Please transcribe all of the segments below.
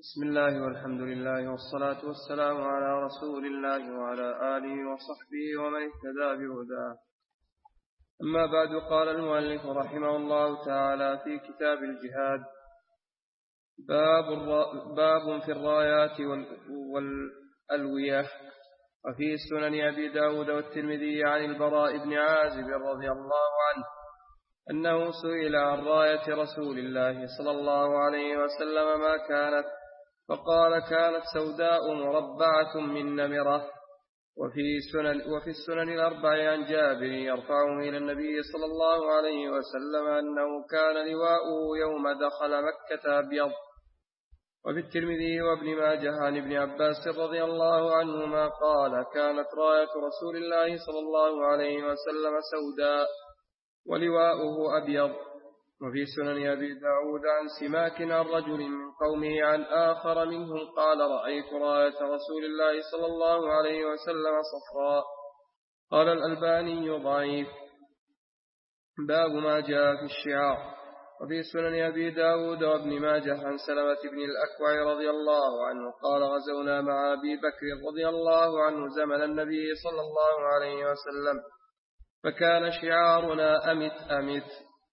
بسم الله والحمد لله والصلاة والسلام على رسول الله وعلى آله وصحبه ومن اهتدى بهداه. أما بعد، قال المؤلف رحمه الله تعالى في كتاب الجهاد: باب في الرايات والألوية. وفي سنن أبي داود والترمذي عن البراء بن عازب رضي الله عنه أنه سئل عن راية رسول الله صلى الله عليه وسلم ما كانت، فقال: كانت سوداء مربعة من نمرة. وفي السنن الأربع عن جابر يرفعه إلى النبي صلى الله عليه وسلم أنه كان لواؤه يوم دخل مكة أبيض. وفي الترمذي وابن ماجه عن ابن عباس رضي الله عنهما قال: كانت راية رسول الله صلى الله عليه وسلم سوداء ولواؤه أبيض. وفي سنن أبي داود عن سماك عن رجل من قومه عن آخر منهم قال: رأيت راية رسول الله صلى الله عليه وسلم صفراء. قال الألباني: ضعيف. باب ما جاء في الشعار. وفي سنن أبي داود وابن ماجه عن سلمة بن الأكوع رضي الله عنه قال: غزونا مع أبي بكر رضي الله عنه زمن النبي صلى الله عليه وسلم، فكان شعارنا أمت أمت.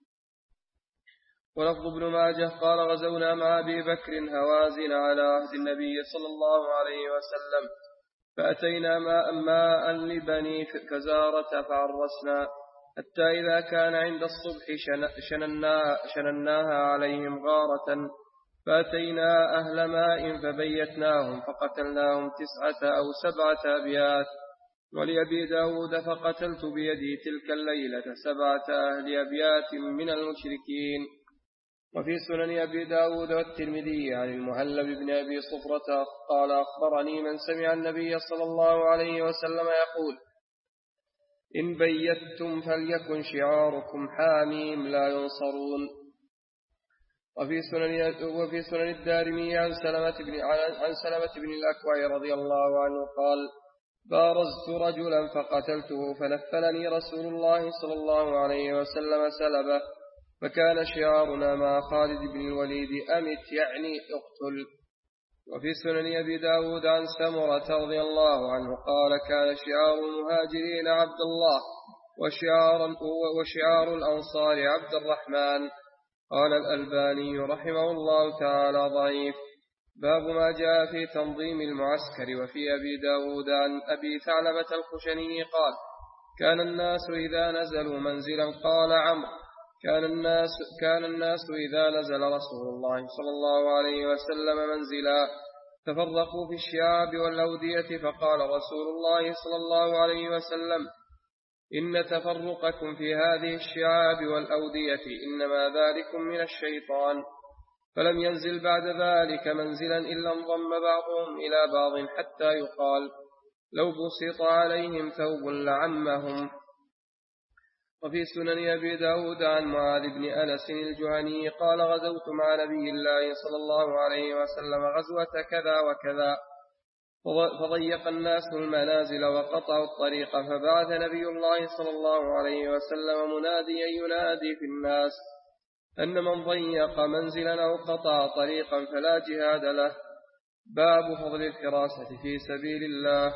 ولفظ ابن ماجه قال: غزونا مع أبي بكر هوازن على عهد النبي صلى الله عليه وسلم، فأتينا ماء لبني فزارة فعرسنا، حتى إذا كان عند الصبح شنناها عليهم غارة، فأتينا أهل ماء فبيتناهم فقتلناهم 9 أو 7 أبيات. ولأبي داود: فقتلت بيدي تلك الليلة 7 أهل أبيات من المشركين. وفي سنن أبي داود والترمذي عن المهلب بن أبي صفرة قال: أخبرني من سمع النبي صلى الله عليه وسلم يقول: إن بيتم فليكن شعاركم حاميم لا ينصرون. وفي سنن الدارمي عن سلمة بن الأكوع رضي الله عنه قال: بارزت رجلا فقتلته فنفلني رسول الله صلى الله عليه وسلم سلبه، فكان شعارنا مع خالد بن الوليد أمت يعني اقتل. وفي سنن أبي داود عن سمرة رضي الله عنه قال: كان شعار المهاجرين عبد الله وشعار الأنصار عبد الرحمن. قال الألباني رحمه الله تعالى: ضعيف. باب ما جاء في تنظيم المعسكر. وفي أبي داود عن أبي ثعلبة الخشني قال: كان الناس إذا نزلوا منزلا، قال عمرو: كان الناس إذا نزل رسول الله صلى الله عليه وسلم منزلا تفرقوا في الشعاب والأودية، فقال رسول الله صلى الله عليه وسلم: إن تفرقكم في هذه الشعاب والأودية إنما ذلكم من الشيطان. فلم ينزل بعد ذلك منزلا إلا انضم بعضهم إلى بعض، حتى يقال: لو بسط عليهم ثوب لعمهم. وفي سنن أبي داود عن معاذ بن أنس الجهني قال: غزوت مع نبي الله صلى الله عليه وسلم غزوة كذا وكذا، فضيق الناس المنازل وقطعوا الطريق، فبعث نبي الله صلى الله عليه وسلم مناديا ينادي في الناس أن من ضيق منزلا أو قطع طريقا فلا جهاد له. باب فضل الحراسة في سبيل الله.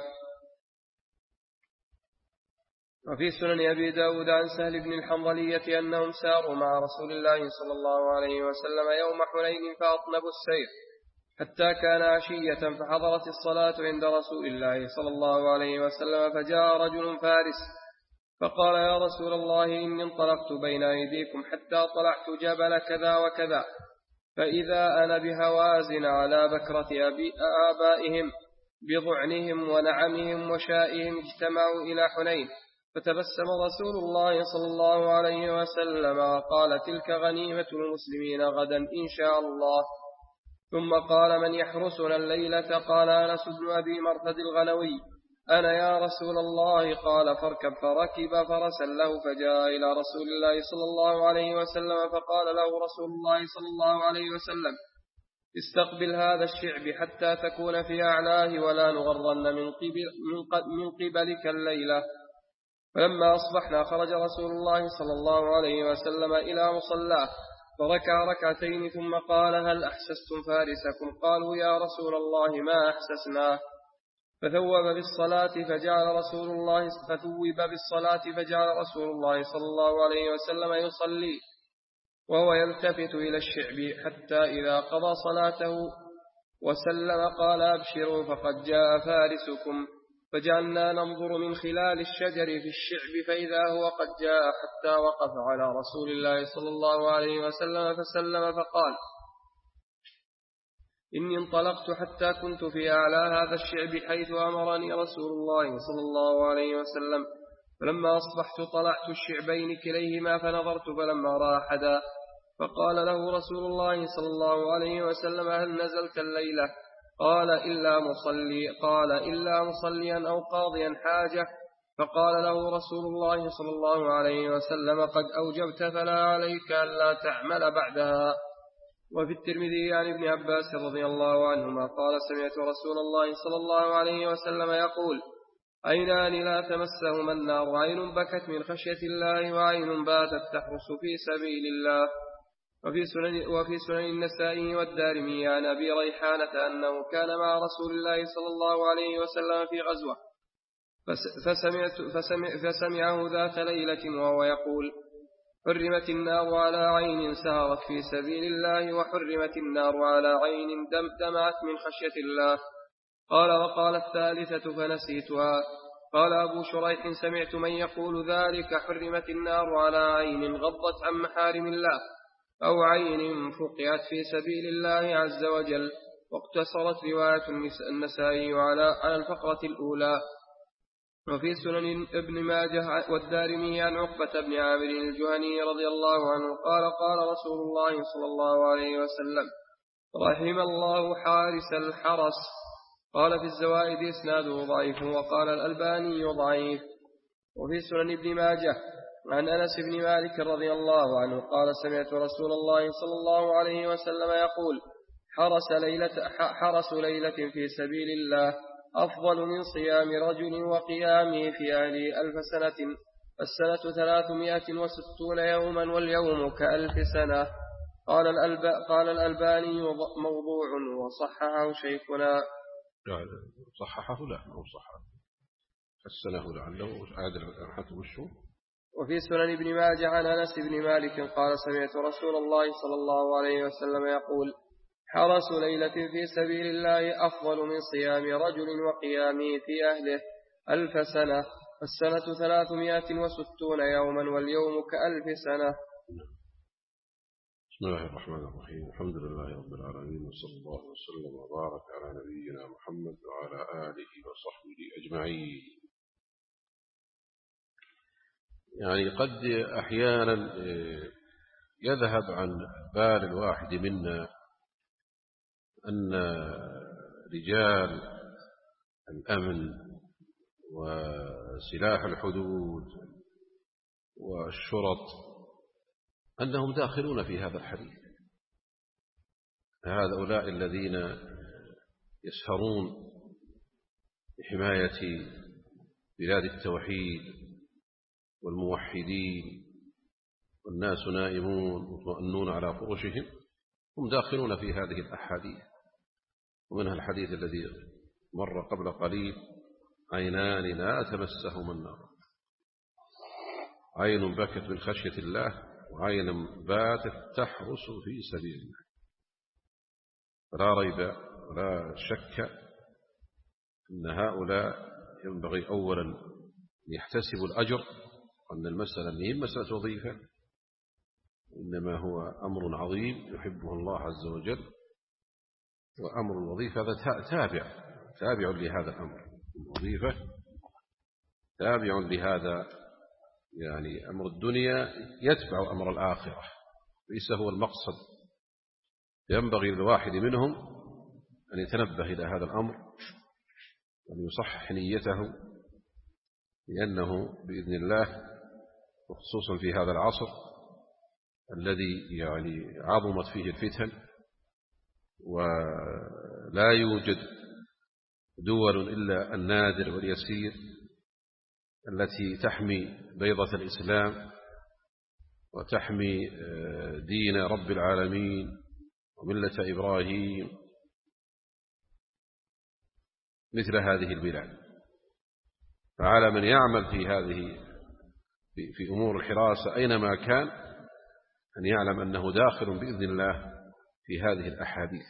وفي سنن أبي داود عن سهل بن الحنظلية أنهم ساروا مع رسول الله صلى الله عليه وسلم يوم حنين فأطنبوا السير حتى كان عشية، فحضرت الصلاة عند رسول الله صلى الله عليه وسلم، فجاء رجل فارس فقال: يا رسول الله، إني انطلقت بين أيديكم حتى طلعت جبل كذا وكذا، فإذا أنا بهوازن على بكرة آبائهم بضعنهم ونعمهم وشائهم اجتمعوا إلى حنين. فتبسم رسول الله صلى الله عليه وسلم وقال: تلك غنيمة المسلمين غدا إن شاء الله. ثم قال: من يحرسنا الليلة؟ قال: أنس بن أبي مرثد الغنوي. أنا يا رسول الله. قال: فاركب. فركب فرسا له، فجاء إلى رسول الله صلى الله عليه وسلم، فقال له رسول الله صلى الله عليه وسلم: استقبل هذا الشعب حتى تكون في أعلاه، ولا نغرن من قبلك الليلة. فلما أصبحنا خرج رسول الله صلى الله عليه وسلم إلى مصلاه، فركع ركعتين ثم قال هل أحسستم فارسكم؟ قالوا يا رسول الله ما أحسسناه. فثوب بالصلاة فجعل رسول الله صلى الله عليه وسلم يصلي وهو يلتفت إلى الشعب حتى إذا قضى صلاته وسلم قال أبشروا فقد جاء فارسكم. فجعلنا ننظر من خلال الشجر في الشعب فإذا هو قد جاء حتى وقف على رسول الله صلى الله عليه وسلم فسلم فقال إني انطلقت حتى كنت في أعلى هذا الشعب حيث أمرني رسول الله صلى الله عليه وسلم. فلما أصبحت طلعت الشعبين كليهما فنظرت فلم أرى أحدا. فقال له رسول الله صلى الله عليه وسلم هل نزلت الليلة؟ قال إلا مصليا أو قاضيا حاجة. فقال له رسول الله صلى الله عليه وسلم قد أوجبت فلا عليك ألا تعمل بعدها. وفي الترمذي عن ابن عباس رضي الله عنهما قال سمعت رسول الله صلى الله عليه وسلم يقول عينان لا تمسهما النار عين بكت من خشية الله وعين باتت تحرس في سبيل الله. وفي سنن النسائي والدارمي عن أبي ريحانة أنه كان مع رسول الله صلى الله عليه وسلم في غزوة فسمعه ذات ليلة وهو يقول حرمت النار على عين سهرت في سبيل الله وحرمت النار على عين دمعت من خشية الله. قال وقال الثالثة فنسيتها. قال أبو شريح سمعت من يقول ذلك حرمت النار على عين غضت عن محارم الله أو عين فقعت في سبيل الله عز وجل. واقتصرت رواية النسائي على الفقرة الأولى. وفي سنن ابن ماجه والدارمي عن عقبة بن عامر الجهني رضي الله عنه قال رسول الله صلى الله عليه وسلم رحم الله حارس الحرس. قال في الزوائد إسناده ضعيف وقال الألباني ضعيف. وفي سنن ابن ماجه عن أنس بن مالك رضي الله عنه قال سمعت رسول الله صلى الله عليه وسلم يقول حرس ليلة في سبيل الله أفضل من صيام رجل وقيامه في أهله 1000 سنة. السنة 360 يوما واليوم ك1000 سنة. قال الألباني موضوع وصححه شيخنا. صححه لا أو صححه حسنه لعله عادل حتى وشه. وفي سنن ابن ماجه عن أنس بن مالك قال سمعت رسول الله صلى الله عليه وسلم يقول حرس ليلة في سبيل الله أفضل من صيام رجل وقيامه في أهله 1000 سنة. السنة 360 يوما واليوم ك1000 سنة. بسم الله الرحمن الرحيم. الحمد لله رب العالمين وصلى الله وسلم وبارك على نبينا محمد وعلى آله وصحبه أجمعين. يعني قد أحيانا يذهب عن بال الواحد منا أن رجال الأمن وسلاح الحدود والشرط أنهم داخلون في هذا الحديث. هؤلاء الذين يسهرون بحماية بلاد التوحيد والموحدين والناس نائمون مطمئنون على فرشهم هم داخلون في هذه الأحاديث. ومنها الحديث الذي مر قبل قليل عينان لا تمسهما النار عين بكت من خشية الله وعين باتت تحرس في سبيل الله. فلا ريب ولا شك أن هؤلاء ينبغي أولا أن يحتسبوا الأجر وأن المسألة هي مسألة وظيفة إنما هو أمر عظيم يحبه الله عز وجل. وأمر الوظيفة هذا تابع لهذا الأمر. الوظيفة تابع لهذا يعني أمر الدنيا يتبع أمر الآخرة ليس هو المقصد. ينبغي للواحد منهم أن يتنبه إلى هذا الأمر وأن يصحح نيته لأنه بإذن الله وخصوصا في هذا العصر الذي يعني عظمت فيه الفتن ولا يوجد دول إلا النادر واليسير التي تحمي بيضة الإسلام وتحمي دين رب العالمين وملة إبراهيم مثل هذه البلاد. فعلى من يعمل في أمور الحراسة أينما كان أن يعلم أنه داخل بإذن الله في هذه الأحاديث.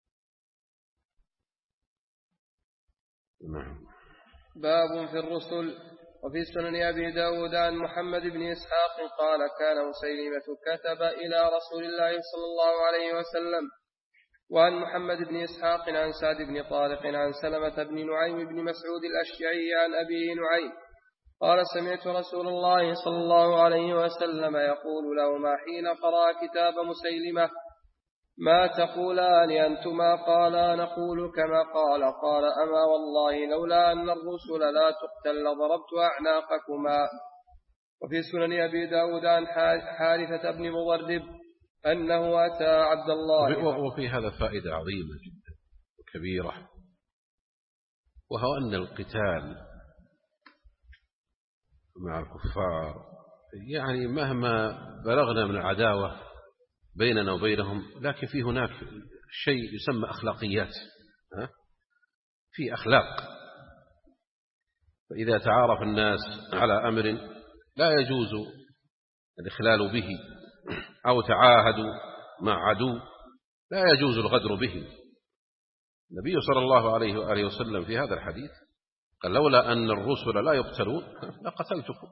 نعم. باب في الرسل. وفي سنن أبي داود عن محمد بن إسحاق قال كان مسيلمة كتب إلى رسول الله صلى الله عليه وسلم. وعن محمد بن إسحاق عن سعد بن طارق عن سلمة بن نعيم بن مسعود الأشجعي عن أبيه نعيم قال سمعت رسول الله صلى الله عليه وسلم يقول لهما حين قرأ كتاب مسيلمة ما تقولان أنتما؟ قالا نقول كما قال. قال أما والله لولا أن الرسل لا تقتل لضربت أعناقكما. وفي سنن أبي داود عن حارثة بن مضرب أنه أتى عبد الله. وفي هذا فائدة عظيمة جدا وكبيرة، وهو أن القتال مع الكفار يعني مهما بلغنا من العداوة بيننا وبينهم، لكن في هناك شيء يسمى أخلاقيات، في أخلاق. فإذا تعارف الناس على أمر لا يجوز الإخلال به أو تعاهدوا مع عدو لا يجوز الغدر به. النبي صلى الله عليه وآله وسلم في هذا الحديث قال لولا أن الرسل لا يقتلون لقتلتكم.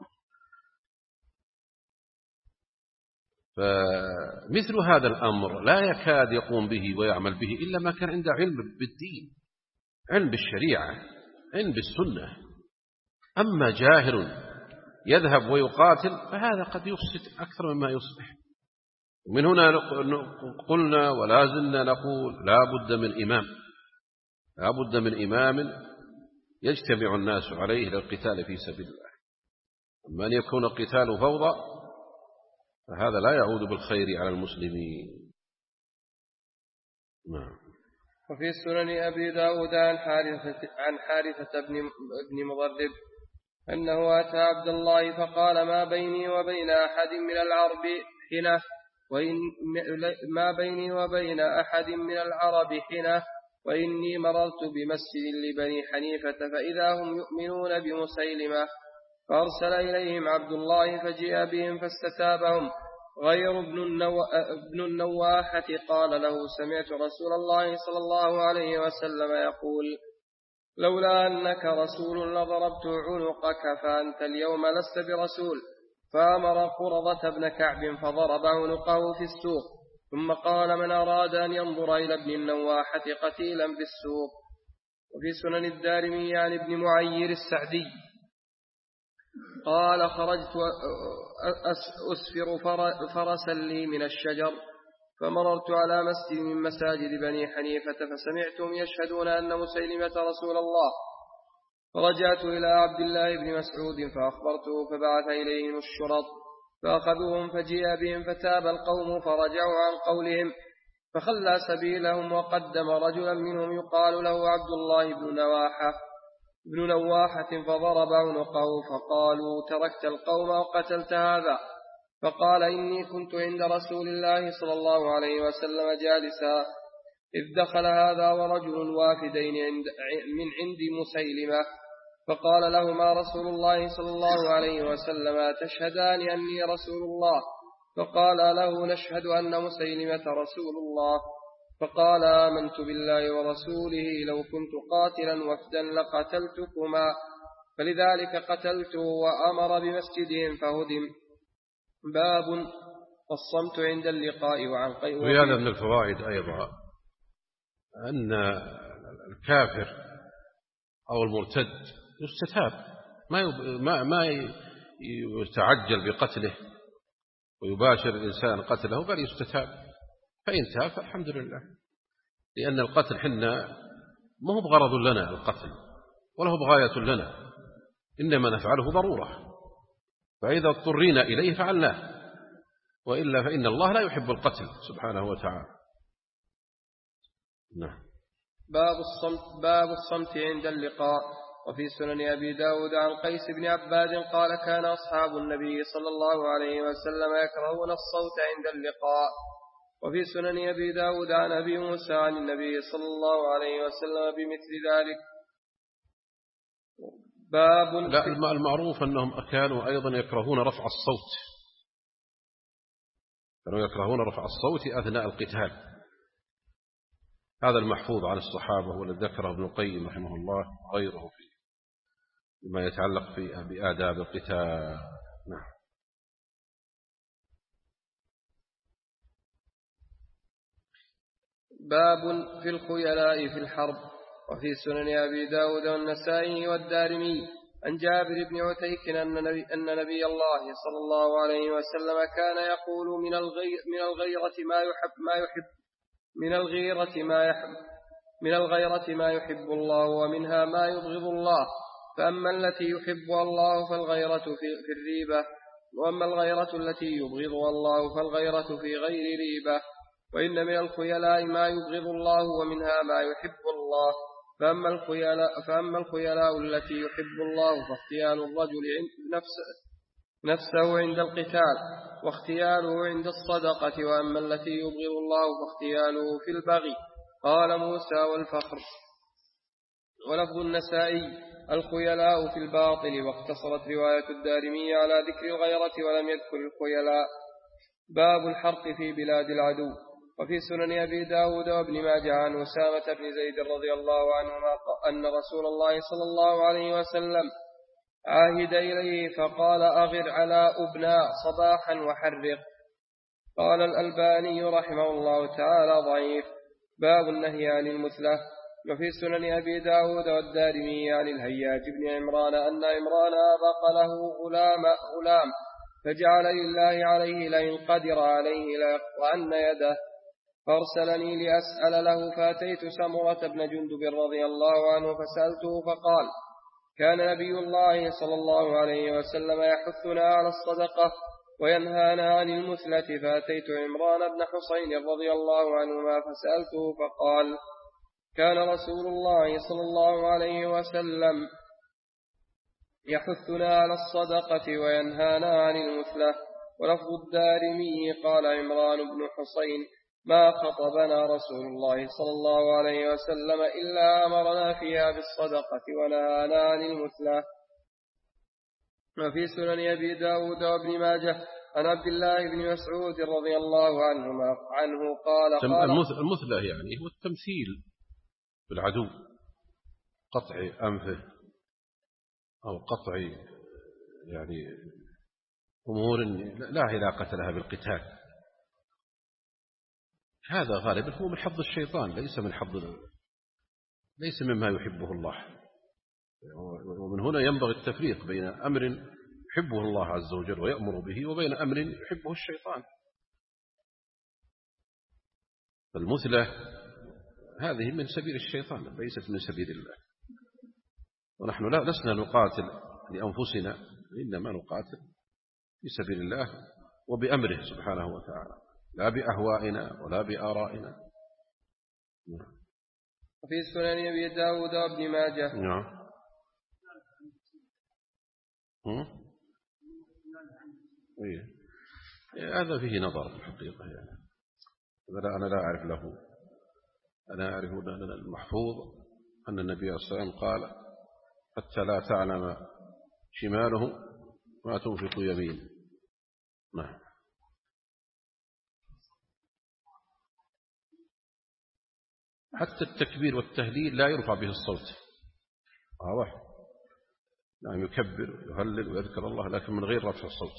فمثل هذا الأمر لا يكاد يقوم به ويعمل به إلا ما كان عنده علم بالدين، علم بالشريعة، علم بالسنة. أما جاهل يذهب ويقاتل فهذا قد يفسد أكثر مما يصلح. ومن هنا قلنا ولا زلنا نقول لا بد من إمام يجتمع الناس عليه للقتال في سبيل الله. أما أن يكون القتال فوضى فهذا لا يعود بالخير على المسلمين. نعم. وفي سنن أبي داود عن حارثة بن مضرب أنه أتى عبد الله فقال ما بيني وبين أحد من العرب حنة وإني مررت بمسجد لبني حنيفة فإذا هم يؤمنون بمسيلمة فأرسل إليهم عبد الله فجاء بهم فاستتابهم غير ابن النواحة قال له سمعت رسول الله صلى الله عليه وسلم يقول لولا أنك رسول لضربت عنقك فأنت اليوم لست برسول. فأمر قرظة بن كعب فضرب عنقه في السوق ثم قال من أراد أن ينظر إلى ابن النواحة قتيلا في السوق. وفي سنن الدارمي عن ابن معير السعدي قال خرجت أسفر فرسا لي من الشجر فمررت على مسجد من مساجد بني حنيفة فسمعتهم يشهدون أن مسيلمة رسول الله فرجعت إلى عبد الله بن مسعود فأخبرته فبعث إليهم الشرط فأخذوهم فجيء بهم فتاب القوم فرجعوا عن قولهم فخلى سبيلهم وقدم رجلا منهم يقال له عبد الله بن نواحة فضرب عنقه فقالوا تركت القوم وقتلت هذا. فقال إني كنت عند رسول الله صلى الله عليه وسلم جالسا إذ دخل هذا ورجل وافدين من عند مسيلمة فقال لهما رسول الله صلى الله عليه وسلم تشهدان أني رسول الله؟ فقال له نشهد أن مسيلمة رسول الله. فقال آمنت بالله ورسوله لو كنت قاتلا وفدا لقتلتكما فلذلك قتلته وأمر بمسجدهم فهدم. باب الصمت عند اللقاء وعن قيء. وهذا من الفوائد أيضا أن الكافر أو المرتد يستتاب، ما يتعجل بقتله ويباشر الإنسان قتله، بل يستتاب، فإن تاب فالحمد لله، لأن القتل حنا ما هو بغرض لنا القتل ولا هو بغاية لنا، إنما نفعله ضرورة، فإذا اضطرينا إليه فعلناه، وإلا فإن الله لا يحب القتل سبحانه وتعالى. نعم. باب الصمت عند اللقاء. وفي سنن أبي داود عن قيس بن عباد قال كان أصحاب النبي صلى الله عليه وسلم يكرهون الصوت عند اللقاء. وفي سنن أبي داود عن أبي موسى عن النبي صلى الله عليه وسلم بمثل ذلك. باب لا المعروف أنهم كانوا أيضا يكرهون رفع الصوت، كانوا يكرهون رفع الصوت أثناء القتال. هذا المحفوظ عن الصحابة والذي ذكره ابن القيم رحمه الله غيره فيما يتعلق بآداب القتال. نعم. باب في الخيلاء في الحرب. وفي سنن أبي داود والنسائي والدارمي عن جابر بن عتيك أن نبي الله صلى الله عليه وسلم كان يقول من الغيرة ما يحب الله ومنها ما يبغض الله. فأما التي يحبها الله فالغيرة في الريبة، وأما الغيرة التي يبغضها الله فالغيرة في غير ريبة. وإن من الخيلاء ما يبغض الله ومنها ما يحب الله. فأما الخيلاء التي يحب الله فاختيال الرجل نفسه عند القتال واختياله عند الصدقة. وأما التي يبغض الله فاختياله في البغي. قال موسى والفخر. ولفظ النسائي الخيلاء في الباطل، واقتصرت رواية الدارمي على ذكر الغيرة ولم يذكر الخيلاء. باب الحرق في بلاد العدو. وفي سنن أبي داود وابن ماجه عن أسامة بن زيد رضي الله عنهما أن رسول الله صلى الله عليه وسلم عاهد إليه فقال أغر على أبناء صباحا وحرق. قال الألباني رحمه الله تعالى ضعيف. باب النهي عن المثلة. وفي سنن أبي داود والدارمي عن الهياج بن عمران أن عمران أبق له غلام فجعل لله عليه لئن قدر عليه ليقطعن يده، فارسلني لأسأل له، فأتيت سمرة بن جندب رضي الله عنه فسألته فقال كان نبي الله صلى الله عليه وسلم يحثنا على الصدقة وينهانا عن المثلة. فأتيت عمران بن حسين رضي الله عنهما فسألته فقال كان رسول الله صلى الله عليه وسلم يحثنا على الصدقة وينهانا عن المثلة. ولفظ الدارمي قال عمران بن حسين ما خطبنا رسول الله صلى الله عليه وسلم إلا أمرنا فيها بالصدقة ونهانا عن المثلة. وفي سنن أبي داود وابن ماجه عن عبد الله بن مسعود رضي الله عنه قال المثلة يعني هو التمثيل بالعدو، قطع أنفه أو قطع يعني أمور لا علاقة لها بالقتال. هذا غالبا هو من حظ الشيطان، ليس مما يحبه الله. ومن هنا ينبغي التفريق بين أمر يحبه الله عز وجل ويأمر به وبين أمر يحبه الشيطان. فالمثلة هذه من سبيل الشيطان ليست من سبيل الله. ونحن لسنا نقاتل لأنفسنا، إنما نقاتل في سبيل الله وبأمره سبحانه وتعالى، لا بأهوائنا ولا بآرائنا. وفي سنن أبي داود وابن ماجه. نعم. هذا فيه نظر في الحقيقة يعني. أنا لا أعرف له. أنا أعرف أن المحفوظ أن النبي صلى الله عليه وسلم قال حتى لا تعلم شماله ما تنفق يمين. نعم. حتى التكبير والتهليل لا يرفع به الصوت. واضح. نعم، يكبر ويهلل ويذكر الله لكن من غير رفع الصوت.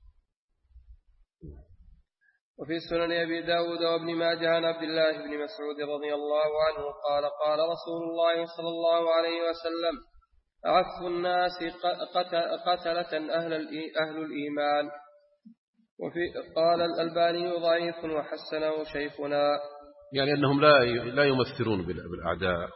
وفي سنن أبي داود وابن ماجه عن عبد الله بن مسعود رضي الله عنه قال قال رسول الله صلى الله عليه وسلم أعف الناس قتلة أهل الإيمان. قال الألباني ضعيف وحسنه شيخنا، يعني أنهم لا يمثلون بالأعداء.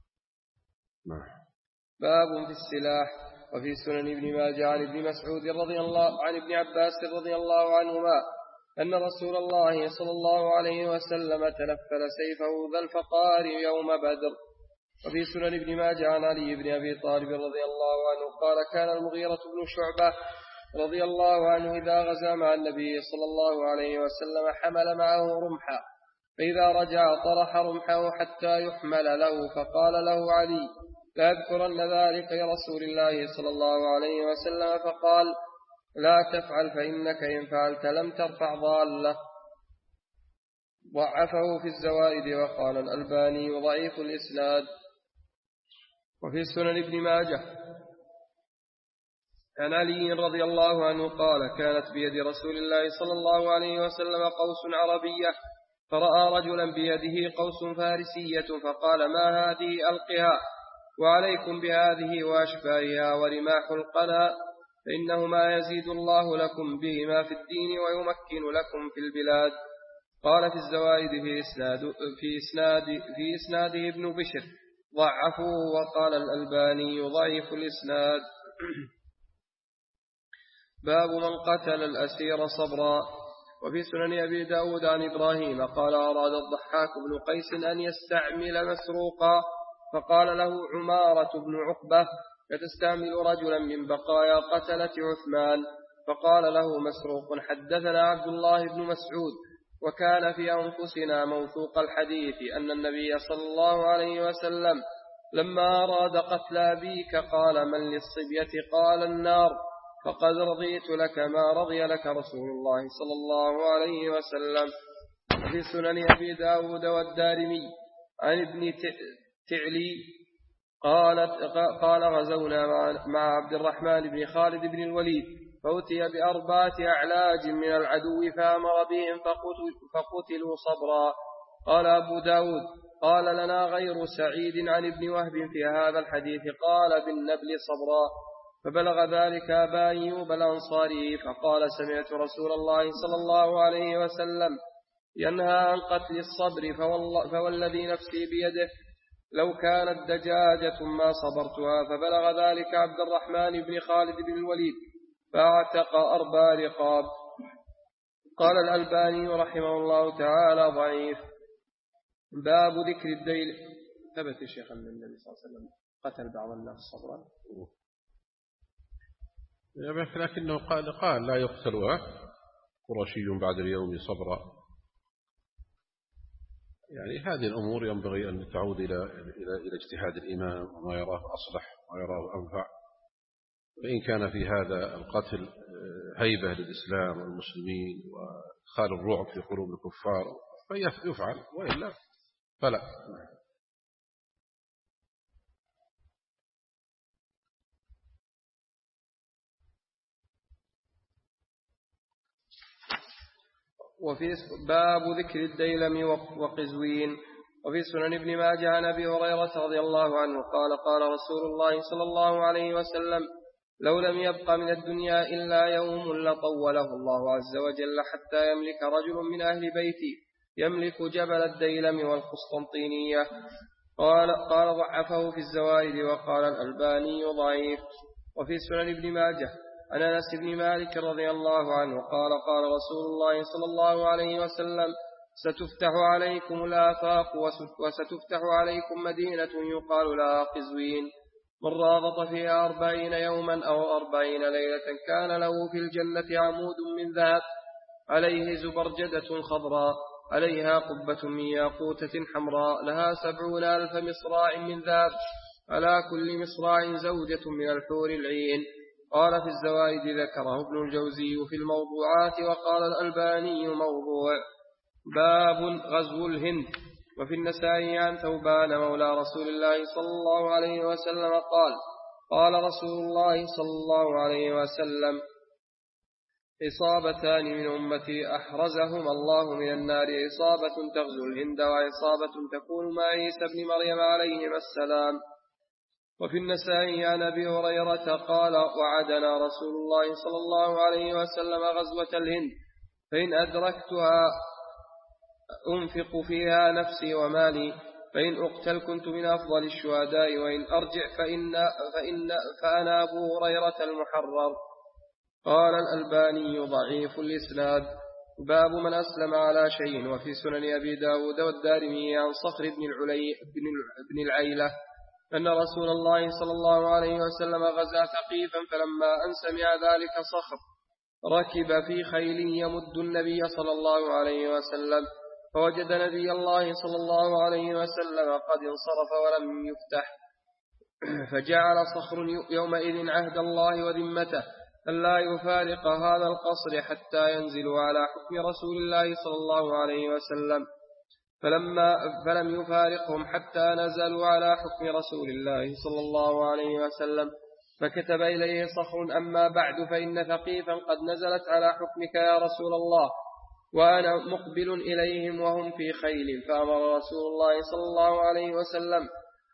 باب في السلاح. وفي سنن ابن ماجه عن ابن مسعود رضي الله عن ابن عباس رضي الله عنهما أن رسول الله صلى الله عليه وسلم تنفل سيفه ذا الفقار يوم بدر، وفي سنن ابن ماجه عن علي بن أبي طالب رضي الله عنه قال كان المغيرة بن شعبة رضي الله عنه إذا غزا مع النبي صلى الله عليه وسلم حمل معه رمحا، فإذا رجع طرح رمحه حتى يحمل له، فقال له علي لأذكرن ذلك لرسول الله صلى الله عليه وسلم، فقال لا تفعل فإنك إن فعلت لم ترفع ضالة. ضعفه في الزوائد وقال الألباني ضعيف الإسناد. وفي سنن ابن ماجه عن علي رضي الله عنه قال كانت بيد رسول الله صلى الله عليه وسلم قوس عربية، فرأى رجلا بيده قوس فارسية فقال ما هذه؟ ألقها، وعليكم بهذه وأشباهها ورماح القنا، فإنهما يزيد الله لكم بهما في الدين ويمكن لكم في البلاد. قال في الزوائد في إسناده ابن بشر ضعفوه، وقال الألباني ضعيف الإسناد. باب من قتل الأسير صبرا. وفي سنن أبي داود عن إبراهيم قال أراد الضحاك بن قيس أن يستعمل مسروقا، فقال له عمارة بن عقبة فتستعمل رجلا من بقايا قتلة عثمان، فقال له مسروق حدثنا عبد الله بن مسعود وكان في أنفسنا موثوق الحديث أن النبي صلى الله عليه وسلم لما أراد قتل أبيك قال من للصبية؟ قال النار، فقد رضيت لك ما رضي لك رسول الله صلى الله عليه وسلم. في سنن أبي داود والدارمي عن ابن تعلي قال غزونا مع عبد الرحمن بن خالد بن الوليد، فأتي ب4 أعلاج من العدو فأمر بهم فقتلوا صبرا. قال أبو داود قال لنا غير سعيد عن ابن وهب في هذا الحديث قال بالنبل صبرا. فبلغ ذلك أبا أيوب الأنصاري فقال سمعت رسول الله صلى الله عليه وسلم ينهى عن قتل الصبر، فوالذي نفسي بيده لو كانت دجاجة ما صبرتها. فبلغ ذلك عبد الرحمن بن خالد بن الوليد فاعتق 4 رقاب. قال الألباني رحمه الله تعالى ضعيف. باب ذكر الدين. ثبت الشيخ أن النبي صلى الله عليه وسلم قتل بعض الناس صبرا، لكنه قال لا يقتلها قرشي بعد اليوم صبرا. يعني هذه الأمور ينبغي أن تعود إلى اجتهاد الإمام وما يراه أصلح ويراه أنفع. وإن كان في هذا القتل هيبة للإسلام والمسلمين وإدخال الرعب في قلوب الكفار فيفعل، وإلا فلا. وفي باب ذكر الديلم وقزوين. وفي سنن ابن ماجه عن أبي هريرة رضي الله عنه قال قال رسول الله صلى الله عليه وسلم لو لم يبق من الدنيا إلا يوم لطوله الله عز وجل حتى يملك رجل من أهل بيتي يملك جبل الديلم والقسطنطينية. قال ضعفه في الزوائد وقال الألباني ضعيف. وفي سنن ابن ماجه عن أنس بن مالك رضي الله عنه قال قال رسول الله صلى الله عليه وسلم ستفتح عليكم الآفاق وستفتح عليكم مدينة يقال لها قزوين، من رابط فيها 40 يوما أو 40 ليلة كان له في الجنة عمود من ذهب عليه زبرجدة خضراء عليها قبة من ياقوتة حمراء لها 70,000 مصراع من ذهب، على كل مصراع زوجة من الحور العين. قال في الزوائد ذكره ابن الجوزي في الموضوعات وقال الألباني موضوع. باب غزو الهند. وفي النسائي عن ثوبان مولى رسول الله صلى الله عليه وسلم قال رسول الله صلى الله عليه وسلم إصابتان من أمتي أحرزهما الله من النار، إصابة تغزو الهند وإصابة تكون مع عيسى بن مريم عليهما السلام. وفي النسائي عن أبي هريرة قال وعدنا رسول الله صلى الله عليه وسلم غزوة الهند، فإن أدركتها أنفق فيها نفسي ومالي، فإن أقتل كنت من أفضل الشهداء، وإن أرجع فأنا أبو هريرة المحرر. قال الألباني ضعيف الإسناد. باب من أسلم على شيء. وفي سنن أبي داود والدارمي عن صخر بن العيلة أن رسول الله صلى الله عليه وسلم غزا ثقيفا، فلما أن سمع ذلك صخر ركب في خيل يمد النبي صلى الله عليه وسلم، فوجد نبي الله صلى الله عليه وسلم قد انصرف ولم يفتح، فجعل صخر يومئذ عهد الله وذمته ألا يفارق هذا القصر حتى ينزلوا على حكم رسول الله صلى الله عليه وسلم، فلم يفارقهم حتى نزلوا على حكم رسول الله صلى الله عليه وسلم، فكتب إليه صخر: أما بعد فإن ثقيفا قد نزلت على حكمك يا رسول الله، وأنا مقبل إليهم وهم في خيل. فأمر رسول الله صلى الله عليه وسلم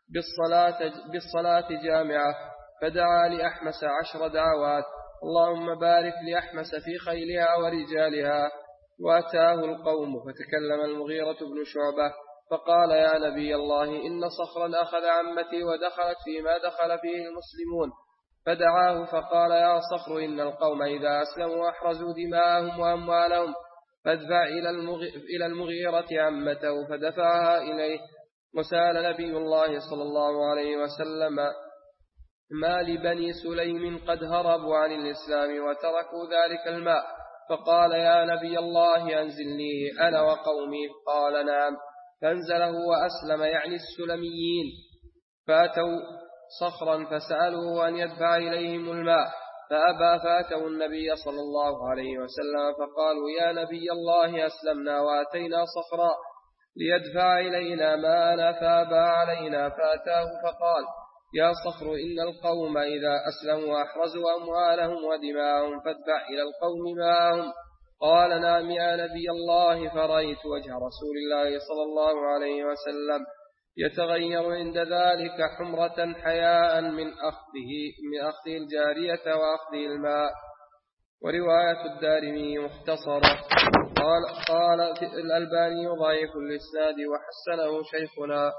بالصلاة جامعة، فدعا لأحمس 10 دعوات: اللهم بارك لأحمس في خيلها ورجالها. وأتاه القوم، فتكلم المغيرة بن شعبة فقال: يا نبي الله، إن صخرا أخذ عمتي ودخلت فيما دخل فيه المسلمون. فدعاه فقال: يا صخر، إن القوم إذا أسلموا أحرزوا دماءهم وأموالهم، فادفع إلى المغيرة عمته، فدفعها إليه. وسأل نبي الله صلى الله عليه وسلم: ما لبني سليم قد هربوا عن الإسلام وتركوا ذلك الماء؟ فقال: يا نبي الله، أنزلني أنا وقومي. قال: نعم. فانزله وأسلم، يعني السلميين. فأتوا صخرا فسألوه أن يدفع إليهم الماء، فأبى، فأتوا النبي صلى الله عليه وسلم فقالوا: يا نبي الله، أسلمنا وأتينا صخرا ليدفع إلينا ماءنا، فأبى علينا. فأتاه فقال: يا صخر، إن القوم إذا أسلموا أحرزوا أموالهم ودماءهم، فادفع إلى القوم ماءهم. قال: نعم يا نبي الله. فرأيت وجه رسول الله صلى الله عليه وسلم يتغير عند ذلك حمرة حياء من أخذه الجارية وأخذه الماء. ورواية الدارمي مختصرة. قال الألباني: ضعيف الإسناد وحسنه شيخنا.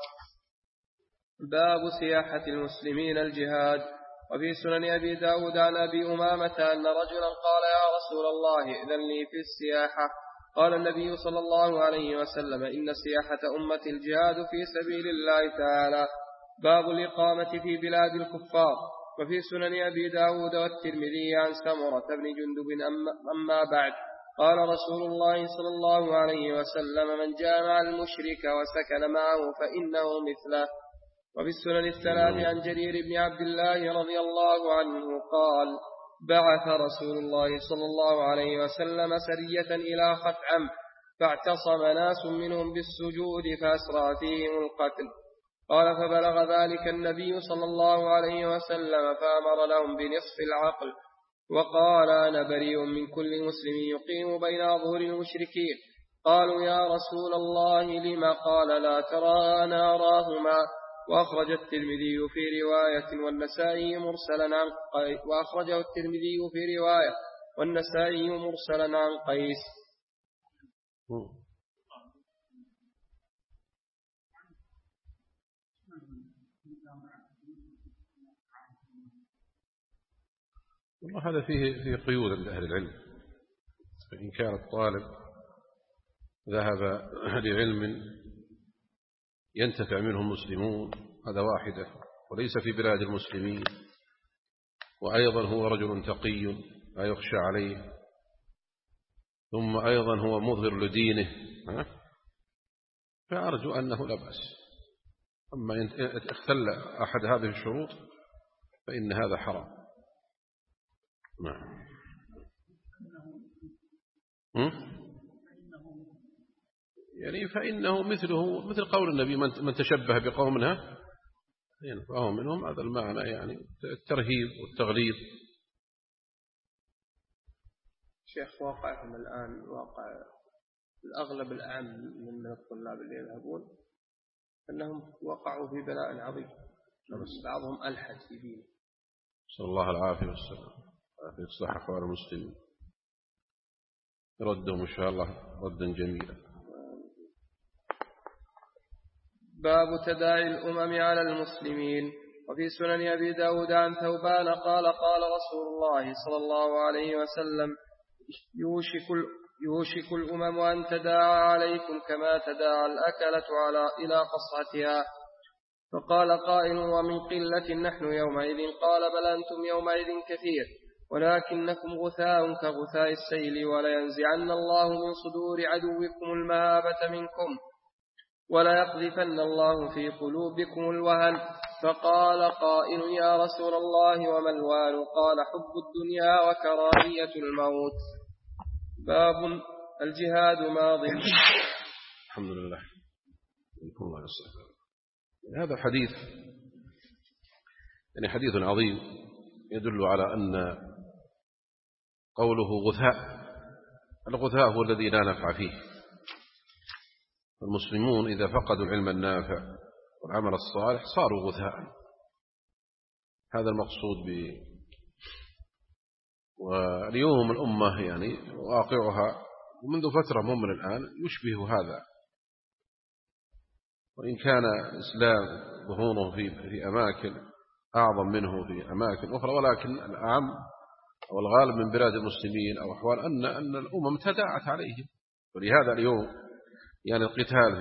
باب سياحة المسلمين الجهاد. وفي سنن أبي داود عن أبي أمامة أن رجلا قال: يا رسول الله، إذن لي في السياحة. قال النبي صلى الله عليه وسلم: إن سياحة أمة الجهاد في سبيل الله تعالى. باب الإقامة في بلاد الكفار. وفي سنن أبي داود والترمذي عن سمرة بن جندب: أما بعد، قال رسول الله صلى الله عليه وسلم: من جامع المشرك وسكن معه فإنه مثله. وفي السنن الثلاث عن جرير بن عبد الله رضي الله عنه قال: بعث رسول الله صلى الله عليه وسلم سرية إلى خثعم، فاعتصم ناس منهم بالسجود فأسرى فيهم القتل. قال: فبلغ ذلك النبي صلى الله عليه وسلم، فأمر لهم بنصف العقل، وقال: أنا بريء من كل مسلم يقيم بين أظهر المشركين. قالوا: يا رسول الله، لما؟ قال: لا ترى أنا أراهما. وأخرج الترمذي في رواية والنسائي مرسلا عن قيس، وأخرجه الترمذي في رواية والنسائي مرسلا عن قيس. والله هذا فيه قيود عند أهل العلم. فإن كان الطالب ذهب لعلم ينتفع منه المسلمون، هذا واحدة، وليس في بلاد المسلمين، وأيضا هو رجل تقي لا يخشى عليه، ثم أيضا هو مظهر لدينه، فأرجو أنه لا بأس. أما إن اختل أحد هذه الشروط فإن هذا حرام. نعم. يعني فإنه مثل قول النبي: من تشبه بقومنا فهو منهم. هذا المعنى، يعني الترهيب والتغليظ. شيخ، واقعهم الآن واقع الأغلب العام من الطلاب اللي يذهبون أنهم وقعوا في بلاء عظيم، بس بعضهم ألحد في دينه. صلى الله العافية والسلام، يصلح أحوال المسلمين، ردهم إن شاء الله ردا جميلا. باب تداعي الأمم على المسلمين. وفي سنن أبي داود عن ثوبان قال: قال رسول الله صلى الله عليه وسلم: يوشك الأمم أن تداعى عليكم كما تداعى الأكلة إلى قصعتها. فقال قائل ومن قلة نحن يومئذ؟ قال بل أنتم يومئذ كثير ولكنكم غثاء كغثاء السيل ولينزعن الله من صدور عدوكم المهابة منكم وليقذفن الله في قلوبكم الوهن. فقال قائل يا رسول الله وما الوهن؟ قال حب الدنيا وكراهية الموت. باب الجهاد ماض. الحمد لله. الله يصلح. هذا الحديث يعني حديث عظيم يدل على أن قوله غثاء، الغثاء هو الذي لا نفع فيه. المسلمون إذا فقدوا العلم النافع والعمل الصالح صاروا غثاء. هذا المقصود واليوم الأمة يعني واقعها ومنذ فترة مو من الآن يشبه هذا، وإن كان الإسلام ظهوره في أماكن أعظم منه في أماكن أخرى، ولكن الأعم أو الغالب من بلاد المسلمين أو أحوال أن الأمم تداعت عليهم. ولهذا اليوم يعني القتال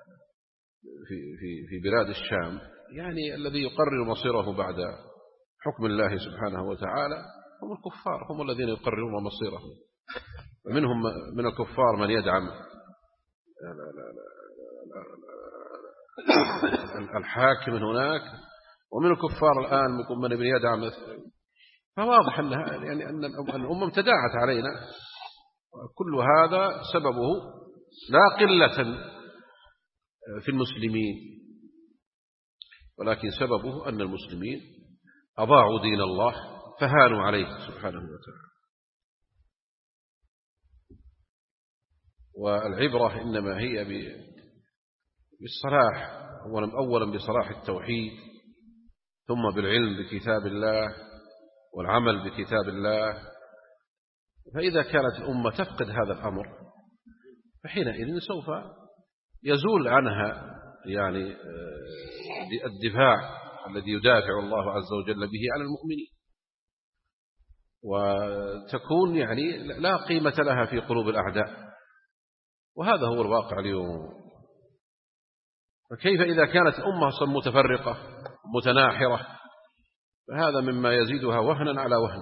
في بلاد الشام يعني الذي يقرر مصيره بعد حكم الله سبحانه وتعالى هم الكفار، هم الذين يقررون مصيرهم. ومنهم من الكفار من يدعم الحاكم هناك، ومن الكفار الآن من يدعم. فواضح أن الأمم تداعت علينا. كل هذا سببه لا قلة في المسلمين، ولكن سببه أن المسلمين أضاعوا دين الله فهانوا عليه سبحانه وتعالى. والعبرة إنما هي بالصلاح، أولا بصلاح التوحيد، ثم بالعلم بكتاب الله والعمل بكتاب الله. فإذا كانت الأمة تفقد هذا الأمر فحينئذ سوف يزول عنها يعني الدفاع الذي يدافع الله عز وجل به على المؤمنين، وتكون يعني لا قيمة لها في قلوب الأعداء. وهذا هو الواقع اليوم. فكيف إذا كانت الأمة متفرقة متناحرة؟ فهذا مما يزيدها وهنا على وهن.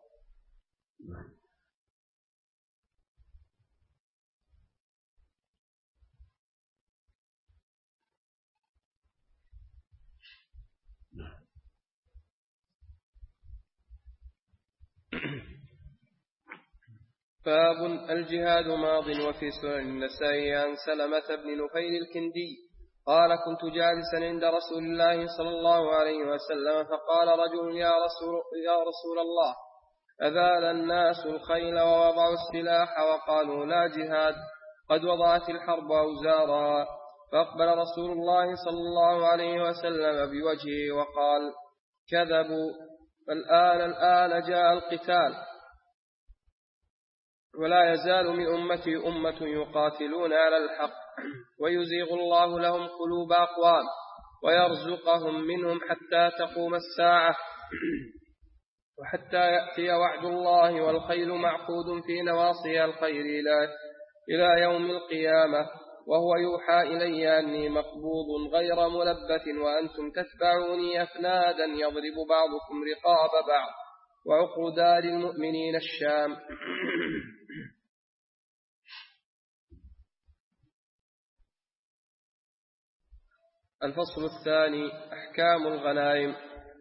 باب الجهاد ماض. وفي سنن النسائي عن سلمة بن نفيل الكندي قال كنت جالسا عند رسول الله صلى الله عليه وسلم فقال رجل يا رسول الله أذال الناس الخيل ووضعوا السلاح وقالوا لا جهاد قد وضعت الحرب أوزارها. فأقبل رسول الله صلى الله عليه وسلم بوجهه وقال كذبوا، الآن جاء القتال، ولا يزال من أمتي أمة يقاتلون على الحق ويزيغ الله لهم قلوب أقوام ويرزقهم منهم حتى تقوم الساعة وحتى يأتي وعد الله والخيل معقود في نواصيها الخير إلى يوم القيامة، وهو يوحى إلي أني مقبوض غير ملبث وأنتم تتبعوني أفنادا يضرب بعضكم رقاب بعض وعقر دار المؤمنين الشام. الفصل الثاني أحكام الغنائم.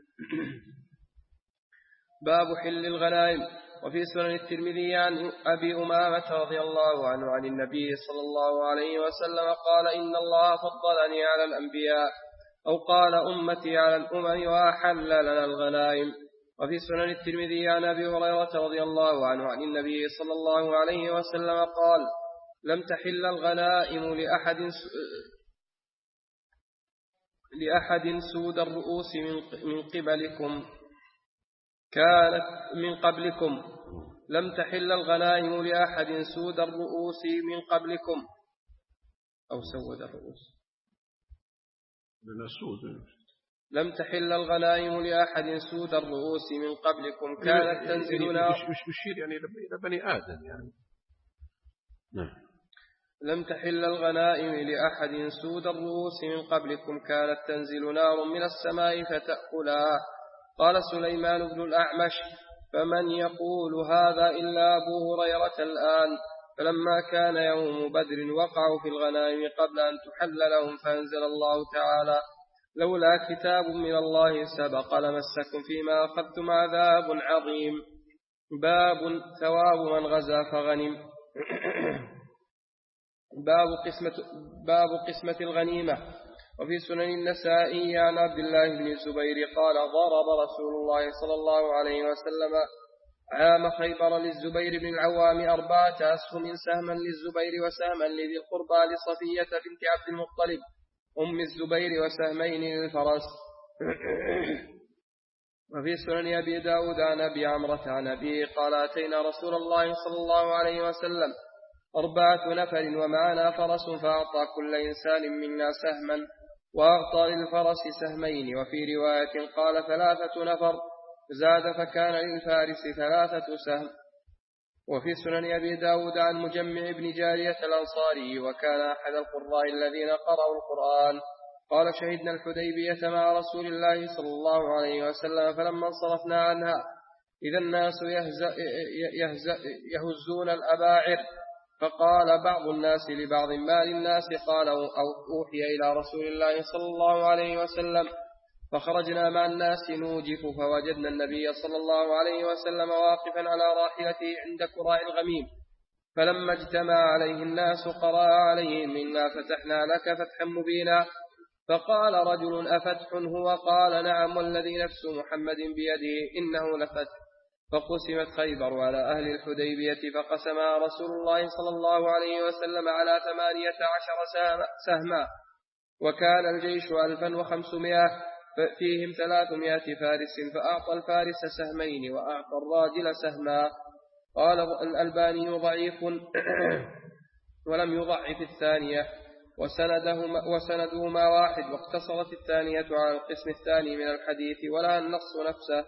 باب حل الغنائم. وفي سنن الترمذي عن أبي أمامة رضي الله عنه عن النبي صلى الله عليه وسلم قال إن الله فضلني على الأنبياء أو قال أمتي على الأمم وأحل لنا الغنائم. وفي سنن الترمذي عن أبي هريرة رضي الله عنه عن النبي صلى الله عليه وسلم قال لم تحل الغنائم لأحد سود الرؤوس من قبلكم كانت من قبلكم. لم تحل الغنائم لأحد سود الرؤوس من قبلكم أو سود الرؤوس. لم تحل الغنائم لأحد سود الرؤوس من قبلكم كانت تنزلنا مش يعني لبني آدم يعني. نعم. لم تحل الغنائم لأحد سود الرؤوس من قبلكم كانت تنزل نار من السماء فتأكلها. قال سليمان بن الأعمش فمن يقول هذا إلا أبو هريرة الآن. فلما كان يوم بدر وقعوا في الغنائم قبل أن تحل لهم فأنزل الله تعالى لولا كتاب من الله سبق لمسكم فيما أخذتم عذاب عظيم. باب ثواب من غزا فغنم. باب قسمة الغنيمة. وفي سنن النسائي عن عبد الله بن الزبير قال ضرب رسول الله صلى الله عليه وسلم عام خيبر للزبير بن العوام 4 أسهم سهما للزبير وسهما لذي القربى لصفية بنت عبد المطلب أم الزبير وسهمين للفرس. وفي سنن أبي داود عن أبي عمرة عن أبيه قال أتينا رسول الله صلى الله عليه وسلم 4 نفر ومعنا فرس فأعطى كل إنسان منا سهما وأعطى للفرس سهمين. وفي رواية قال 3 نفر زاد فكان للفارس 3 سهم. وفي سنن أبي داود عن مجمع بن جارية الأنصاري وكان أحد القراء الذين قرأوا القرآن قال شهدنا الحديبية مع رسول الله صلى الله عليه وسلم فلما انصرفنا عنها إذا الناس يهزون الأباعر فقال بعض الناس لبعض ما للناس قال أو أوحي إلى رسول الله صلى الله عليه وسلم. فخرجنا مع الناس نوجف فوجدنا النبي صلى الله عليه وسلم واقفا على راحلته عند كراء الغميم فلما اجتمع عليه الناس قرأ عليهم إنا فتحنا لك فتحا مبينا. فقال رجل أفتح هو؟ قال نعم والذي نفس محمد بيده إنه لفتح. فقسمت خيبر على أهل الحديبية فقسمها رسول الله صلى الله عليه وسلم على 18 سهما وكان الجيش 1500 فيهم 300 فارس فأعطى الفارس سهمين وأعطى الراجل سهما. قال الألباني ضعيف ولم يضعف الثانية وسندهما واحد واقتصرت الثانية على القسم الثاني من الحديث ولها النص نفسه.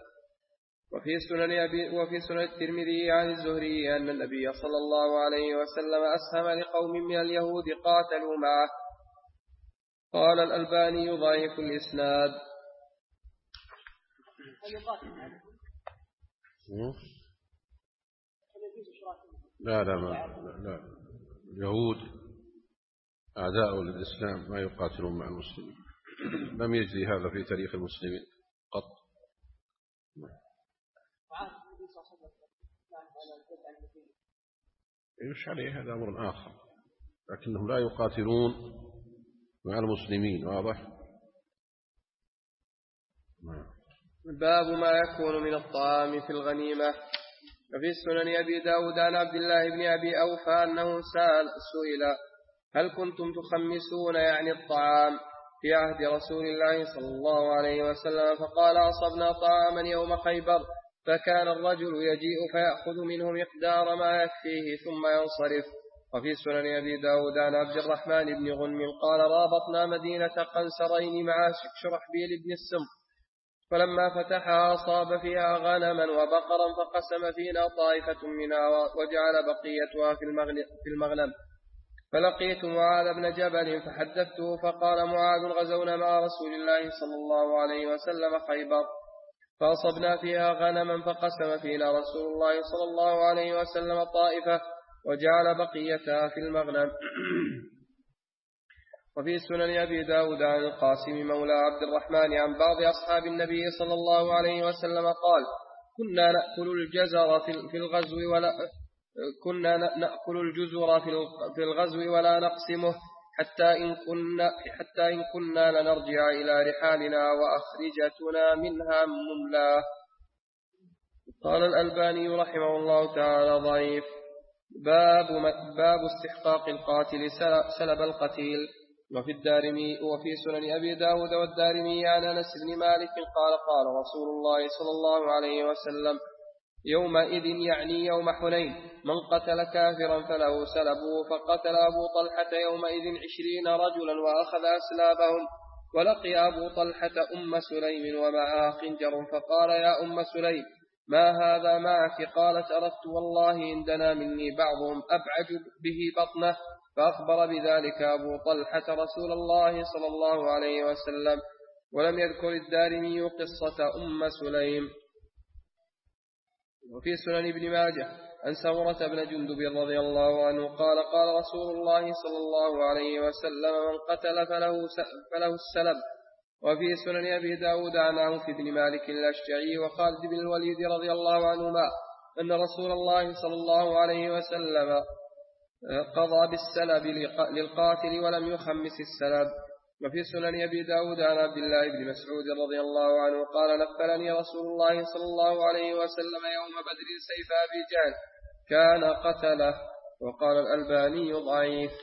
وفي سنن الترمذي عن الزهري أن النبي صلى الله عليه وسلم أسهم لقوم من اليهود قاتلوا معه. قال الألباني ضعيف الإسناد. لا اليهود أعداء للإسلام ما يقاتلون مع المسلمين. لم يجري هذا في تاريخ المسلمين قط. يش عليه هذا أمر آخر لكنهم لا يقاتلون مع المسلمين. واضح. باب ما يكون من الطعام في الغنيمة. وفي السنن أبي داود عن عبد الله بن أبي أوفى أنه سئل هل كنتم تخمسون يعني الطعام في عهد رسول الله صلى الله عليه وسلم؟ فقال أصبنا طعاما يوم خيبر فكان الرجل يجيء فيأخذ منه مقدار ما يكفيه ثم ينصرف. وفي سنن أبي داود عن عبد الرحمن بن غنم قال رابطنا مدينة قنسرين مع شرحبيل بن السم فلما فتحها أصاب فيها غنما وبقرا فقسم فينا طائفة منها وجعل بقيتها في المغنم. فلقيت معاذ بن جبل فحدثته فقال معاذ غزونا مع رسول الله صلى الله عليه وسلم خيبر فأصبنا فيها غنما فقسم فينا رسول الله صلى الله عليه وسلم طائفة وجعل بقيتها في المغنم. وفي سنن أبي داود عن القاسم مولى عبد الرحمن عن بعض أصحاب النبي صلى الله عليه وسلم قال كنا نأكل الجزر في في الغزو ولا نقسمه حتى إن كنا لنرجع إلى رحالنا وأخرجتنا منها مملا. قال الألباني رحمه الله تعالى ضعيف. باب استحقاق القاتل سلب القتيل. وفي سنن أبي داود والدارمي عن أنس بن مالك قال رسول الله صلى الله عليه وسلم يومئذ يعني يوم حنين من قتل كافرا فله سلبه فقتل أبو طلحة يومئذ 20 رجلا وأخذ أسلابهم. ولقي أبو طلحة أم سليم ومعها خنجر فقال يا أم سليم ما هذا معك؟ قالت أردت والله إن دنا مني بعضهم أبعج به بطنه فأخبر بذلك أبو طلحة رسول الله صلى الله عليه وسلم. ولم يذكر الدارمي قصة أم سليم. وفي سنن ابن ماجه عن سمرة بن جندب رضي الله عنه قال قال رسول الله صلى الله عليه وسلم من قتل فله السلب. وفي سنن أبي داود عن عوف بن مالك الأشجعي وخالد بن الوليد رضي الله عنهما أن رسول الله صلى الله عليه وسلم قضى بالسلب للقاتل ولم يخمس السلب. وفي سنن أبي داود عن عبد الله بن مسعود رضي الله عنه قال نفلني رسول الله صلى الله عليه وسلم يوم بدر سيف أبي جهل كان قتله. وقال الألباني ضعيف.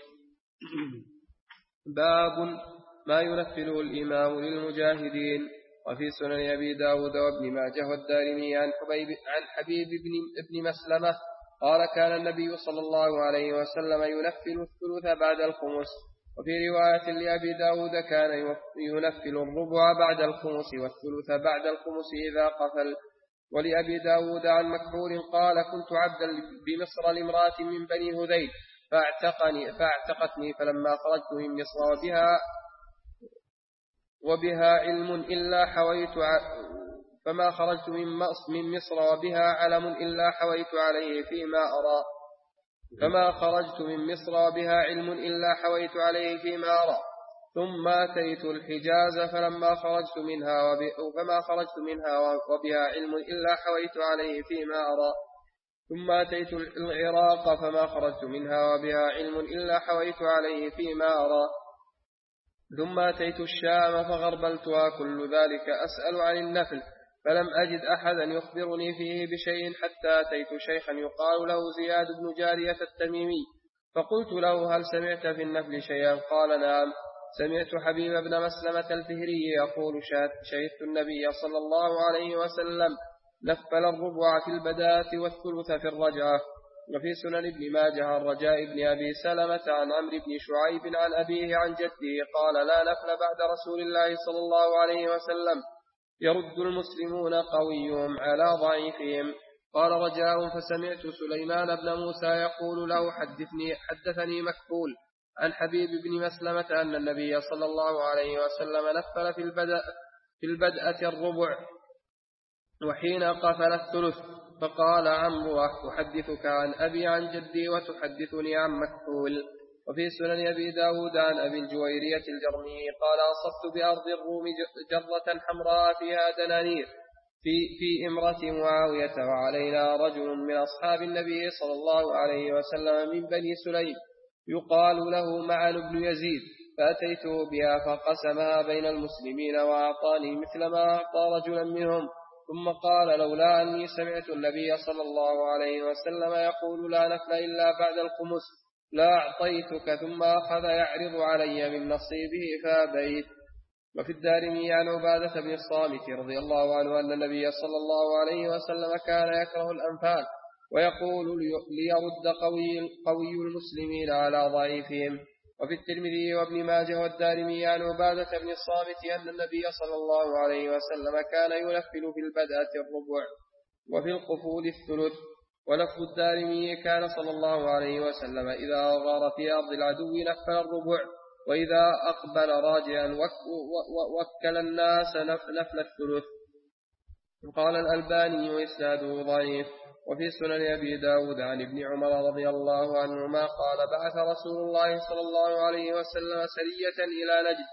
باب ما ينفله الإمام للمجاهدين. وفي سنن أبي داود وابن ماجه والدارمي عن حبيب بن مسلمة قال كان النبي صلى الله عليه وسلم ينفل الثلث بعد الخمس. وفي رواية لأبي داود كان ينفل الربع بعد الخمس والثلث بعد الخمس إذا قفل. ولأبي داود عن مكحول قال كنت عبدا بمصر لامرأة من بني هذيل فاعتقتني فلما خرجت من مصر وبها علم إلا حويت فما خرجت من مصر وبها علم إلا حويت عليه فيما أرى ثم أتيت الحجاز فما خرجت منها وبها علم إلا حويت عليه فيما أرى ثم أتيت العراق فما خرجت منها وبها علم إلا حويت عليه فيما أرى ثم أتيت الشام فغربلتها كل ذلك أسأل عن النفل فلم أجد أحدا يخبرني فيه بشيء حتى أتيت شيخا يقال له زياد بن جارية التميمي فقلت له هل سمعت في النفل شيئا؟ قال نعم سمعت حبيب بن مسلمة الفهري يقول شهدت النبي صلى الله عليه وسلم نفل الربع في البداة والثلث في الرجعة. وفي سنن ابن ماجه عن رجاء بن أبي سلمة عن عمرو بن شعيب عن أبيه عن جده قال لا نفل بعد رسول الله صلى الله عليه وسلم يرد المسلمون قويهم على ضعيفهم. قال رجاء فسمعت سليمان بن موسى يقول له حدثني مكحول عن حبيب بن مسلمة أن النبي صلى الله عليه وسلم نفل في البدءة الربع وحين قفل الثلث فقال عمرو أحدثك عن أبي عن جدي وتحدثني عن مكحول. وفي سنن أبي داود عن أبي الجويرية الجرمي قال أصبت بأرض الروم جرة حمراء فيها دنانير في إمرة معاوية وعلينا رجل من أصحاب النبي صلى الله عليه وسلم من بني سليم يقال له معن بن يزيد فأتيته بها فقسمها بين المسلمين وأعطاني مثل ما أعطى رجلا منهم ثم قال لولا أني سمعت النبي صلى الله عليه وسلم يقول لا نفل إلا بعد الخمس لا أعطيتك ثم أخذ يعرض علي من نصيبه فأبيت. وفي الدارمي عن عبادة بن الصامت رضي الله عنه أن النبي صلى الله عليه وسلم كان يكره الأنفال ويقول ليرد قوي المسلمين على ضعيفهم. وفي الترمذي وابن ماجه والدارمي عن عبادة بن الصامت أن النبي صلى الله عليه وسلم كان ينفل في البدءة الربع وفي القفول الثلث. ولفظ الدارمي كان صلى الله عليه وسلم إذا غار في أرض العدو نفل الربع وإذا أقبل راجعا وكل الناس نفل الثلث. قال الألباني إسناده ضعيف. وفي سنن أبي داود عن ابن عمر رضي الله عنهما قال بعث رسول الله صلى الله عليه وسلم سرية إلى نجد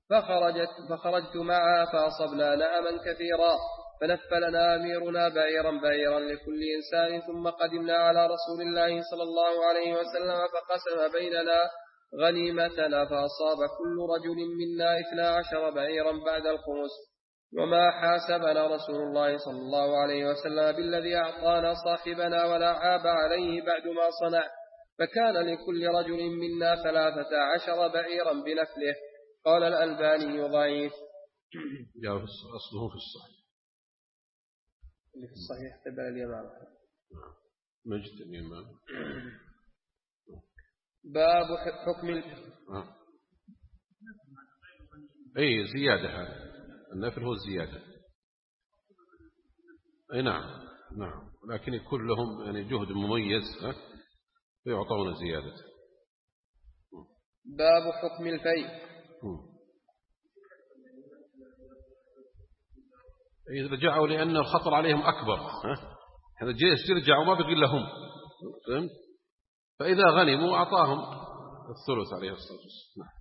فخرجت معها فأصبنا نعما كثيرا فنفلنا أميرنا بعيرا لكل إنسان ثم قدمنا على رسول الله صلى الله عليه وسلم فقسم بيننا غنيمتنا فأصاب كل رجل منا 12 بعيرا بعد الخمس وما حاسبنا رسول الله صلى الله عليه وسلم بالذي أعطانا صاحبنا ولا عاب عليه بعد ما صنع فكان لكل رجل منا 13 بعيرا بنفله. قال الألباني ضعيف. أصله في الصحيح اللي في الصحيح تبع اليمامة مجد اليمامة. باب حكم أي زيادة هذا النفل هو الزيادة. أي نعم لكن يكون لهم يعني جهد مميز فيعطون زيادة. باب حكم الفيء. إذا رجعوا لأن الخطر عليهم أكبر، هذا جيش يرجعوا ما بقي لهم، فهمت؟ فإذا غنموا أعطاهم الثلث عليه الصلاة والسلام.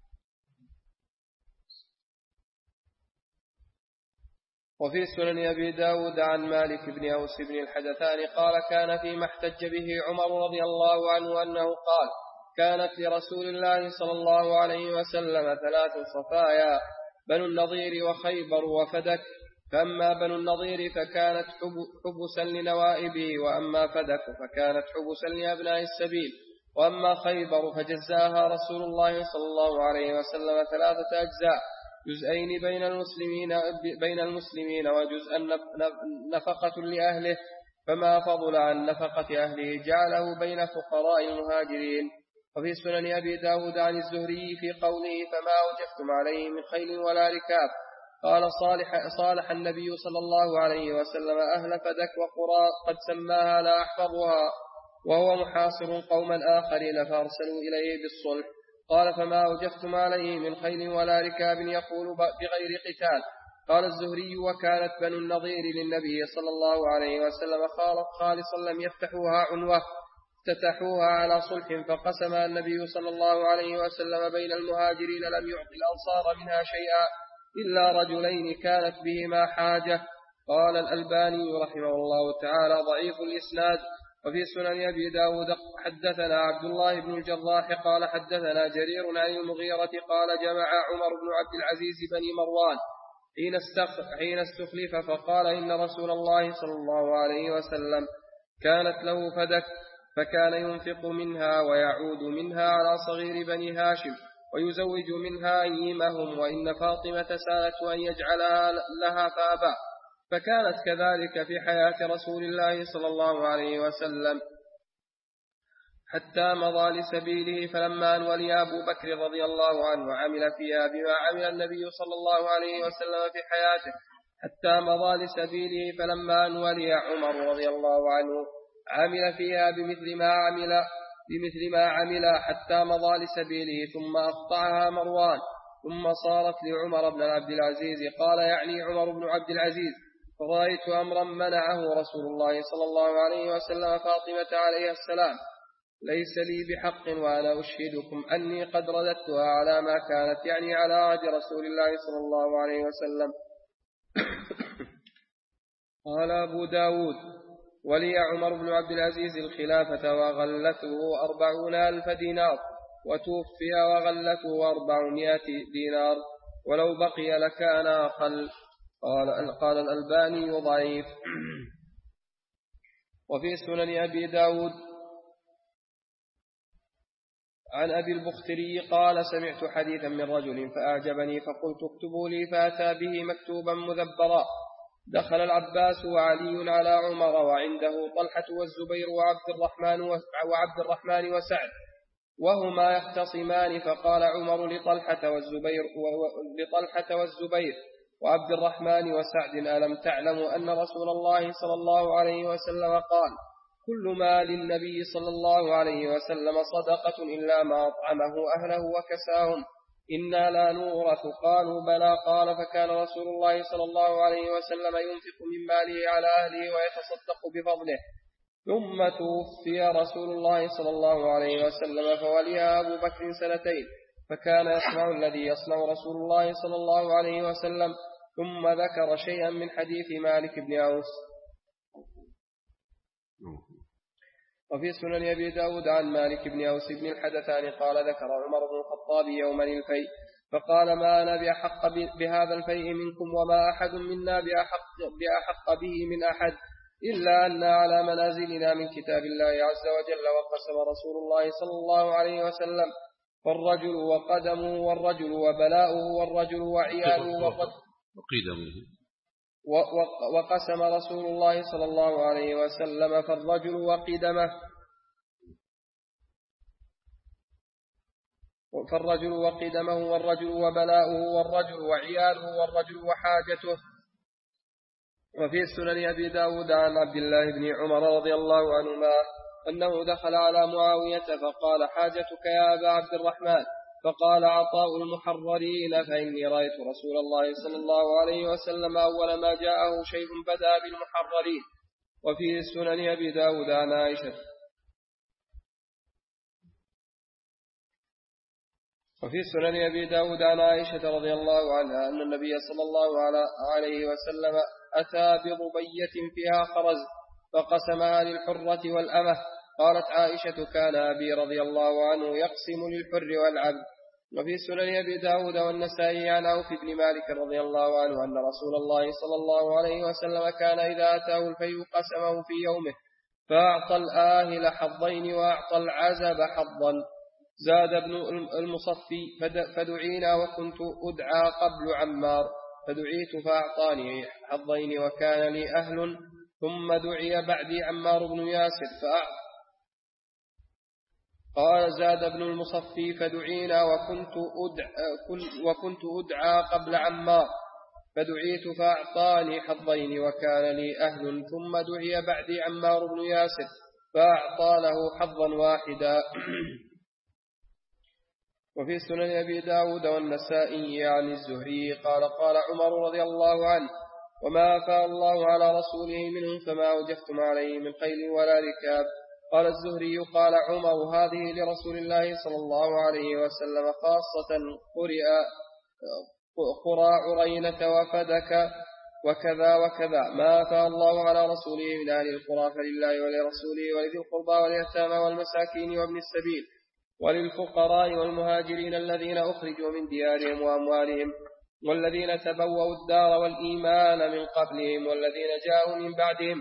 وفي سنن أبي داود عن مالك بن أوس بن الحدثان قال كان فيما احتج به عمر رضي الله عنه أنه قال كانت لرسول الله صلى الله عليه وسلم 3 صفايا، بنو النضير وخيبر وفدك، فأما بنو النضير فكانت حبسا لنوائبه، وأما فدك فكانت حبسا لأبناء السبيل، وأما خيبر فجزاها رسول الله صلى الله عليه وسلم 3 أجزاء، جزئين بين المسلمين وجزءا نفقة لأهله، فما فضل عن نفقة أهله جعله بين فقراء المهاجرين. وفي سنن أبي داود عن الزهري في قوله فما أوجفتم عليه من خيل ولا ركاب قال صالح النبي صلى الله عليه وسلم أهل فدك وقرى قد سماها لا أحفظها، وهو محاصر قوما آخرين فأرسلوا إليه بالصلح. قال فما أوجفتم عليه من خيل ولا ركاب يقول بغير قتال. قال الزهري وكانت بنو النضير للنبي صلى الله عليه وسلم خالصا لم يفتحوها عنوة، افتتحوها على صلح، فقسم النبي صلى الله عليه وسلم بين المهاجرين، لم يعطي الأنصار منها شيئا إلا رجلين كانت بهما حاجة. قال الألباني رحمه الله تعالى ضعيف الإسناد. وفي سنن أبي داود حدثنا عبد الله بن الجراح قال حدثنا جرير عن المغيرة قال جمع عمر بن عبد العزيز بني مروان حين استخلف، فقال إن رسول الله صلى الله عليه وسلم كانت له فدك، فكان ينفق منها ويعود منها على صغير بني هاشم ويزوج منها أيمهم، وإن فاطمة سألت أن يجعلها لها فأبى، فكانت كذلك في حياة رسول الله صلى الله عليه وسلم حتى مضى لسبيله، فلما أن ولي أبو بكر رضي الله عنه عمل فيها بما عمل النبي صلى الله عليه وسلم في حياته حتى مضى لسبيله، فلما أن ولي عمر رضي الله عنه عمل فيها بمثل ما عمل حتى مضى لسبيله، ثم أقطعها مروان، ثم صارت لعمر بن عبد العزيز، قال يعني عمر بن عبد العزيز، فرأيت أمرا منعه رسول الله صلى الله عليه وسلم فاطمة عليه السلام، ليس لي بحق، وأنا أشهدكم أني قد رددتها على ما كانت، يعني على عهد رسول الله صلى الله عليه وسلم. قال أبو داود ولي عمر بن عبد العزيز الخلافة وغلته 40,000 دينار، وتوفي وغلته 400 دينار، ولو بقي لكان أقل. قال الألباني ضعيف. وفي سنن أبي داود عن أبي البختري قال سمعت حديثا من رجل فأعجبني فقلت اكتبوا لي، فأتى به مكتوبا مذبرا. دخل العباس وعلي على عمر وعنده طلحة والزبير وعبد الرحمن وسعد وهما يختصمان، فقال عمر لطلحة والزبير وعبد الرحمن وسعد ألم تعلموا أن رسول الله صلى الله عليه وسلم قال كل ما للنبي صلى الله عليه وسلم صدقة إلا ما أطعمه أهله وكساهم، إنا لا نورث. قالوا بلى. قال فكان رسول الله صلى الله عليه وسلم ينفق من ماله على أهله ويتصدق بفضله، ثم توفي رسول الله صلى الله عليه وسلم فوليها أبو بكر 2 سنين، فكان يصنع الذي يصنع رسول الله صلى الله عليه وسلم. ثم ذكر شيئا من حديث مالك بن أوس. وفي سنن أبي داود عن مالك بن أوس بن الحدثان قال ذكر عمر بن الخطاب يوما الفيء، فقال ما أنا بأحق بهذا الفيء منكم، وما أحد منا بأحق به من أحد، إلا أن على منازلنا من كتاب الله عز وجل. وقسم رسول الله صلى الله عليه وسلم فالرجل وقدمه والرجل وبلاؤه والرجل وعياله وقسم رسول الله صلى الله عليه وسلم فالرجل وقدمه والرجل وبلاؤه والرجل وعياله والرجل وحاجته. وفي سنن أبي داود عن عبد الله بن عمر رضي الله عنهما أنه دخل على معاوية فقال حاجتك يا أبا عبد الرحمن؟ فقال عطاء المحررين فإني رأيت رسول الله صلى الله عليه وسلم أول ما جاءه شيء بدأ بالمحررين. وفي سنن أبي داود عن عائشة رضي الله عنها أن النبي صلى الله عليه وسلم أتى بضبية فيها خرز فقسمها للحرة والأمة. قالت عائشة كان أبي رضي الله عنه يقسم للحر والعبد. وفي سنن أبي داود والنسائي عن عوف بن مالك رضي الله عنه أن رسول الله صلى الله عليه وسلم كان إذا أتاه الفيء قسمه في يومه فأعطى الآهل حظين وأعطى العزب حظا. زاد ابن المصفي فدعينا وكنت أدعى قبل عمار فدعيت فأعطاني حظين وكان لي أهل ثم دعي بعدي عمار بن ياسر قال زاد ابن المصفي فدعينا وكنت أدعى قبل عمار فدعيت فأعطاني حظين وكان لي أهل ثم دعي بعدي عمار بن ياسر فأعطى له حظا واحدا. وفي سنن أبي داود والنسائي عن الزهري قال عمر رضي الله عنه وما أفاء الله على رسوله منهم فما وجفتم عليه من خيل ولا ركاب. قال الزهري قال عمر هذه لرسول الله صلى الله عليه وسلم خاصة قرى عرينة وفدك وكذا وكذا. ما أفاء الله على رسوله من أهل القرى فلله ولرسوله ولذي القربى واليتامى والمساكين وابن السبيل وللفقراء والمهاجرين الذين أخرجوا من ديارهم وأموالهم والذين تبوأوا الدار والإيمان من قبلهم والذين جاءوا من بعدهم.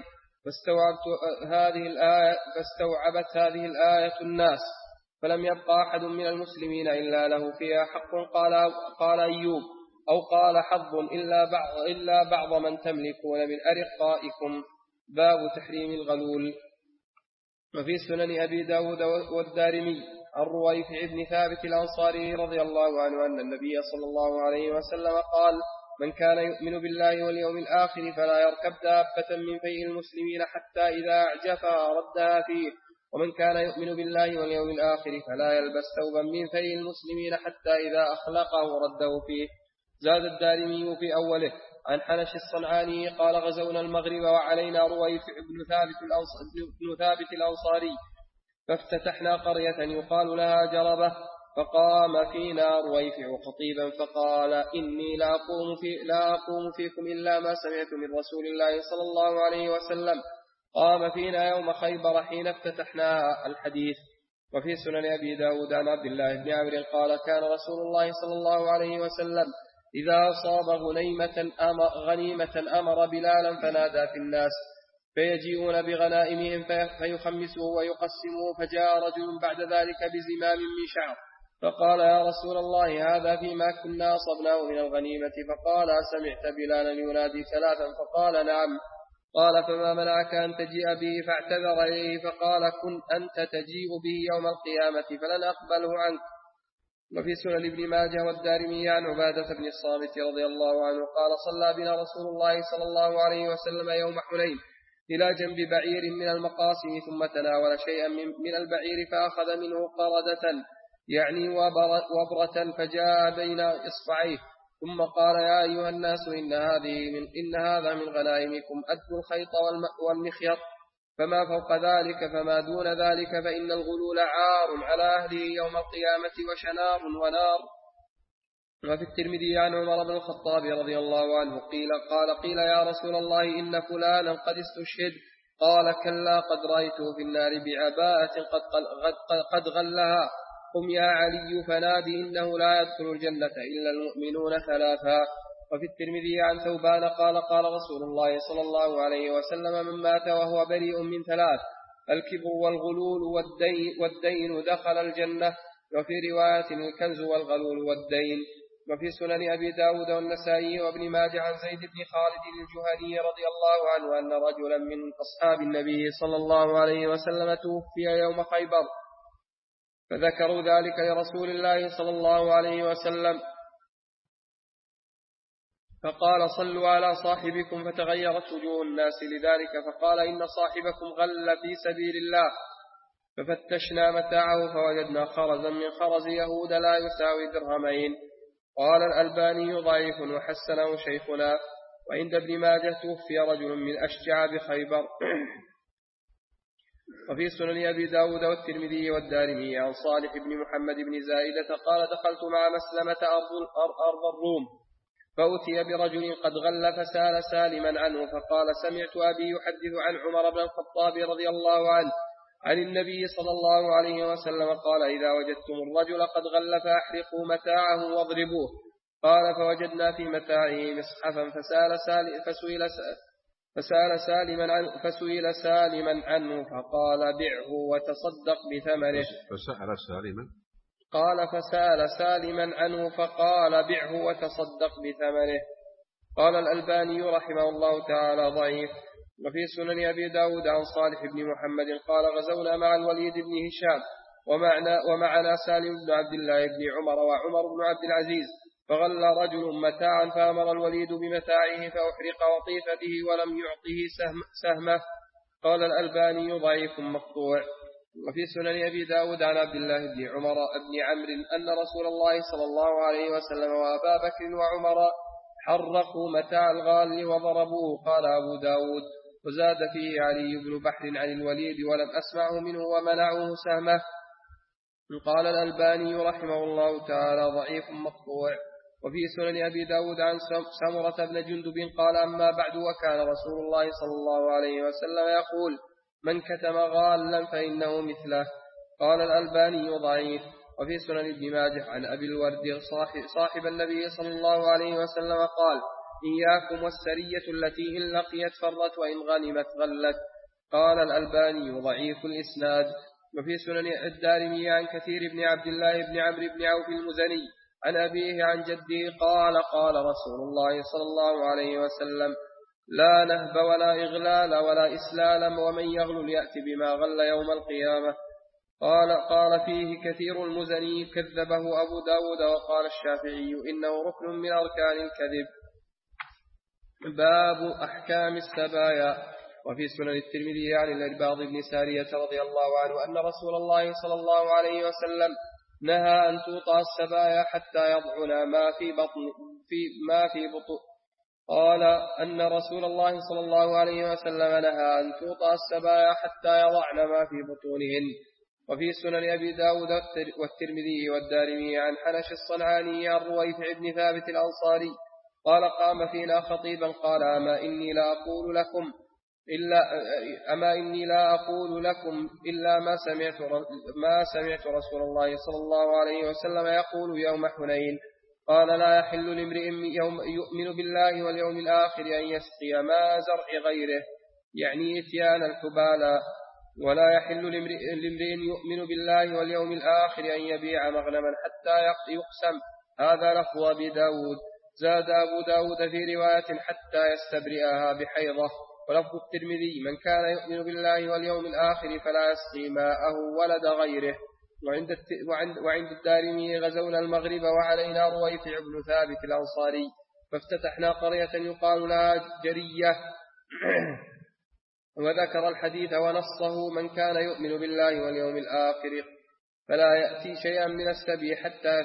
فاستوعبت هذه الآية الناس فلم يبقى أحد من المسلمين إلا له فيها حق. قال أيوب أو قال حظ إلا بعض من تملكون من أرقائكم. باب تحريم الغلول. وفي سنن أبي داود والدارمي عن رويفع بن ثابت الأنصاري رضي الله عنه أن النبي صلى الله عليه وسلم قال من كان يؤمن بالله واليوم الآخر فلا يركب دابة من فيء المسلمين حتى إذا أعجفها ردها فيه ومن كان يؤمن بالله واليوم الآخر فلا يلبس ثوبا من فيء المسلمين حتى إذا أخلقه رده فيه. زاد الدارمي في أوله عن حنش الصنعاني قال غزونا المغرب وعلينا رويفع بن ثابت الأنصاري فافتتحنا قرية يقال لها جربة فقام فينا رويفع خطيبا فقال إني لا أقوم فيكم إلا ما سمعت من رسول الله صلى الله عليه وسلم. قام فينا يوم خيبر حين افتتحنا الحديث. وفي سنن أبي داود عن عبد الله بن عمرو قال كان رسول الله صلى الله عليه وسلم إذا أصاب غنيمة أمر بلالا فنادى في الناس فيجيئون بغنائمهم فيخمسوه ويقسموه. فجاء رجل بعد ذلك بزمام من شعر فقال يا رسول الله هذا فيما كنا أصبناه من الغنيمة. فقال سمعت بلالا ينادي ثلاثا؟ فقال نعم. قال فما منعك أن تجيء به؟ فاعتذر إليه فقال كن أنت تجيء به يوم القيامة فلن أقبله عنك. وفي سنن ابن ماجه والدارمي عن عبادة بن الصامت رضي الله عنه قال صلى بنا رسول الله صلى الله عليه وسلم يوم حنين إلى جنب بعير من المقاسم ثم تناول شيئا من البعير فأخذ منه قردة يعني وبرة فجاء بين إصبعيه ثم قال يا أيها الناس إن هذا من غنائمكم أدوا الخيط والمخيط فما فوق ذلك فما دون ذلك فإن الغلول عار على أهله يوم القيامة وشنار ونار. وفي الترمذي عن عمر بن الخطاب رضي الله عنه قيل يا رسول الله إن فلانا قد استشهد. قال كلا قد رأيته في النار بعباءة قد غلها. قم يا علي فنادي إنه لا يدخل الجنة إلا المؤمنون ثلاثا. وفي الترمذي عن ثوبان قال رسول الله صلى الله عليه وسلم من مات وهو بريء من ثلاث الكبر والغلول والدين دخل الجنة. وفي رواية الكنز والغلول والدين. وفي سنن أبي داود والنسائي وابن ماجه عن زيد بن خالد الجهني رضي الله عنه أن رجلا من أصحاب النبي صلى الله عليه وسلم توفي يوم خيبر فذكروا ذلك لرسول الله صلى الله عليه وسلم فقال صلوا على صاحبكم فتغيرت وجوه الناس لذلك فقال إن صاحبكم غل في سبيل الله ففتشنا متاعه فوجدنا خرزا من خرز يهود لا يساوي درهمين. قال الألباني ضعيف وحسنه شيخنا. وعند ابن ماجه توفي رجل من أشجع بخيبر. وفي سنن أبي داود والترمذي والدارمي عن صالح بن محمد بن زائدة قال دخلت مع مسلمة أرض الروم فأتي برجل قد غل فسال سالما عنه فقال سمعت أبي يحدث عن عمر بن الخطاب رضي الله عنه عن النبي صلى الله عليه وسلم قال إذا وجدتم الرجل قد غل فأحرقوا متاعه واضربوه. قال فوجدنا في متاعه مصحفا فسئل سالما عنه فقال بعه وتصدق بثمنه. فسأل سالما قال فسأل سالما عنه فقال بعه وتصدق بثمنه. قال الألباني رحمه الله تعالى ضعيف. وفي سنن أبي داود عن صالح بن محمد قال غزونا مع الوليد بن هشام ومعنا سالم بن عبد الله بن عمر وعمر بن عبد العزيز فغل رجل متاعا فأمر الوليد بمتاعه فأحرق وطيف به ولم يعطه سهمه. قال الألباني ضعيف مقطوع. وفي سنن أبي داود عن عبد الله بن عمر بن عمرو أن رسول الله صلى الله عليه وسلم وأبا بكر وعمر حرقوا متاع الغال وضربوه. قال أبو داود وزاد فيه علي بن بحر عن الوليد ولم أسمعه منه ومنعوه سهمه. قال الألباني رحمه الله تعالى ضعيف مقطوع. وفي سنن أبي داود عن سمرة بن جندب قال أما بعد وكان رسول الله صلى الله عليه وسلم يقول من كتم غالا فإنه مثله. قال الألباني ضعيف. وفي سنن ابن ماجه عن أبي الورد صاحب النبي صلى الله عليه وسلم قال إياكم والسرية التي إن لقيت فرت وإن غنمت غلت. قال الألباني ضعيف الإسناد. وفي سنن الدارمي عن كثير بن عبد الله بن عمرو بن عوف المزني عن أبيه عن جده قال قال رسول الله صلى الله عليه وسلم لا نهب ولا إغلال ولا إسلال ومن يغلل يأتي بما غل يوم القيامة. قال فيه كثير المزني كذبه أبو داود وقال الشافعي إنه ركن من أركان الكذب. باب أحكام السبايا. وفي سنن الترمذي عن الإرباض بن سارية رضي الله عنه أن رسول الله صلى الله عليه وسلم نهى أن توطى السبايا حتى يضعن ما في بطن قال أن رسول الله صلى الله عليه وسلم نهى أن توطى السبايا حتى يضعن ما في بطونهن. وفي سنن أبي داود والترمذي والدارمي عن حنش الصنعاني عن رويفع بن ثابت الأنصاري قال قام فينا خطيبا قال أما إني لا أقول لكم إلا ما سمعت رسول الله صلى الله عليه وسلم يقول يوم حنين. قال لا يحل لامرئ يؤمن بالله واليوم الآخر أن يسقي ما زرع غيره يعني إتيان الحبالى ولا يحل لامرئ يؤمن بالله واليوم الآخر أن يبيع مغنما حتى يقسم. هذا لفظ أبي داود. زاد أبو داود في رواية حتى يستبرئها بحيضة. ولفظ الترمذي من كان يؤمن بالله واليوم الآخر فلا يسقي ماءه ولد غيره. وعند الدارمي غزونا المغرب وعلينا رويفع بن ثابت الأنصاري فافتتحنا قرية يقال لها جرية وذكر الحديث ونصه من كان يؤمن بالله واليوم الآخر فلا يأتي شيئا من السبي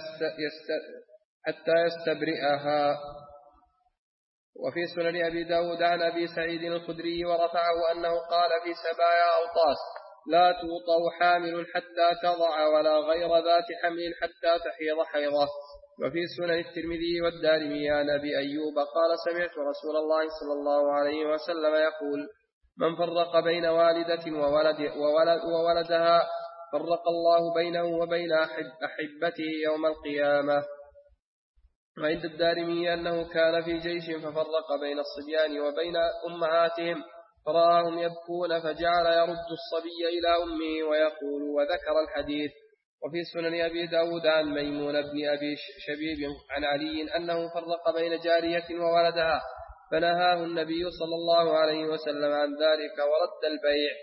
حتى يستبرئها. وفي سنن أبي داود عن أبي سعيد الخدري ورفعه أنه قال في سبايا أوطاس لا توطأ حامل حتى تضع ولا غير ذات حمل حتى تحيض حيضة. وفي سنن الترمذي والدارمي عن أبي أيوب قال سمعت رسول الله صلى الله عليه وسلم يقول من فرق بين والدة وولدها فرق الله بينه وبين أحبته يوم القيامة. وعند الدارمي أنه كان في جيش ففرق بين الصبيان وبين أمهاتهم فرآهم يبكون فجعل يرد الصبي إلى أمه ويقول وذكر الحديث. وفي سنن أبي داود عن ميمون بن أبي شبيب عن علي أنه فرق بين جارية وولدها فنهاه النبي صلى الله عليه وسلم عن ذلك ورد البيع.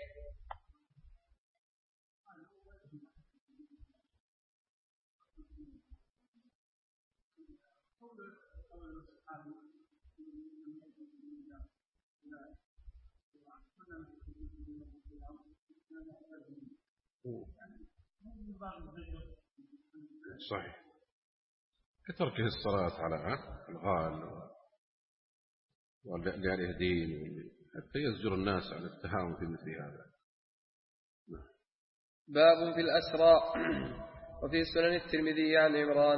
صحيح كتركه الصلاة على الغال واللي عليه دين حتى يزجر الناس عن التهاون في مثل هذا. باب في الأسراء. وفي سنن الترمذي عن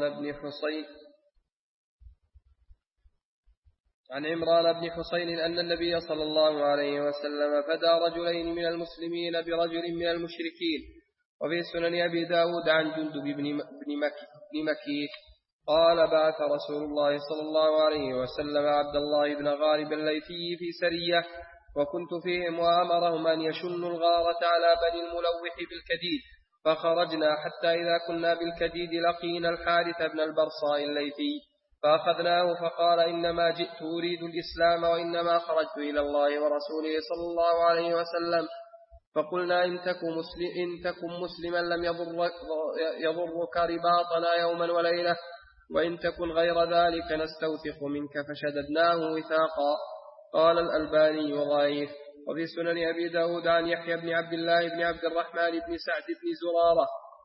عمران بن حصين أن النبي صلى الله عليه وسلم فدى رجلين من المسلمين برجل من المشركين. وفي سنن أبي داود عن جندب بن مكيك قال بعث رسول الله صلى الله عليه وسلم عبد الله بن غالب الليثي في سرية وكنت فيهم وأمرهم أن يشنوا الغارة على بني الملوح بالكديد فخرجنا حتى إذا كنا بالكديد لقينا الحارث بن البرصاء الليثي فأخذناه فقال إنما جئت أريد الإسلام وإنما خرجت إلى الله ورسوله صلى الله عليه وسلم. فقلنا إن تكن مسلما لم يضرك رباطنا يوما وليلة وإن تكن غير ذلك نستوثق منك فشددناه وثاقا. قال الألباني وضعيف. وفي سنن أبي داود عن يحيى بن عبد الله بن عبد الرحمن بن سعد بن زرارة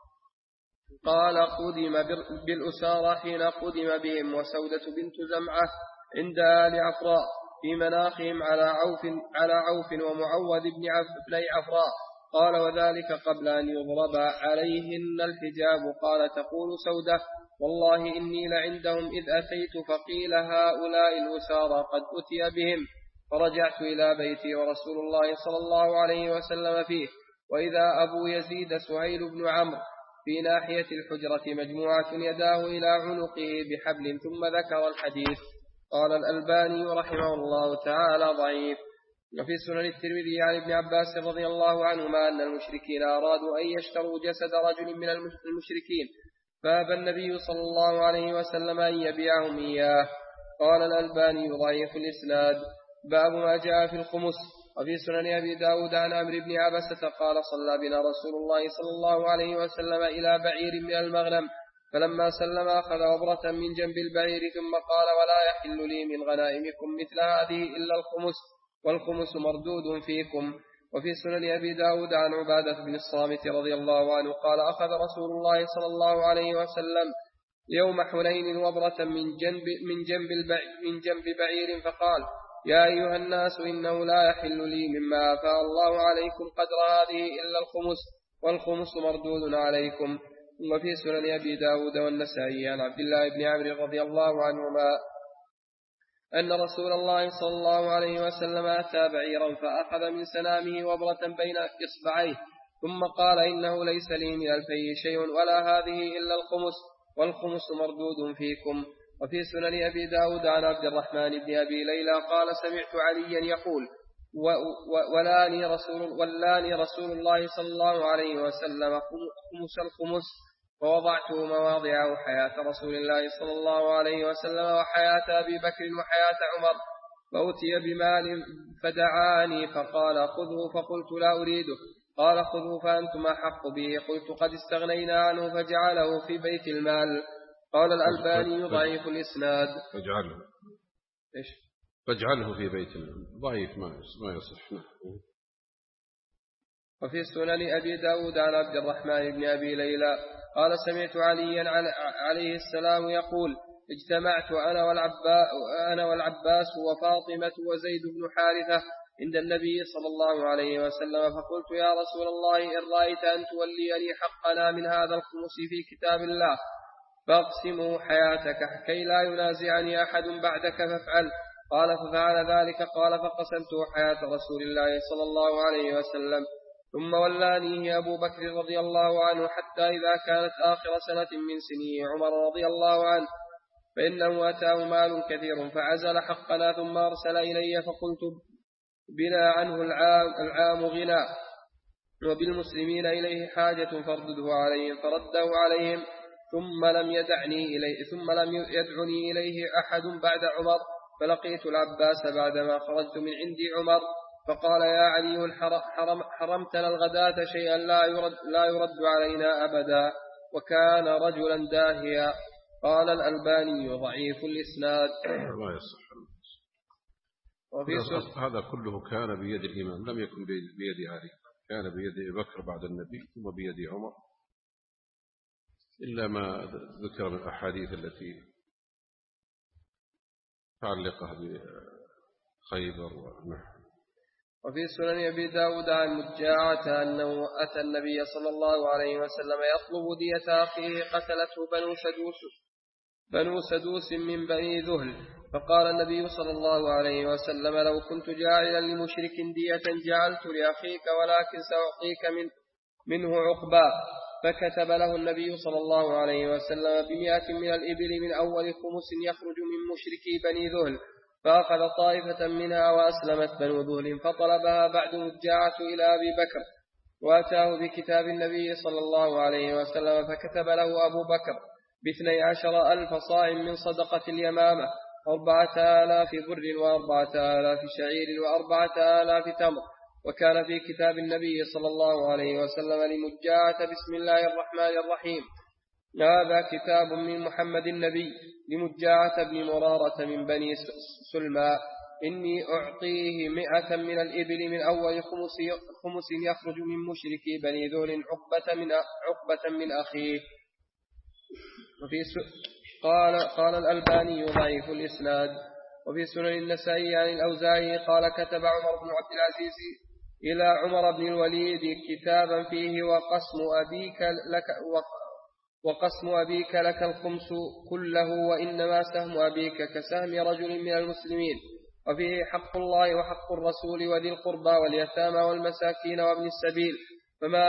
قال قدم بالأسارة حين قدم بهم وسودة بنت زمعة عند آل عفراء في مناخهم على عوف ومعوذ بن عفراء قال وذلك قبل أن يضرب عليهن الحجاب. قال تقول سودة والله إني لعندهم إذ أتيت فقيل هؤلاء الأسارى قد أتي بهم فرجعت إلى بيتي ورسول الله صلى الله عليه وسلم فيه وإذا أبو يزيد سهيل بن عمرو في ناحية الحجرة مجموعة يداه إلى عنقه بحبل ثم ذكر الحديث. قال الألباني رحمه الله تعالى ضعيف. وفي سنن الترمذي عن ابن عباس رضي الله عنهما أن المشركين أرادوا أن يشتروا جسد رجل من المشركين فأبى النبي صلى الله عليه وسلم أن يبيعهم إياه. قال الألباني ضعيف الإسناد. باب ما جاء في الخمس. وفي سنن أبي داود عن عمرو بن عبسة قال صلى بنا رسول الله صلى الله عليه وسلم إلى بعير من المغنم فلما سلم أخذ وبرة من جنب البعير ثم قال ولا يحل لي من غنائمكم مثل هذه إلا الخمس والخمس مردود فيكم. وفي سنن أبي داود عن عبادة بن الصامت رضي الله عنه قال أخذ رسول الله صلى الله عليه وسلم يوم حنين وبرة من جنب بعير فقال يا أيها الناس إنه لا يحل لي مما أفاء الله عليكم قدر هذه إلا الخمس والخمس مردود عليكم. وفي سنن أبي داود والنسائي عن عبد الله بن عمرو رضي الله عنهما أن رسول الله صلى الله عليه وسلم أتى بعيرا فأخذ من سنامه وبرة بين إصبعيه ثم قال إنه ليس لي من الفي شيء ولا هذه إلا الخمس والخمس مردود فيكم. وفي سنن أبي داود عن عبد الرحمن بن أبي ليلى قال سمعت عليا يقول ولاني رسول الله صلى الله عليه وسلم خمس الخمس فوضعته مواضعه حياة رسول الله صلى الله عليه وسلم وحياة أبي بكر وحياة عمر فأتي بمال فدعاني فقال خذه فقلت لا أريده قال خذه فأنتم أحق به قلت قد استغنينا عنه فجعله في بيت المال. قال الألباني ضعيف الإسناد. فاجعله في بيت المال ضعيف ما يصح. وفي سنن أبي داود عن عبد الرحمن بن أبي ليلى قال سمعت عليا عليه السلام يقول اجتمعت أنا والعباس وفاطمة وزيد بن حارثة عند النبي صلى الله عليه وسلم فقلت يا رسول الله إن رأيت أن توليني حقنا من هذا الخمس في كتاب الله فاقسمه حياتك كي لا ينازعني أحد بعدك فافعل. قال ففعل ذلك. قال فقسمته حياة رسول الله صلى الله عليه وسلم ثم ولانيه أبو بكر رضي الله عنه حتى إذا كانت آخر سنة من سنيه عمر رضي الله عنه فإنه أتاه مال كثير فعزل حقنا ثم أرسل إلي فقلت بنا عنه العام غنى وبالمسلمين إليه حاجة فردده عليهم فرده عليهم ثم لم يدعني إليه أحد بعد عمر فلقيت العباس بعدما خرجت من عندي عمر فقال يا علي حرمتنا الغداة شيئا لا يرد علينا أبدا وكان رجلا داهيا. قال الألباني ضعيف الإسناد. لا يصح. هذا كله كان بيد الإمام لم يكن بيد علي. كان بيد أبي بكر بعد النبي ثم بيد عمر، إلا ما ذكر من الأحاديث التي تعلقها بخيبر ونحو. وفي سنن أبي داود عن مجاعة أنه أتى النبي صلى الله عليه وسلم يطلب دية أخيه قتلته بنو سدوس من بني ذهل، فقال النبي صلى الله عليه وسلم لو كنت جاعلا لمشرك دية جعلت لأخيك ولكن سأعطيك منه عقبا. فكتب له النبي صلى الله عليه وسلم ب100 من الإبل من أول خمس يخرج من مشركي بني ذهل، فأخذ طائفة منها وأسلمت بنو ذهل، فطلبها بعد مجاعة إلى أبي بكر وأتاه بكتاب النبي صلى الله عليه وسلم، فكتب له أبو بكر ب12,000 صاع من صدقة اليمامة، 4,000 بر و4,000 شعير و4,000 تمر. وكان في كتاب النبي صلى الله عليه وسلم لمجاعة بسم الله الرحمن الرحيم: هذا كتاب من محمد النبي لمجاعة بن مرارة من بني سلمى، إني أعطيه 100 من الإبل من أول خمس يخرج من مشركي بني ذهل عقبة من أخيه. قال الألباني ضعيف الإسناد. وفي سنن النسائي عن الأوزاعي قال كتب عمر بن عبد العزيز إلى عمر بن الوليد كتابا فيه وقسم أبيك لك الخمس كله، وإنما سهم أبيك كسهم رجل من المسلمين، وفيه حق الله وحق الرسول وذي القربى واليتامى والمساكين وابن السبيل، فما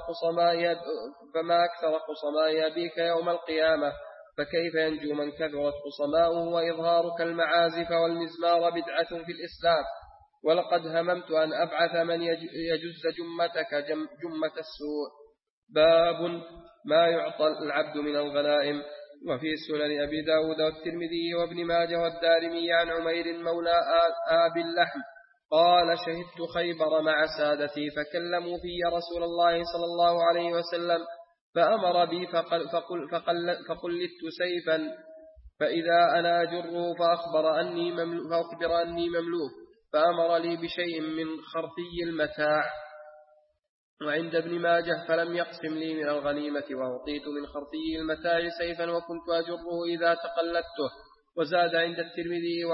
أكثر خصماء أبيك يوم القيامة، فكيف ينجو من كثرت خصماؤه وإظهارك المعازف والمزمار بدعة في الإسلام. ولقد هممت أن أبعث من يجز جمتك جمة السوء. باب ما يعطى العبد من الغنائم. وفي سنن أبي داود والترمذي وابن ماجه والدارمي عن عمير مولى آب اللحم قال شهدت خيبر مع سادتي فكلموا في رسول الله صلى الله عليه وسلم، فأمر بي فقلدت سيفا فإذا أنا أجره فأخبر أني مملوك، فأمر لي بشيء من خرفي المتاع. وعند ابن ماجه فلم يقسم لي من الغنيمة وأعطيت من خرفي المتاع سيفا وكنت أجره إذا تقلدته. وزاد عند الترمذي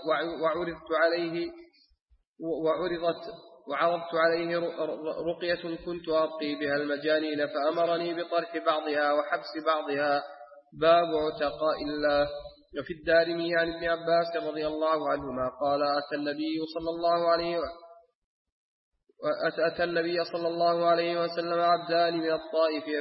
وعرضت عليه رقية كنت أرقي بها المجانين فأمرني بطرح بعضها وحبس بعضها. باب عتقاء الله. وفي الدارمي عن ابن عباس رضي الله عنهما قال أتى النبي صلى الله عليه وسلم عبدان من الطائف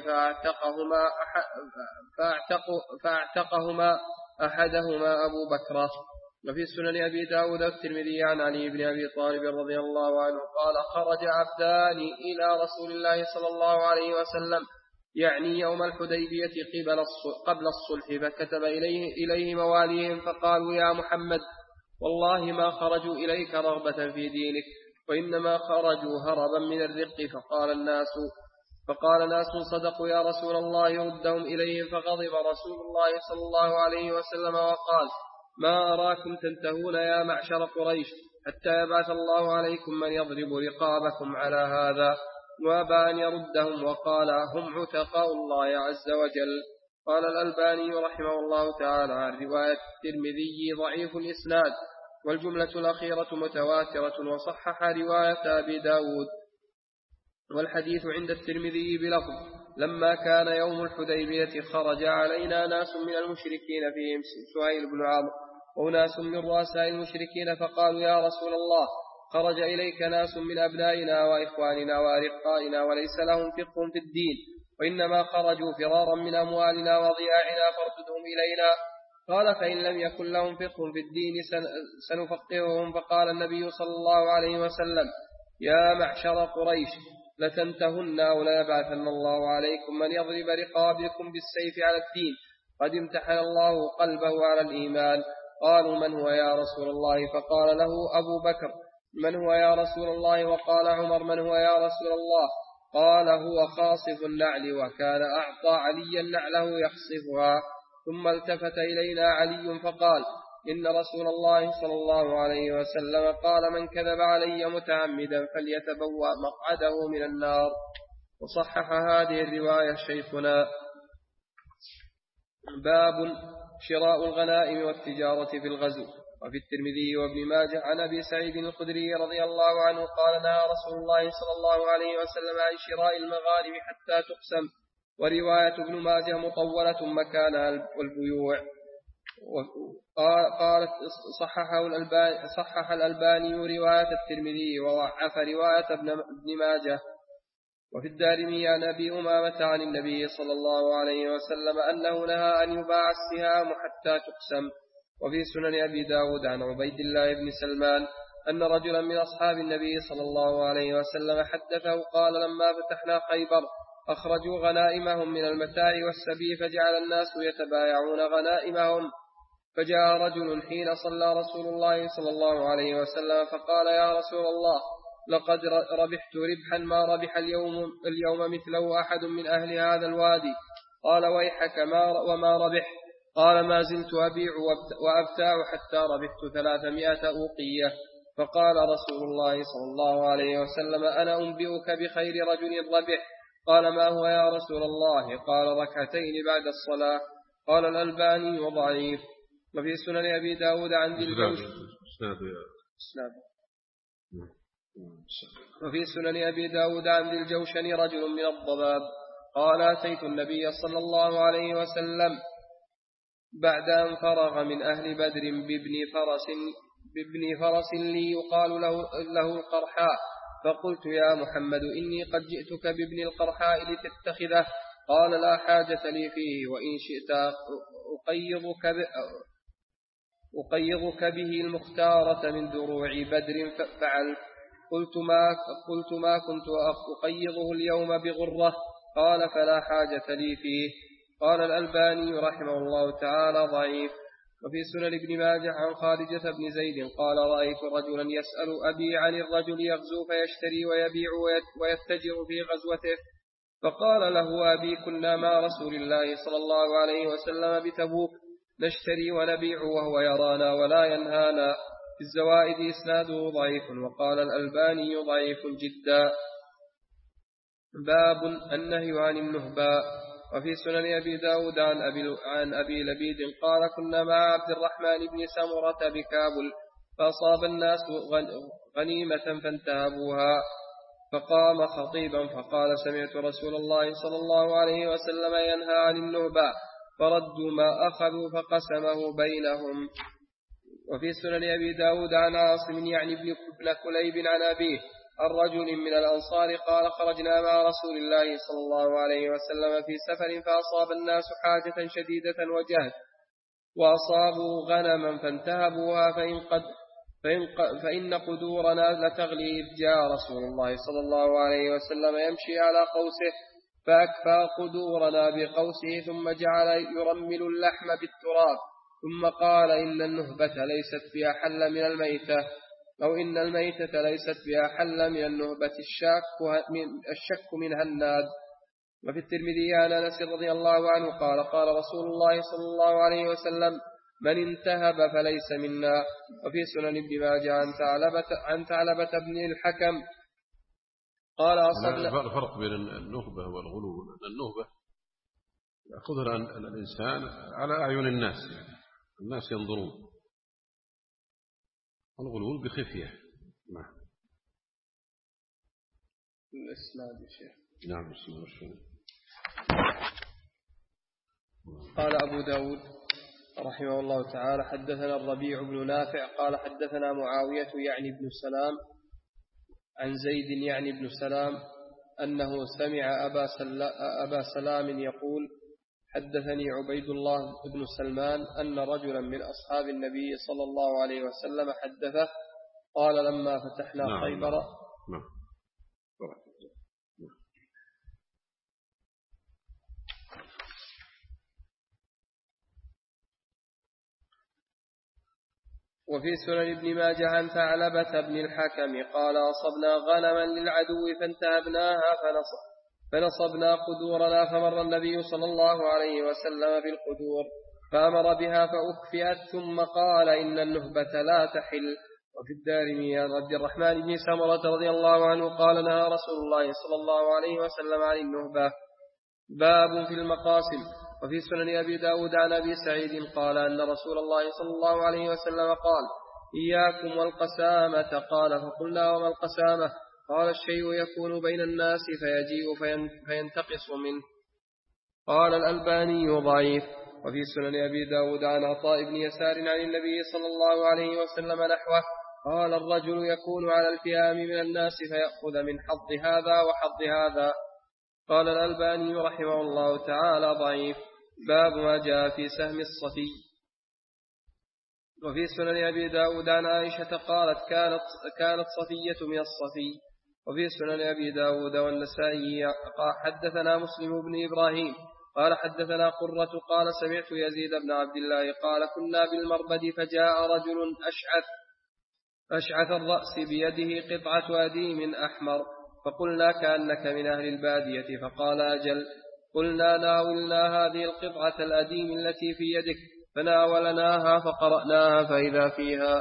فاعتقهما أحدهما أبو بكر. وفي سنن أبي داود والترمذي عن علي بن أبي طالب رضي الله عنه قال خرج عبدان إلى رسول الله صلى الله عليه وسلم يعني يوم الحديبية قبل الصلح، فكتب إليه مواليهم فقالوا يا محمد والله ما خرجوا إليك رغبة في دينك وإنما خرجوا هربا من الرق. فقال ناس صدقوا يا رسول الله ردهم إليهم. فغضب رسول الله صلى الله عليه وسلم وقال ما أراكم تنتهون يا معشر قريش حتى يبعث الله عليكم من يضرب رقابكم على هذا، وأبى أن يردهم وقال هم عتقاء الله عز وجل. قال الألباني رحمه الله تعالى عن رواية الترمذي ضعيف الإسناد، والجملة الأخيرة متواترة، وصحح رواية أبي داود. والحديث عند الترمذي بلفظ لما كان يوم الحديبية خرج علينا ناس من المشركين فيهم سهيل بن عمرو وناس من رؤساء المشركين فقالوا يا رسول الله خرج إليك ناس من أبنائنا وإخواننا وأرقائنا وليس لهم فقه في الدين، وإنما خرجوا فرارا من أموالنا وضياعنا فارتدهم إلينا. قال فإن لم يكن لهم فقه في الدين سنفقههم. فقال النبي صلى الله عليه وسلم يا معشر قريش لتنتهن أو ليبعثن الله عليكم من يضرب رقابكم بالسيف على الدين، قد امتحن الله قلبه على الإيمان. قالوا من هو يا رسول الله؟ فقال له أبو بكر من هو يا رسول الله؟ وقال عمر من هو يا رسول الله؟ قال هو خاصف النعل، وكان أعطى عليا نعله يخصفها. ثم التفت إلينا علي فقال إن رسول الله صلى الله عليه وسلم قال من كذب علي متعمدا فليتبوأ مقعده من النار. وصحح هذه الرواية شيخنا. باب شراء الغنائم والتجارة في الغزو. وفي الترمذي وابن ماجه عن أبي سعيد الخدري رضي الله عنه قال نهى رسول الله صلى الله عليه وسلم عن شراء المغانم حتى تقسم. ورواية ابن ماجه مطولة مكانها البيوع. قالت صحح الألباني رواية الترمذي وضعف رواية ابن ماجه. وفي الدارمي عن أبي أمامة عن النبي صلى الله عليه وسلم أنه نهى أن يباع السهام حتى تقسم. وفي سنن أبي داود عن عبيد الله بن سلمان أن رجلا من أصحاب النبي صلى الله عليه وسلم حدثه قال لما فتحنا خيبر أخرجوا غنائمهم من المتاع والسبي فجعل الناس يتبايعون غنائمهم. فجاء رجل حين صلى رسول الله صلى الله عليه وسلم فقال يا رسول الله لقد ربحت ربحا ما ربح اليوم مثله أحد من أهل هذا الوادي. قال ويحك وما ربح؟ قال ما زلت أبيع وأبتاع حتى ربحت 300 أوقية. فقال رسول الله صلى الله عليه وسلم أنا أنبئك بخير رجل ربح. قال ما هو يا رسول الله؟ قال ركعتين بعد الصلاة. قال الألباني ضعيف. وفي سنن أبي داود عن ذي الجوش وفي سنن أبي داود عن ذي الجوشن رجل من الضباب قال أتيت النبي صلى الله عليه وسلم بعد أن فرغ من أهل بدر بابن فرس لي يقال له القرحاء. فقلت يا محمد إني قد جئتك بابن القرحاء لتتخذه. قال لا حاجة لي فيه وإن شئت أقيضك به المختارة من دروع بدر ففعلت. قلت ما كنت أقيضه اليوم بغرة. قال فلا حاجة لي فيه. قال الألباني رحمه الله تعالى ضعيف. وفي سنن ابن ماجه عن خارجة بن زيد قال رأيت رجلا يسأل أبي عن الرجل يغزو فيشتري ويبيع ويتجر في غزوته. فقال له أبي كنا مع رسول الله صلى الله عليه وسلم بتبوك نشتري ونبيع وهو يرانا ولا ينهانا. في الزوائد إسناده ضعيف. وقال الألباني ضعيف جدا. باب النهي عن النهباء. وفي سنن أبي داود عن أبي لبيد قال كنا مع عبد الرحمن بن سمرة بكابل فأصاب الناس غنيمة فانتهبوها. فقام خطيبا فقال سمعت رسول الله صلى الله عليه وسلم ينهى عن النهباء فردوا ما أخذوا فقسمه بينهم. وفي سنن أبي داود عن عاصم يعني ابن كليب عن أبيه الرجل من الأنصار قال خرجنا مع رسول الله صلى الله عليه وسلم في سفر فأصاب الناس حاجة شديدة وجهد وأصابوا غنما فانتهبوها فإن قدورنا لتغلي. جاء رسول الله صلى الله عليه وسلم يمشي على قوسه فأكفى قدورنا بقوسه ثم جعل يرمل اللحم بالتراب ثم قال إن النهبة ليست بأحل من الميتة أو إن الميتة ليست بأحل من النهبة الشك منها الناد. وفي الترمذي عن أنس رضي الله عنه قال قال رسول الله صلى الله عليه وسلم من انتهب فليس منا. وفي سنن ابن ماجه عن ثعلبة بن الحكم قال أصبنا. الفرق بين النهبة والغلو أن النهبة يأخذها الإنسان على أعين الناس يعني الناس ينظرون. الغلو بخفية. نعم. الإسناد يا شيخ. نعم بسم الله. قال أبو داود رحمه الله تعالى حدثنا الربيع بن نافع قال حدثنا معاوية يعني بن سلام عن زيد يعني بن سلام أنه سمع أبا سلام يقول حدثني عبيد الله بن سلمان أن رجلا من أصحاب النبي صلى الله عليه وسلم حدثه قال لما فتحنا خيبر. وفي سنن ابن ماجه عن ثعلبة بن الحكم قال أصبنا غنما للعدو فانتهبناها فنصبنا قدورنا فمر النبي صلى الله عليه وسلم بالقدور فأمر بها فأكفئت ثم قال إن النهبة لا تحل. وفي الدارمي عن عبد الرحمن بن سمرة رضي الله عنه قال نهى رسول الله صلى الله عليه وسلم عن النهبة. باب في المقاسم. وفي سنن أبي داود عن أبي سعيد قال أن رسول الله صلى الله عليه وسلم قال إياكم والقسامة. قال فقلنا وما القسامة؟ قال الشيء يكون بين الناس فيجيء فينتقص منه. قال الألباني ضعيف. وفي سنن أبي داود عن عطاء بن يسار عن النبي صلى الله عليه وسلم نحوه قال الرجل يكون على الفئام من الناس فيأخذ من حظ هذا وحظ هذا. قال الألباني رحمه الله تعالى ضعيف. باب ما جاء في سهم الصفي. وفي سنن أبي داود عن عائشة قالت كانت صفية من الصفي. وفي سنن أبي داود والنسائي حدثنا مسلم بن إبراهيم قال حدثنا قرة قال سمعت يزيد بن عبد الله قال كنا بالمربد فجاء رجل أشعث الرأس بيده قطعة أديم أحمر فقلنا كأنك من أهل البادية فقال أجل. قلنا ناولنا هذه القطعة الأديم التي في يدك فناولناها فقرأناها فإذا فيها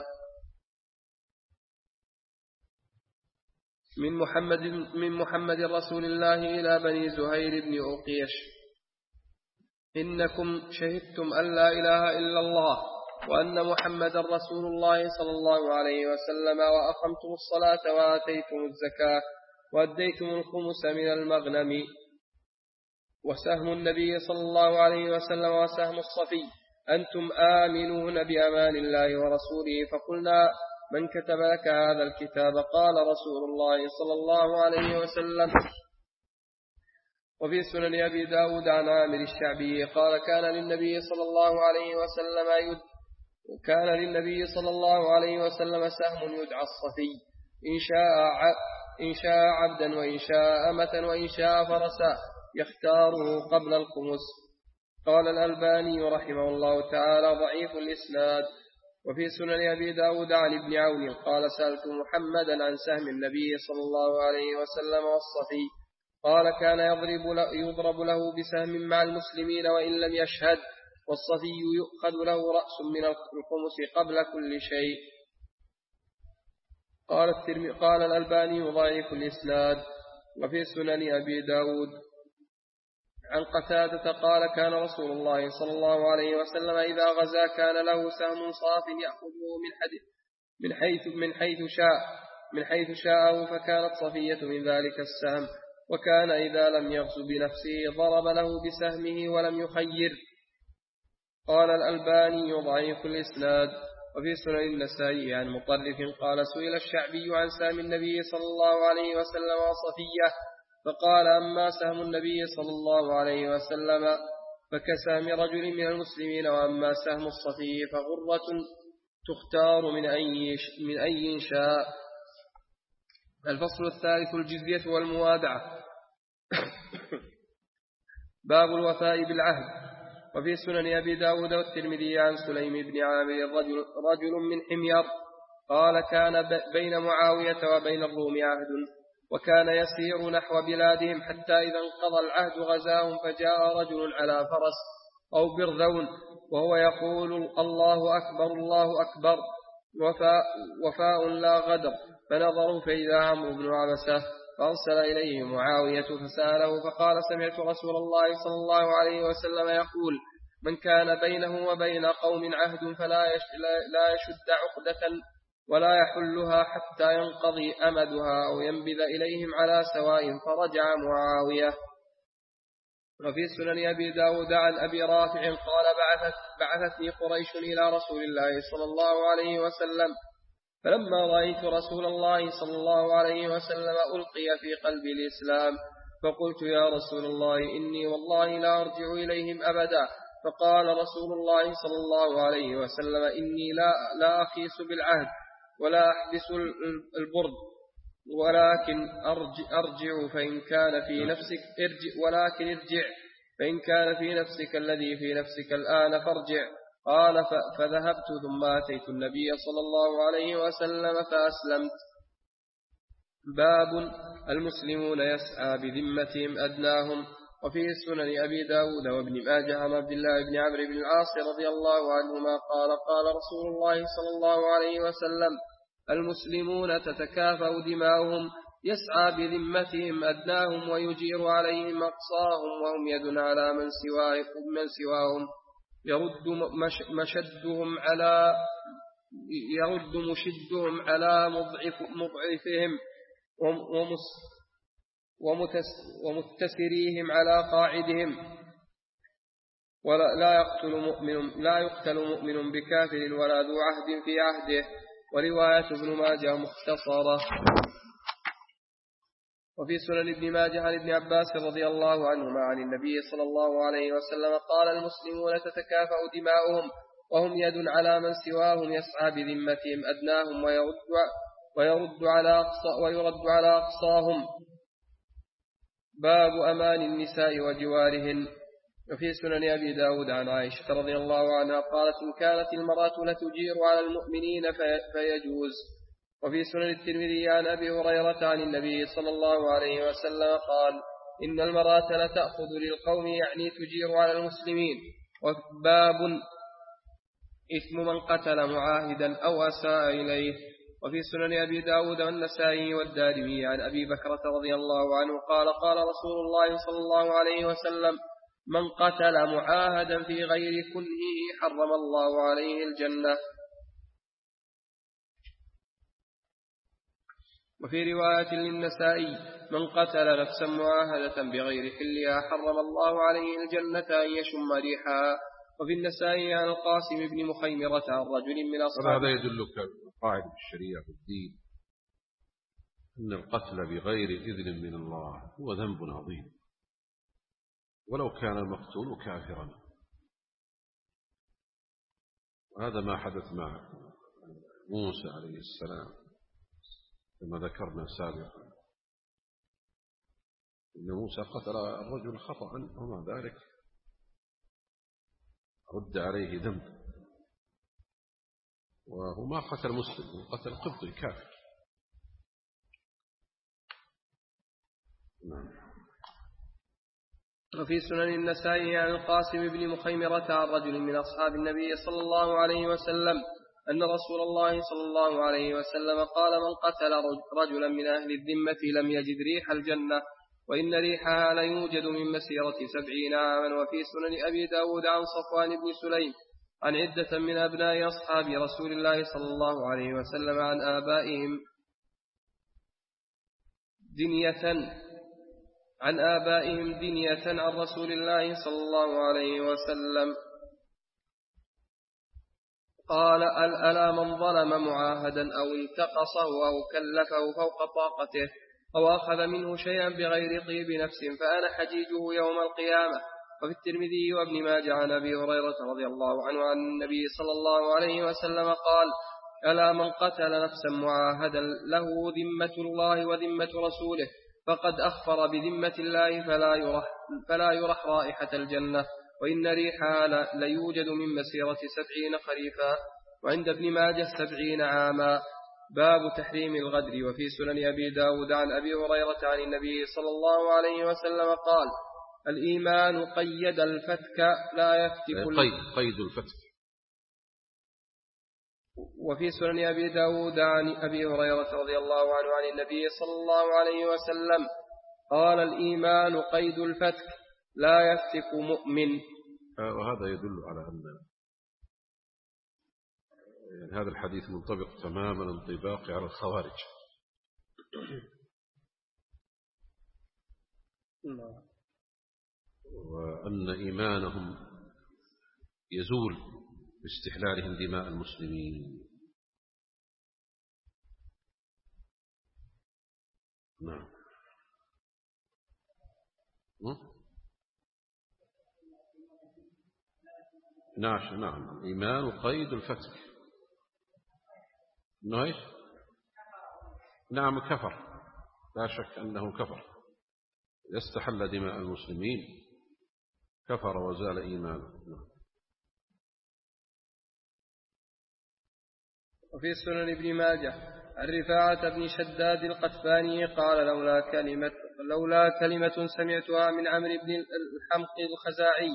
من محمد رسول الله إلى بني زهير بن أوقيش إنكم شهدتم أن لا إله إلا الله وأن محمد رسول الله صلى الله عليه وسلم وأقمتم الصلاة وآتيتم الزكاة وأديتم الخمس من المغنم وسهم النبي صلى الله عليه وسلم وسهم الصفي أنتم آمنون بأمان الله ورسوله. فقلنا من كتب لك هذا الكتاب؟ قال رسول الله صلى الله عليه وسلم. وفي سنن أبي داود عن عامر الشعبي قال كان للنبي صلى الله عليه وسلم سهم يدعى الصفي إن شاء عبدا وإن شاء أمة وإن شاء فرسا يختاره قبل الخمس. قال الألباني رحمه الله تعالى ضعيف الإسناد. وفي سنن أبي داود عن ابن عون قال سألت محمدا عن سهم النبي صلى الله عليه وسلم والصفي قال كان يضرب له بسهم مع المسلمين وإن لم يشهد والصفي يؤخذ له رأس من الخمس قبل كل شيء. قال الألباني ضعيف الإسناد. وفي سنن أبي داود عن قتادة قال كان رسول الله صلى الله عليه وسلم إذا غزا كان له سهم صاف يأخذه من حيث شاءه فكانت صفية من ذلك السهم. وكان إذا لم يغز بنفسه ضرب له بسهمه ولم يخير. قال الألباني ضعيف الإسناد. وفي سنن النسائي عن مطرف قال سئل الشعبي عن سهم النبي صلى الله عليه وسلم وصفية فقال أما سهم النبي صلى الله عليه وسلم فكسهم رجل من المسلمين وأما سهم الصفي فغرة تختار من أي شاء. الفصل الثالث الجزية والموادعة. باب الوفاء بالعهد. وفي سنن أبي داود والترمذي عن سليم بن عامر رجل من حمير قال كان بين معاوية وبين الروم عهد وكان يسير نحو بلادهم حتى إذا انقضى العهد غزاهم فجاء رجل على فرس أو برذون وهو يقول الله أكبر الله أكبر وفاء لا غدر. فنظروا فإذا عمرو بن عبسة فأرسل إليه معاوية فسأله فقال سمعت رسول الله صلى الله عليه وسلم يقول من كان بينه وبين قوم عهد فلا يشد عقدة ولا يحلها حتى ينقضي أمدها أو ينبذ إليهم على سواء. فرجع معاوية. وفي سنن أبي داود عن أبي رافع قال بعثتني قريش إلى رسول الله صلى الله عليه وسلم فلما رأيت رسول الله صلى الله عليه وسلم ألقي في قلبي الإسلام فقلت يا رسول الله إني والله لا أرجع إليهم أبدا. فقال رسول الله صلى الله عليه وسلم إني لا أخيس بالعهد ولا أحبس البرد ولكن ارجع فإن كان في نفسك ارجع فإن كان في نفسك الذي في نفسك الآن فارجع. قال فذهبت ثم أتيت النبي صلى الله عليه وسلم فأسلمت. باب المسلمون يسعى بذمتهم أدناهم. وفي سنن أبي داود وابن ماجه عن عبد الله بن عمرو بن العاص رضي الله عنهما قال قال رسول الله صلى الله عليه وسلم المسلمون تتكافأ دماؤهم يسعى بذمتهم أدناهم ويجير عليهم أقصاهم وهم يد على من سواهم يرد مشدهم على مضعفهم ومتسريهم على قاعدهم لا يقتل مؤمن بكافر ولا ذو عهد في عهده. ورواية ابن ماجه مختصرة. وفي سنن ابن ماجه عن ابن عباس رضي الله عنهما عن النبي صلى الله عليه وسلم قال المسلمون تتكافأ دماؤهم وهم يد على من سواهم يسعى بذمتهم أدناهم ويرد على أقصاهم. باب أمان النساء وجوارهن. وفي سنن أبي داود عن عائشة رضي الله عنها قالت إن كانت المرأة لتجير على المؤمنين فيجوز. وفي سنن الترمذي عن أبي هريرة عن النبي صلى الله عليه وسلم قال إن المرأة لتأخذ للقوم يعني تجير على المسلمين. وباب إثم من قتل معاهدا أو أساء إليه. وفي سنن أبي داود والنسائي والدارمي عن أبي بكرة رضي الله عنه قال قال رسول الله صلى الله عليه وسلم من قتل معاهدا في غير كنهه حرم الله عليه الجنة. وفي رواية للنسائي من قتل نفسا معاهدة بغير حلها حرم الله عليه الجنة أن يشم ريحها. وفي النسائي عن القاسم بن مخيمرة عن رجل من أصحاب. هذا يدلك قاعدة الشريعة في الدين أن القتل بغير إذن من الله هو ذنب عظيم ولو كان المقتول كافرا. وهذا ما حدث مع موسى عليه السلام كما ذكرنا سابقا إن موسى قتل الرجل خطأ ومع ذلك رد عليه ذنب وهو ما قتل مسلم قتل قبطي كافر. نعم. وفي سنن النسائي عن القاسم بن مخيمرة عن رجل من أصحاب النبي صلى الله عليه وسلم أن رسول الله صلى الله عليه وسلم قال من قتل رجلا من أهل الذمة لم يجد ريح الجنة وإن ريحها ليوجد من مسيرة 70 عاما. وفي سنن أبي داود عن صفوان بن سليم عن عدة من أبناء أصحاب رسول الله صلى الله عليه وسلم عن آبائهم دنية عن رسول الله صلى الله عليه وسلم قال ألا من ظلم معاهدا أو انتقصه أو كلفه فوق طاقته أو أخذ منه شيئا بغير طيب نفس فأنا حجيجه يوم القيامة. وفي الترمذي وابن ماجه عن أبي هريرة رضي الله عنه عن النبي صلى الله عليه وسلم قال ألا من قتل نفسا معاهدا له ذمة الله وذمة رسوله فقد أخفر بذمة الله فلا يرح رائحة الجنة وإن ريحها ليوجد من مسيرة 70 خريفا. وعند ابن ماجه 70 عاما. باب تحريم الغدر. وفي سنن أبي داود عن أبي هريرة عن النبي صلى الله عليه وسلم قال الإيمان قيد الفتك لا يفتك قيد الفتك. وفي سنن أبي داود عن أبي هريرة رضي الله عنه عن النبي صلى الله عليه وسلم قال الإيمان قيد الفتك لا يفتك مؤمن. وهذا يدل على أن يعني هذا الحديث منطبق تماما انطباقي على الخوارج. وأن إيمانهم يزول باستحلالهم دماء المسلمين. نعم. نعم. إيمان قيد الفتك. نعيش. نعم كفر لا شك أنه كفر يستحل دماء المسلمين كفر وزال إيمانه. وفي سنن ابن ماجه عن رفاعة بن شداد القتفاني قال لولا كلمة سمعتها من عمرو بن الحمق الخزاعي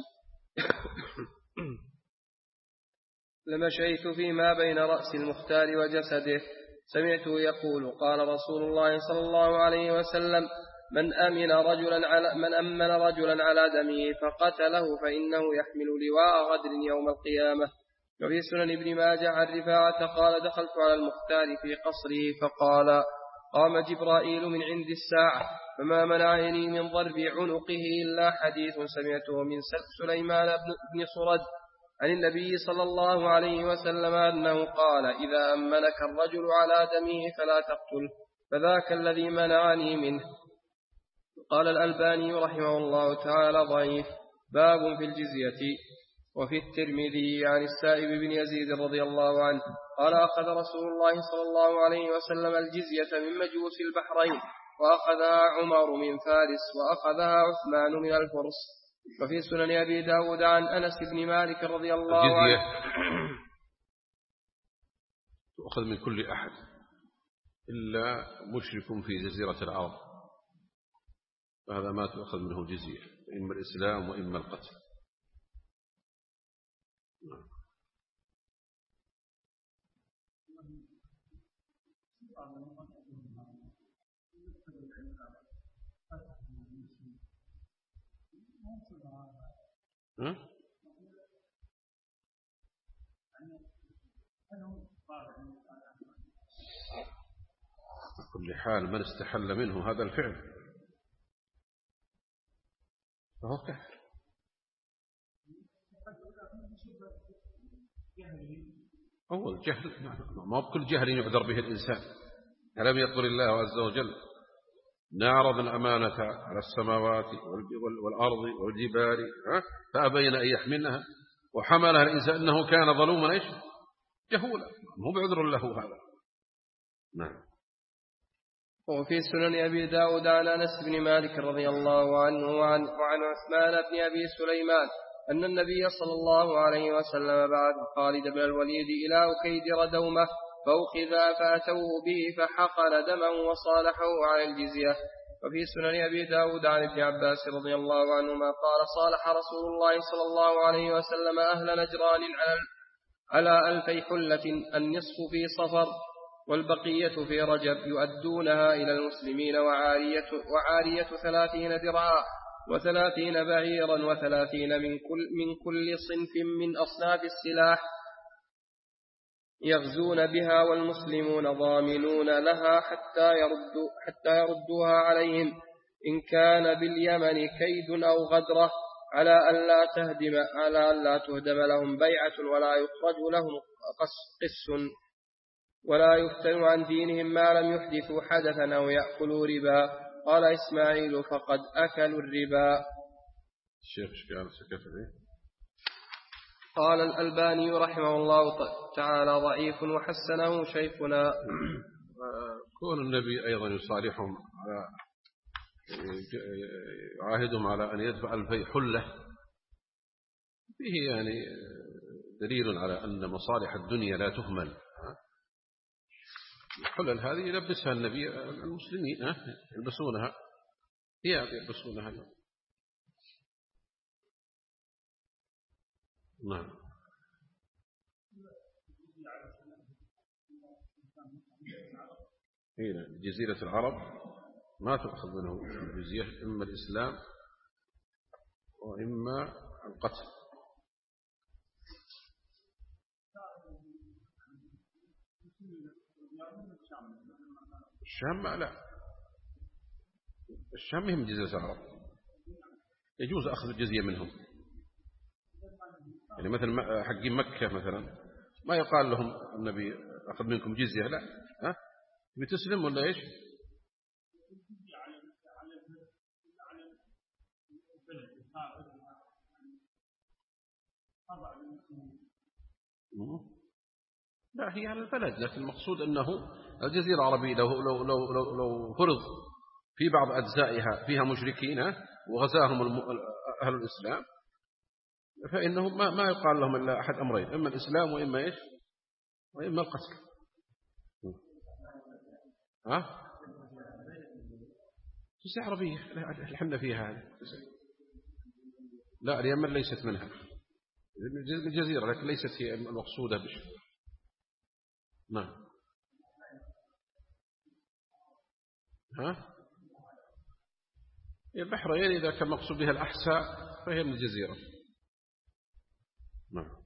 لمشيت فيما بين رأس المختار وجسده. سمعته يقول قال رسول الله صلى الله عليه وسلم من أمن رجلا على دمه فقتله فإنه يحمل لواء غدر يوم القيامة. وفي سنن ابن ماجه عن رفاعة قال دخلت على المختار في قصره فقال قام جبرائيل من عند الساعة فما منعني من ضرب عنقه إلا حديث سمعته من سليمان بن صرد عن النبي صلى الله عليه وسلم أنه قال إذا أمنك الرجل على دمه فلا تقتل فذاك الذي منعني منه. قال الألباني رحمه الله تعالى ضعيف. باب في الجزية. وفي الترمذي عن السائب بن يزيد رضي الله عنه قال أخذ رسول الله صلى الله عليه وسلم الجزية من مجوس البحرين وأخذها عمر من فارس وأخذها عثمان من الفرس. وفي سنن أبي داود عن أنس بن مالك رضي الله عنه تؤخذ من كل أحد إلا مشرك في جزيرة العرب، فهذا ما تؤخذ منه جزية، إما الإسلام وإما القتل. بكل حال من استحل منه هذا الفعل فهو كافر. أول جهل، ما بكل جهل يعذر به الإنسان. ألم يقل الله عز وجل نعرض الأمانة على السماوات والأرض والجبال فأبين أن يحملنها وحملها الإنسان إنه كان ظلوما جهولا، مو بعذر له هذا. نعم. وفي سنن أبي داود عن أنس بن مالك رضي الله عنه وعن عثمان بن أبي سليمان أن النبي صلى الله عليه وسلم بعث خالد بن الوليد إلى أكيدر دومة فأخذ فأتوه به فحقن دما وصالحه على الجزية. وفي سنن أبي داود عن ابن عباس رضي الله عنهما قال صالح رسول الله صلى الله عليه وسلم أهل نجران على 2000 حلة، النصف في صفر والبقية في رجب، يؤدونها إلى المسلمين وعارية 30 درعا و30 بعيرا و30 من كل صنف من أصناف السلاح يغزون بها والمسلمون ضامنون لها حتى يردوها عليهم إن كان باليمن كيد أو غدرة على أن لا تهدم لهم بيعة ولا يخرج لهم قس ولا يفتن عن دينهم ما لم يحدثوا حدثا أو يأكلوا ربا. قال إسماعيل فقد أكلوا الربا. الشيخ شكال سكت به. قال الألباني رحمه الله تعالى ضعيف وحسنه شيخنا. كون النبي أيضا يصالحهم يعاهدهم على أن يدفع 2000 حلة فيه يعني دليل على أن مصالح الدنيا لا تهمل. الحلل هذه يلبسها النبي المسلمين يلبسونها، ثياب يلبسونها. نعم. هنا جزيرة العرب ما تؤخذ منه الجزية، إما الإسلام وإما القتل. الشام لا، الشام هم جزيرة العرب، يجوز أخذ الجزية منهم. يعني مثلا حقين مكة مثلا ما يقال لهم النبي أخذ منكم جزية، لا، بتسلم ولا إيش؟ لا، هي على البلد، لكن المقصود أنه الجزيرة العربية لو فرض في بعض أجزائها فيها مشركين وغزاهم أهل الإسلام فإنهم ما يقال لهم إلا أحد أمرين، إما الإسلام وإما إيش؟ وإما القتل. ها؟ جزيرة عربية الحمد فيها هذه. لا اليمن ليست منها، الجزيرة لكن ليست هي المقصودة بشيء. نعم. ها؟ البحرين إذا كان مقصود بها الأحساء فهي من الجزيرة. نعم.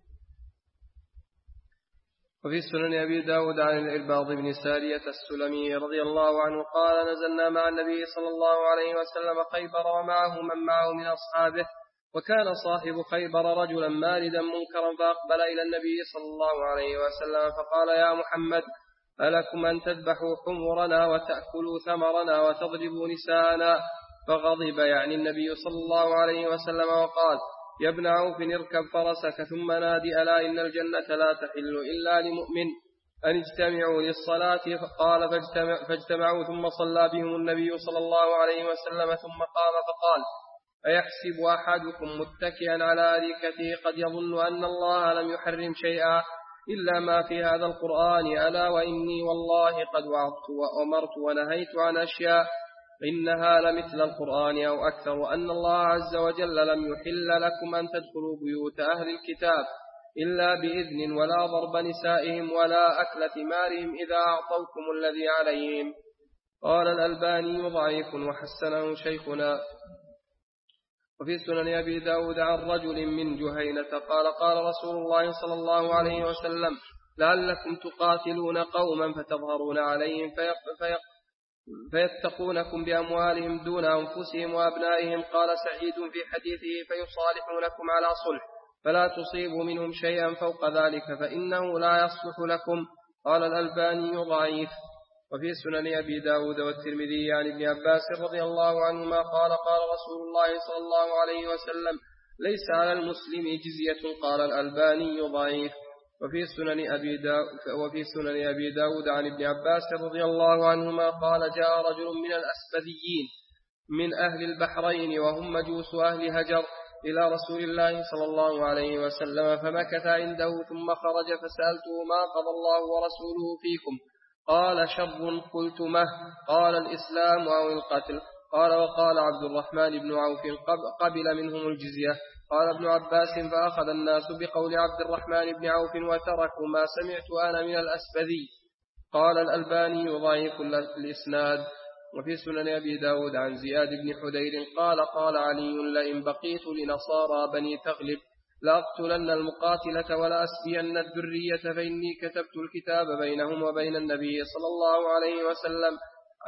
وفي سنن أبي داود عن الإرباض بن سارية السلمي رضي الله عنه قال نزلنا مع النبي صلى الله عليه وسلم خيبر ومعه من معه من أصحابه، وكان صاحب خيبر رجلا ماردا منكرا، فأقبل إلى النبي صلى الله عليه وسلم فقال يا محمد ألكم أن تذبحوا حمرنا وتأكلوا ثمرنا وتضربوا نساءنا؟ فغضب يعني النبي صلى الله عليه وسلم وقال يا ابن عوف اركب فرسك ثم نادي ألا إن الجنة لا تحل إلا لمؤمن أن اجتمعوا للصلاة. قال فاجتمعوا ثم صلى بهم النبي صلى الله عليه وسلم ثم قام فقال أيحسب أحدكم متكئا على أريكته قد يظن أن الله لم يحرم شيئا إلا ما في هذا القرآن؟ ألا وإني والله قد وعظت وأمرت ونهيت عن أشياء إنها لمثل القرآن أو أكثر، وأن الله عز وجل لم يحل لكم أن تدخلوا بيوت أهل الكتاب إلا بإذن ولا ضرب نسائهم ولا أكل ثمارهم إذا أعطوكم الذي عليهم. قال الألباني ضعيف وحسنه شيخنا. وفي سنن أبي داود عن رجل من جهينة قال قال رسول الله صلى الله عليه وسلم لعلكم تقاتلون قوما فتظهرون عليهم فيتقونكم بأموالهم دون أنفسهم وأبنائهم. قال سعيد في حديثه فيصالحونكم على صلح فلا تصيبوا منهم شيئا فوق ذلك فإنه لا يصلح لكم. قال الألباني ضعيف. وفي سنن أبي داود والترمذي عن ابن عباس رضي الله عنهما قال قال رسول الله صلى الله عليه وسلم ليس على المسلم جزية. قال الألباني ضعيف. وفي سنن أبي داود عن ابن عباس رضي الله عنهما قال جاء رجل من الأسفديين من أهل البحرين وهم مجوس أهل هجر إلى رسول الله صلى الله عليه وسلم فمكث عنده ثم خرج فسألته ما قضى الله ورسوله فيكم؟ قال شر. قلت مه؟ قال الإسلام أو القتل. قال وقال عبد الرحمن بن عوف قبل منهم الجزية. قال ابن عباس فأخذ الناس بقول عبد الرحمن بن عوف وتركوا ما سمعت أنا من الأسفدي. قال الألباني ضعيف الإسناد. وفي سنن أبي داود عن زياد بن حدير قال قال علي لئن بقيت لنصارى بني تغلب لأقتلن المقاتلة ولا أسبين الذرية فإني كتبت الكتاب بينهم وبين النبي صلى الله عليه وسلم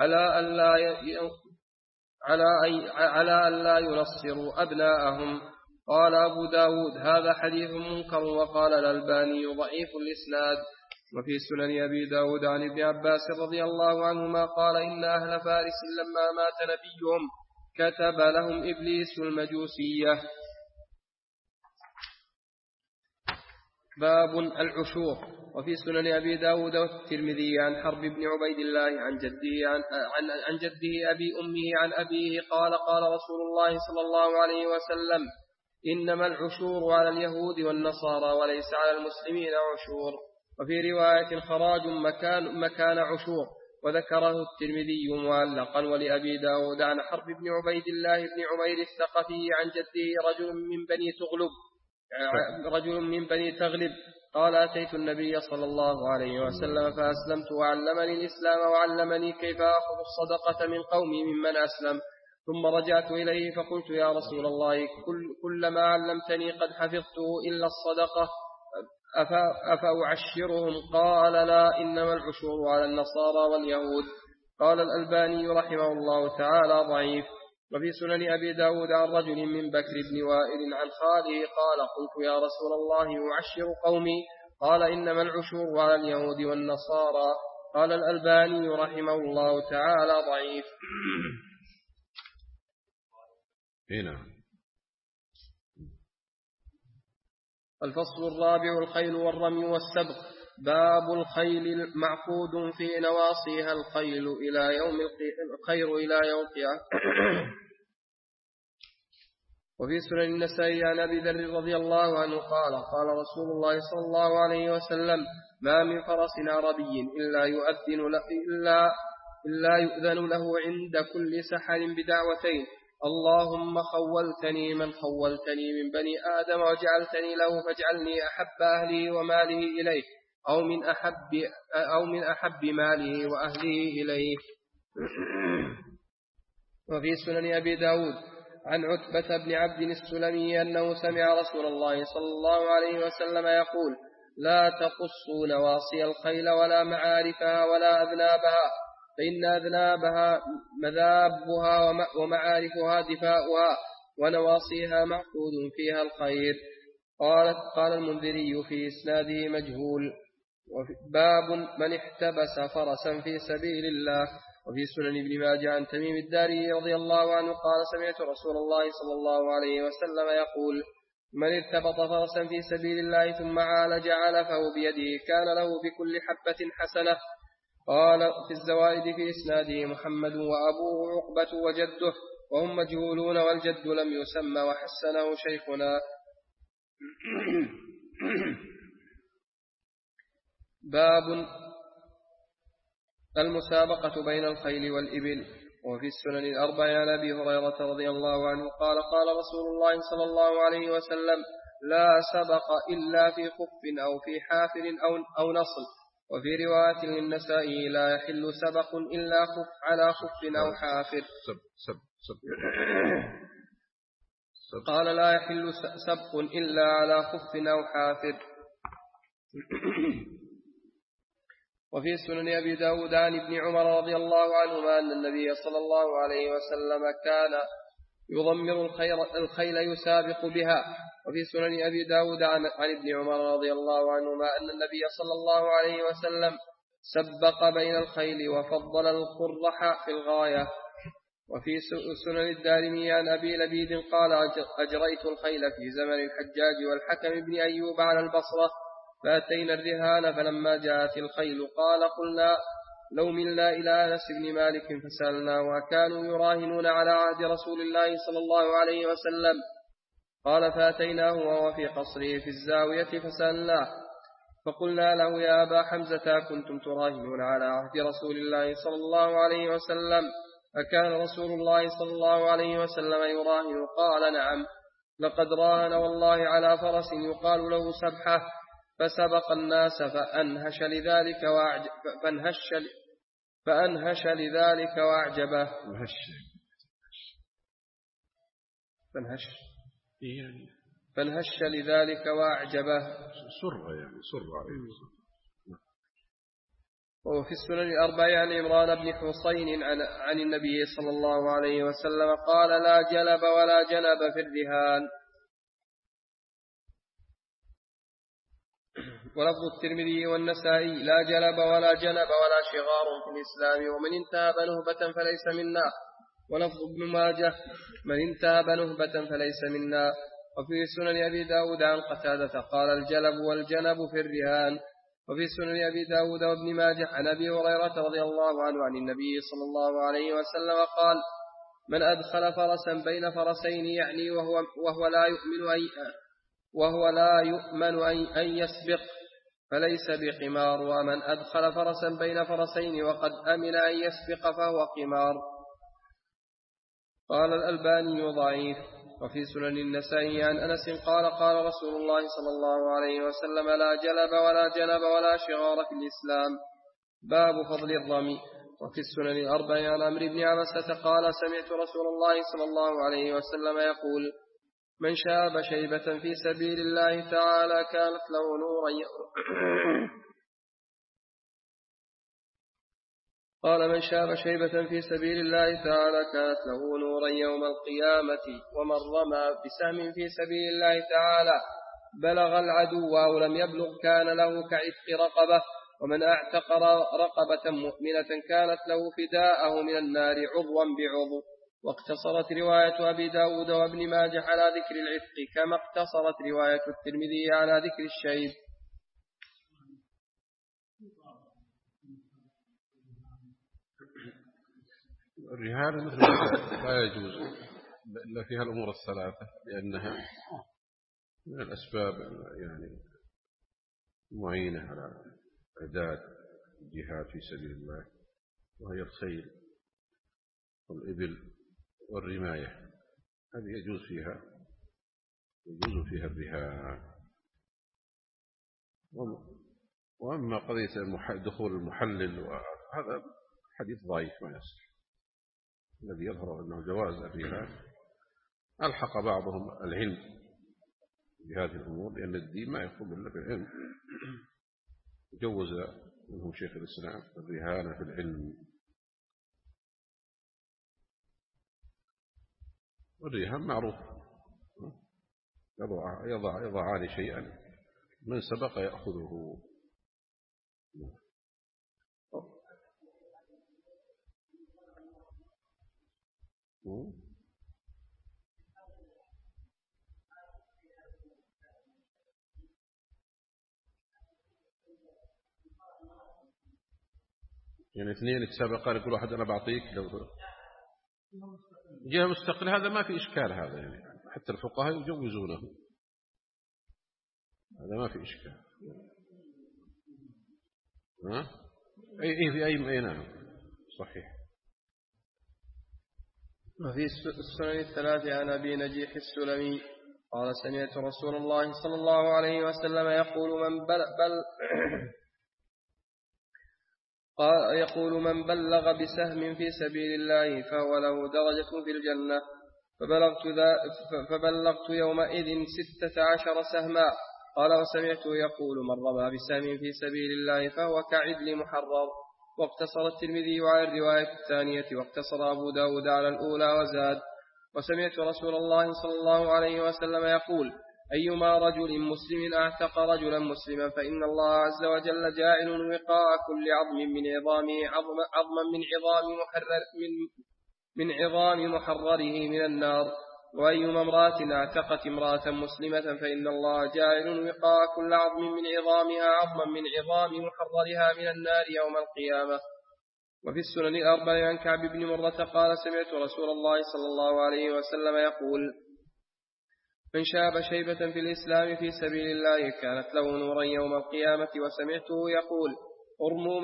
على أن لا ينصروا أبناءهم. قال أبو داود هذا حديث منكر. وقال الألباني ضعيف الإسناد. وفي سنن أبي داود عن ابن عباس رضي الله عنهما قال إن أهل فارس لما مات نبيهم كتب لهم إبليس المجوسية. باب العشور. وفي سنن أبي داود والترمذي عن حرب بن عبيد الله عن جده أبي أمه عن أبيه قال قال رسول الله صلى الله عليه وسلم إنما العشور على اليهود والنصارى وليس على المسلمين عشور. وفي رواية خراج مكان عشور. وذكره الترمذي معلقا. ولأبي داود عن حرب بن عبيد الله بن عمير الثقفي عن جده رجل من بني تغلب قال أتيت النبي صلى الله عليه وسلم فأسلمت وعلمني الإسلام وعلمني كيف أخذ الصدقة من قومي ممن أسلم. ثم رجعت إليه فقلت يا رسول الله كل ما علمتني قد حفظته إلا الصدقة أفأعشرهم؟ قال لا إنما العشور على النصارى واليهود. قال الألباني رحمه الله تعالى ضعيف. وفي سنن أبي داود عن رجل من بكر بن وائل عن خاله قال قلت يا رسول الله أعشر قومي؟ قال إنما العشور على اليهود والنصارى. قال الألباني رحمه الله تعالى ضعيف. هنا الفصل الرابع الخيل والرمي والسبق. باب الخيل معقود في نواصيها الخير إلى يوم القيامة. وفي سنن النسائي عن أبي ذر رضي الله عنه قال قال رسول الله صلى الله عليه وسلم ما من فرس عربي إلا يؤذن له عند كل سحر بدعوتين: اللهم خولتني من خولتني من بني آدم وجعلتني له فاجعلني أحب أهله وماله إليه، أو من أحب ماله وأهله إليه. وفي سنن أبي داود عن عتبة بن عبد السلمي أنه سمع رسول الله صلى الله عليه وسلم يقول: لا تقصوا نواصي الخيل ولا معارفها ولا أذنابها، فإن أذنابها مذابها ومعارفها دفاؤها، ونواصيها معقود فيها الخير. قال المنذري في إسناده مجهول. باب من احتبس فرسا في سبيل الله. وفي سنن ابن ماجه عن تميم الداري رضي الله عنه قال: سمعت رسول الله صلى الله عليه وسلم يقول: من ارتبط فرسا في سبيل الله ثم عالج علفه بيده كان له بكل حبة حسنة. قال في الزوائد في إسناده محمد وأبوه عقبة وجده وهم مجهولون، والجد لم يسمى وحسنه شيخنا. باب المسابقة بين الخيل والإبل. وفي السنن الأربع عن أبي هريرة رضي الله عنه قال: قال رسول الله صلى الله عليه وسلم: لا سبق إلا في خف أو في حافر أو نصل. وفي رواية للنسائي: لا يحل سبق إلا خف على خف أو حافر. قال: لا يحل سبق إلا على خف أو حافر. وفي سنن أبي داود عن ابن عمر رضي الله عنهما أن النبي صلى الله عليه وسلم كان يضمر الخيل يسابق بها. وفي سنن أبي داود عن ابن عمر رضي الله عنهما أن النبي صلى الله عليه وسلم سبق بين الخيل وفضل القرح في الغاية. وفي سنن الدارمي عن أبي لبيد قال: أجريت الخيل في زمن الحجاج والحكم بن أيوب على البصرة، فأتينا الرهان فلما جاءت الخيل قلنا لو ملنا إلى أنس بن مالك فسألنا، وكانوا يراهنون على عهد رسول الله صلى الله عليه وسلم. قال: فأتيناه وهو في قصره في الزاوية فسألناه، فقلنا له: يا أبا حمزة كنتم تراهنون على عهد رسول الله صلى الله عليه وسلم، أكان رسول الله صلى الله عليه وسلم يراهن؟ قال: نعم، لقد راهن والله على فرس يقال له سبحة، فسبق الناس فأنهش لذلك وأعجبه. فانهش لذلك وأعجبه. سر عليه. وفي السنن الأربع عن عمران بن حسين عن النبي صلى الله عليه وسلم قال: لا جلب ولا جنب في الرهان. ولفظ الترمذي والنسائي: لا جلب ولا جنب ولا شغار في الإسلام، ومن انتهب نهبة فليس منا. ولفظ ابن ماجه: من انتهب نهبة فليس منا. وفي سنن أبي داود عن قتادة قال: الجلب والجنب في الرهان. وفي سنن أبي داود وابن ماجه عن أبي هريرة رضي الله عنه عن النبي صلى الله عليه وسلم قال: من أدخل فرسا بين فرسين يعني وهو لا يؤمن أن يسبق فليس بقمار، ومن أدخل فرسا بين فرسين وقد أمن أن يسبق فهو قمار. قال الألباني ضعيف. وفي سنن النسائي عن أنس قال: قال رسول الله صلى الله عليه وسلم: لا جلب ولا جنب ولا شغار في الإسلام. باب فضل الرمي. وفي السنن الأربع عن عمرو بن عبسة قال: سمعت رسول الله صلى الله عليه وسلم يقول: من شاب شيبة في سبيل الله تعالى كانت له نورا قال: من شاب شيبة في سبيل الله تعالى كانت له نورا يوم القيامة. ومن رمى بسهم في سبيل الله تعالى بلغ العدو أو لم يبلغ كان له كعتق رقبة. ومن اعتق رقبة مؤمنة كانت له فداءه من النار عضوا بعضو. واقتصرت رواية أبي داود وابن ماجه على ذكر العتق، كما اقتصرت رواية الترمذي على ذكر الشيب. الرهان مثل لا يجوز إلا فيها الأمور الثلاثة، لأنها من الأسباب يعني معينة على إعداد الجهاد في سبيل الله. وهي الخيل والإبل والرماية، هذه يجوز فيها الرهان. وأما قضية دخول المحلل وهذا حديث ضعيف ما يصح. الذي يظهر أنه جواز الرهان. ألحق بعضهم العلم بهذه الأمور لأن الدين ما يقوم إلا بالعلم. جوز منهم شيخ الإسلام الرهان في العلم. والرهان معروف، يضعان شيئا من سبق يأخذه. يعني اثنين يتسابقان يقول واحد أنا بعطيك جهة مستقلة، هذا ما في إشكال. هذا يعني حتى الفقهاء يجوزونه، هذا ما في إشكال. في أي نعم صحيح. وفي السنن الثلاث عن أبي نجيح السلمي قال سمعت رسول الله صلى الله عليه وسلم يقول من بلغ بسهم في سبيل الله فهو له درجة في الجنة. فبلغت يومئذ 16 سهما. قال وسمعته يقول من رمى بسهم في سبيل الله فهو كعدل محرر. واقتصر الترمذي على الرواية الثانية واقتصر أبو داود على الأولى وزاد وسمعت رسول الله صلى الله عليه وسلم يقول أيما رجل مسلم أعتق رجلا مسلما فإن الله عز وجل جاعل وقاء كل عظم من عظامه عظما من عظام محرره من النار. وأيما امرأة اعتقت امرأة مسلمة فإن الله جاعل وقاء كل عظم من عظامها عظما من عظام محررها من النار يوم القيامة. وفي السنن الأربع عن كعب بن مرة قال سمعت رسول الله صلى الله عليه وسلم يقول من شاب شيبة في الإسلام في سبيل الله كانت له نورا يوم القيامة. وسمعته يقول ارموا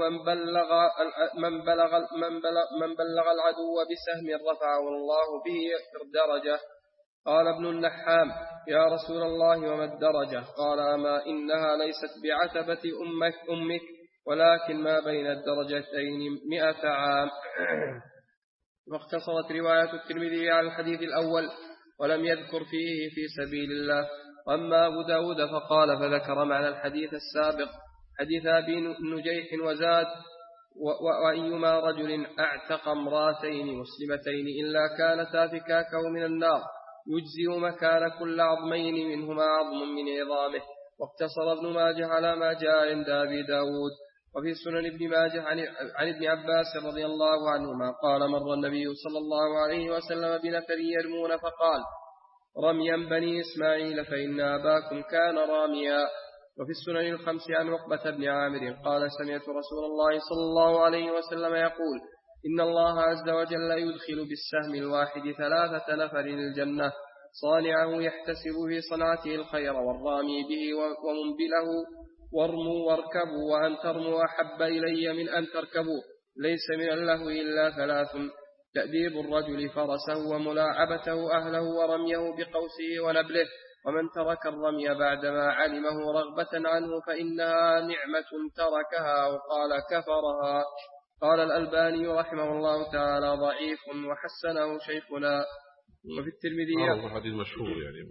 من بلغ العدو بسهم رفعه الله به درجة. قال ابن النحام يا رسول الله وما الدرجة؟ قال أما إنها ليست بعتبة أمك ولكن ما بين الدرجتين 100 عام. واقتصرت رواية الترمذي على الحديث الأول ولم يذكر فيه في سبيل الله. وأما أبو داود فقال فذكر معنى الحديث السابق حديث أبي نجيح وزاد وأيما رجل أعتق امراتين مسلمتين إلا كانتا فكاكه من النار يجزئ مكان كل عظمين منهما عظم من عظامه. واقتصر ابن ماجه على ما جاء عند أبي داود. وفي سنن ابن ماجه عن ابن عباس رضي الله عنهما قال مر النبي صلى الله عليه وسلم بنفر يرمون فقال رميا بني إسماعيل فإن أباكم كان راميا. وفي السنن الخمس عن عقبة بن عامر قال سمعت رسول الله صلى الله عليه وسلم يقول إن الله عز وجل يدخل بالسهم الواحد 3 نفر الجنة صانعه يحتسب في صنعته الخير والرامي به ومنبله وارموا واركبوا وأن ترموا أحب إلي من أن تركبوا. ليس من اللهو إلا 3 تأديب الرجل فرسه وملاعبته أهله ورميه بقوسه ونبله. ومن ترك الرمي بعدما علمه رغبة عنه فإنها نعمة تركها وقال كفرها. قال الألباني رحمه الله تعالى ضعيف وحسنه شيخنا. وفي الترمذي حديث مشهور يعني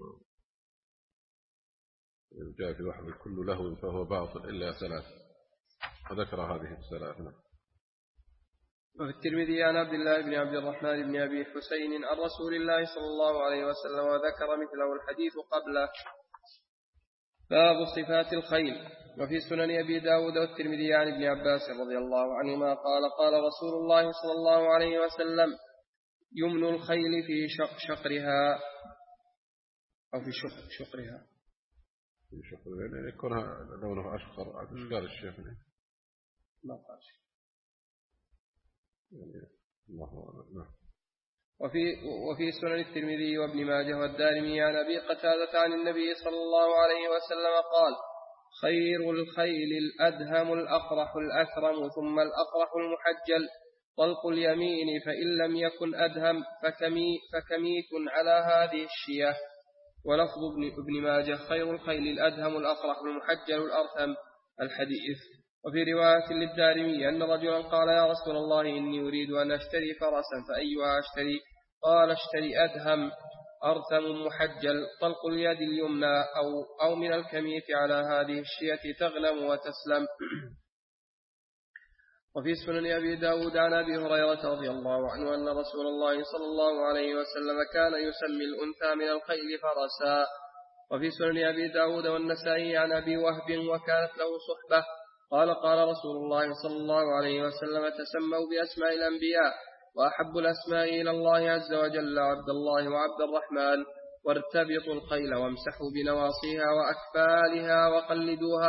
جاء في واحد كل لهو فهو باطل إلا 3 وذكر هذه ال3. وفي الترمذي عن عبد الله بن عبد الرحمن بن أبي حسين عن رسول الله صلى الله عليه وسلم وذكر مثله الحديث قبله. باب صفات الخيل. وفي سنن أبي داود والترمذي عن ابن عباس رضي الله عنهما قال رسول الله صلى الله عليه وسلم يمن الخيل في شقرها أو في شقرها يعني يكون لونه أشقر أشقر الشيخ ما قال شيء يعني الله أعلم. وفي سنن الترمذي وابن ماجه والدارمي عن أبي قتادة عن النبي صلى الله عليه وسلم قال خير الخيل الأدهم الأقرح الأكرم ثم الأقرح المحجل طلق اليمين فإن لم يكن أدهم فكميت على هذه الشية. ولفظ ابن ماجه خير الخيل الأدهم الأقرح المحجل الأرثم الحديث. وفي رواية للدارمي أن رجلا قال يا رسول الله إني أريد أن أشتري فرسا فأيها أشتري؟ قال اشتري أدهم أرثم محجل طلق اليد اليمنى أو من الكميت على هذه الشية تغنم وتسلم. وفي سنن أبي داود عن أبي هريرة رضي الله عنه أن رسول الله صلى الله عليه وسلم كان يسمي الأنثى من الخيل فرسا. وفي سنن أبي داود والنسائي عن أبي وهب وكانت له صحبة قال رسول الله صلى الله عليه وسلم تسموا بأسماء الأنبياء وأحب الأسماء إلى الله عز وجل عبد الله وعبد الرحمن وارتبطوا الخيل وامسحوا بنواصيها وأكفالها وقلدوها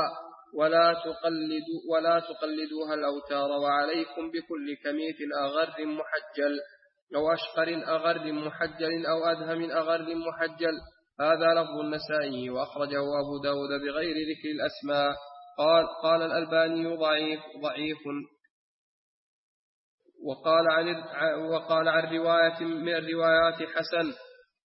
ولا تقلدوها الأوتار وعليكم بكل كميت أغر محجل أو أشقر أغر محجل أو أدهم أغر محجل. هذا لفظ النسائي وأخرجه أبو داود بغير ذكر الأسماء. قال الألباني ضعيف وقال عن رواية من الروايات حسن.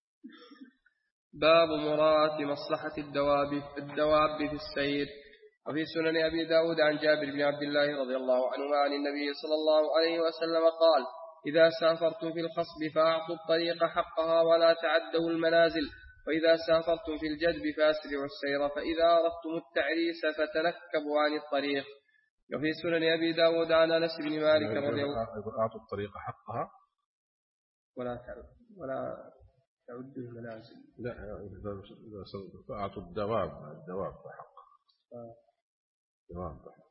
باب مراعاة مصلحة الدواب في السير. وفي سنن أبي داود عن جابر بن عبد الله رضي الله عنهما عن النبي صلى الله عليه وسلم قال إذا سافرتم في الخصب فأعطوا الطريق حقها ولا تعدوا المنازل وإذا سافرتم في الجدب فأسرعوا السير فإذا أردتم التعريس فتنكبوا عن الطريق. وفي سنن أبي داود عن أنس بن مالك رضي الله عنه أعطوا الطريق حقها ولا تعدوا المنازل. لا فأعطوا الدواب حقها. دواب حقها.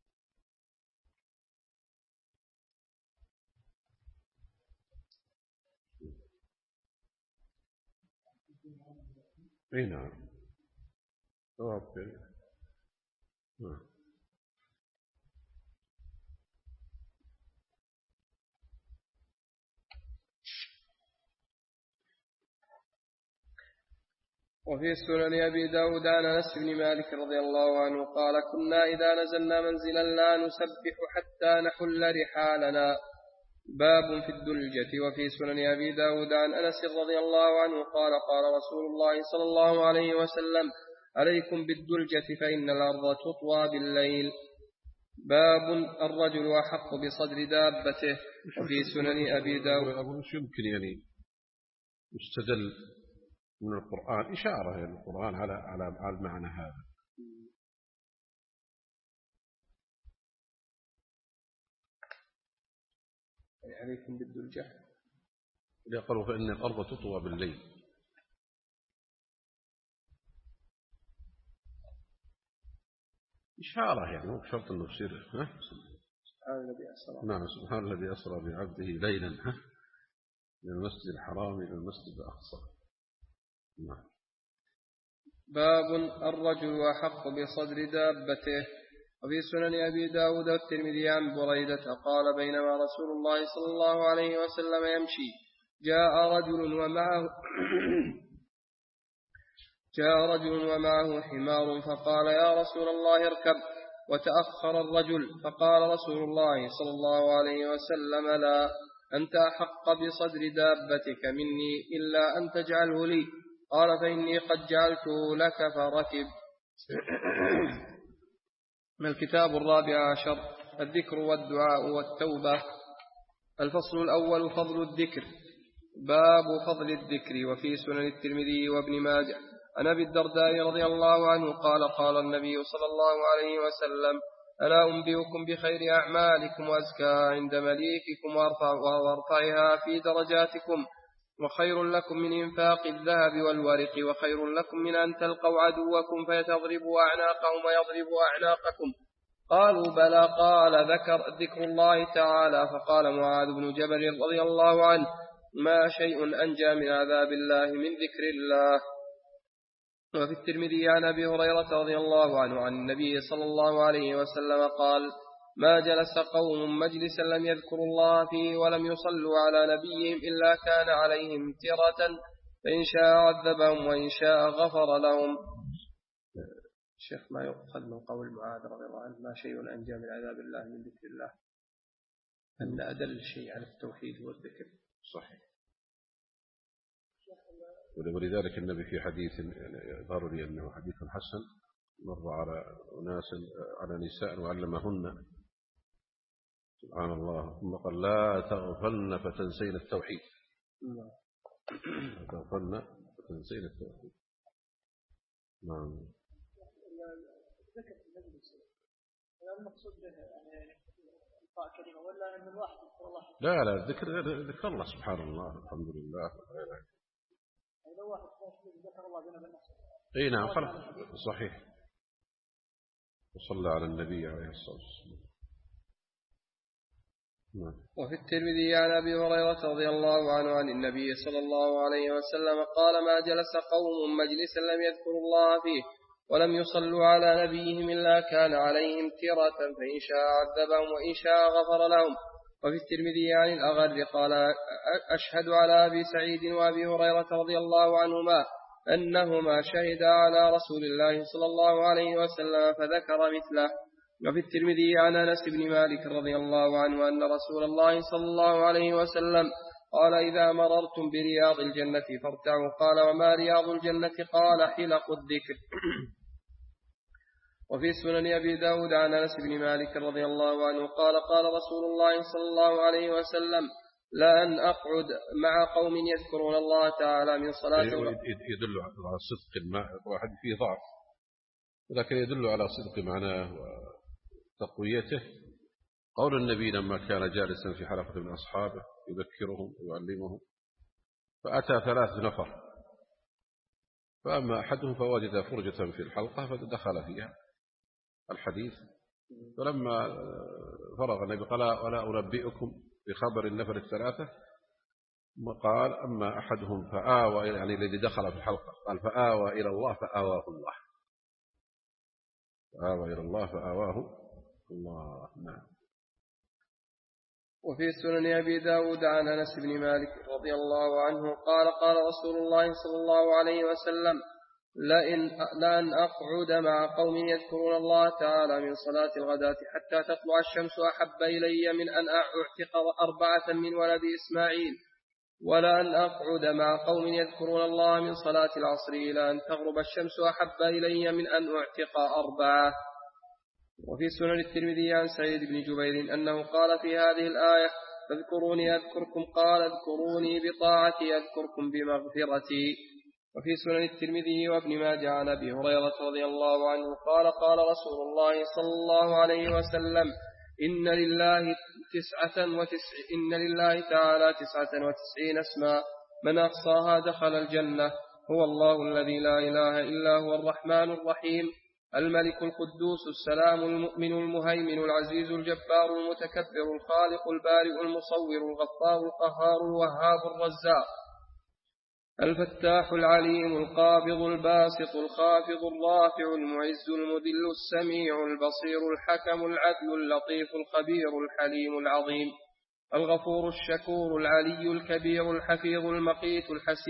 اي نعم دواب نعم. وفي سنن أبي داود عن أنس بن مالك رضي الله عنه قال كنا إذا نزلنا منزلا لا نسبح حتى نحل رحالنا. باب في الدلجة. وفي سنن أبي داود عن أنس رضي الله عنه قال رسول الله صلى الله عليه وسلم عليكم بالدلجة فإن الأرض تطوى بالليل. باب الرجل أحق بصدر دابته. وفي سنن أبي داود يمكن يعني يستدل من القرآن إشارة يعني القرآن على المعنى هذا. عليكم بالدلجة يقولوا فإن الأرض تطوى بالليل. إشارة يعني مو بشرط أنه يصير سبحان الذي أسرى بعبده ليلا من المسجد الحرام إلى المسجد الأقصى. باب الرجل أحق بصدر دابته. وفي سنن أبي داود والترمذي عن بريدة قال بينما رسول الله صلى الله عليه وسلم يمشي جاء رجل ومعه حمار فقال يا رسول الله اركب وتأخر الرجل فقال رسول الله صلى الله عليه وسلم لا أنت أحق بصدر دابتك مني إلا أن تجعله لي. قال فإني قد جعلته لك فركب. من الكتاب 14 الذكر والدعاء والتوبة. الفصل الأول فضل الذكر. باب فضل الذكر. وفي سنن الترمذي وابن ماجه عن أبي الدرداء رضي الله عنه قال النبي صلى الله عليه وسلم ألا أنبئكم بخير أعمالكم وأزكاها عند مليككم وارفعها في درجاتكم وخير لكم من إنفاق الذهب والورق وخير لكم من أن تلقوا عدوكم فيتضربوا أعناقهم ويضربوا أعناقكم. قالوا بلى قال ذكر الله تعالى. فقال معاذ بن جبل رضي الله عنه ما شيء أنجى من عذاب الله من ذكر الله. وفي الترمذي عن أبي هريرة رضي الله عنه عن النبي صلى الله عليه وسلم قال ما جلس قوم مجلسا لم يذكروا الله فيه ولم يصلوا على نبيهم إلا كان عليهم ترة فإن شاء عذبهم وإن شاء غفر لهم. الشيخ ما يؤخذ من قول معاذ رضي الله عنه ما شيء أنجى من عذاب الله من ذكر الله. أن أدل شيء على التوحيد والذكر. صحيح. ولذلك النبي في حديث ظهر لي أنه حديث حسن مر على أناس على نساء وعلمهن سبحان الله ثم قال لا تغفلن فتنسين التوحيد. لا تغفلن فتنسين التوحيد. نعم. ذكر في المجلس المقصود به يعني إلقاء كلمة ولا أن الواحد يذكر الله؟ لا ذكر الله سبحان الله الحمد لله. يعني لو واحد ذكر الله بينه وبين نفسه. اي نعم خلاص صحيح. وصلى على النبي عليه الصلاة والسلام. وفي الترمذي عن أبي هريرة رضي الله عنه عن النبي صلى الله عليه وسلم قال ما جلس قوم مجلسا لم يذكروا الله فيه ولم يصلوا على نبيهم إلا كان عليهم تيرة فإن شاء عذبهم وإن شاء غفر لهم. وفي الترمذي عن الأغر قال أشهد على أبي سعيد وأبي هريرة رضي الله عنهما أنهما شهدا على رسول الله صلى الله عليه وسلم فذكر مثله. وفي الترمذي عن أنس بن مالك رضي الله عنه أن رسول الله صلى الله عليه وسلم قال إذا مررتم برياض الجنة فارتعوا قال وما رياض الجنة قال حلق الذكر. وفي سنن أبي داود عن أنس بن مالك رضي الله عنه قال قال رسول الله صلى الله عليه وسلم لأن أقعد مع قوم يذكرون الله تعالى من صلاة يدل على صدق واحد فيه ضعف ولكن يدل على صدق معناه وتقويته قول النبي لما كان جالسا في حلقة من أصحابه يذكرهم ويعلمهم فأتى 3 نفر فأما أحدهم فوجد فرجة في الحلقة فدخل فيها الحديث فلما فرغ النبي قال ولا أنبئكم بخبر النفر 3 قال أما أحدهم فآوى يعني الذي دخل في الحلقة قال فآوى إلى الله فآواه الله فآوى إلى الله فآواه الله. نعم. وفي سنن أبي داود عن أنس بن مالك رضي الله عنه قال قال رسول الله صلى الله عليه وسلم لأن أقعد مع قوم يذكرون الله تعالى من صلاة الغداة حتى تطلع الشمس أحب إلي من أن أعتق 4 من ولد إسماعيل ولأن أقعد مع قوم يذكرون الله من صلاة العصر إلى أن تغرب الشمس أحب إلي من أن أعتق 4. وفي سنن الترمذي عن سعيد بن جبير أنه قال في هذه الآية فاذكروني أذكركم قال اذكروني بطاعتي أذكركم بمغفرتي. وفي سنن الترمذي وابن ماجه عن أبي هريرة رضي الله عنه قال قال رسول الله صلى الله عليه وسلم إن لله تعالى 99 اسما من أحصاها دخل الجنة هو الله الذي لا إله إلا هو الرحمن الرحيم الملك القدوس السلام المؤمن المهيمن العزيز الجبار المتكبر الخالق البارئ المصور الغفار القهار الوهاب الرزاق الفتاح العليم القابض الباسط الخافض الرافع المعز المذل السميع البصير الحكم العدل اللطيف الخبير الحليم العظيم الغفور الشكور العلي الكبير الحفيظ المقيت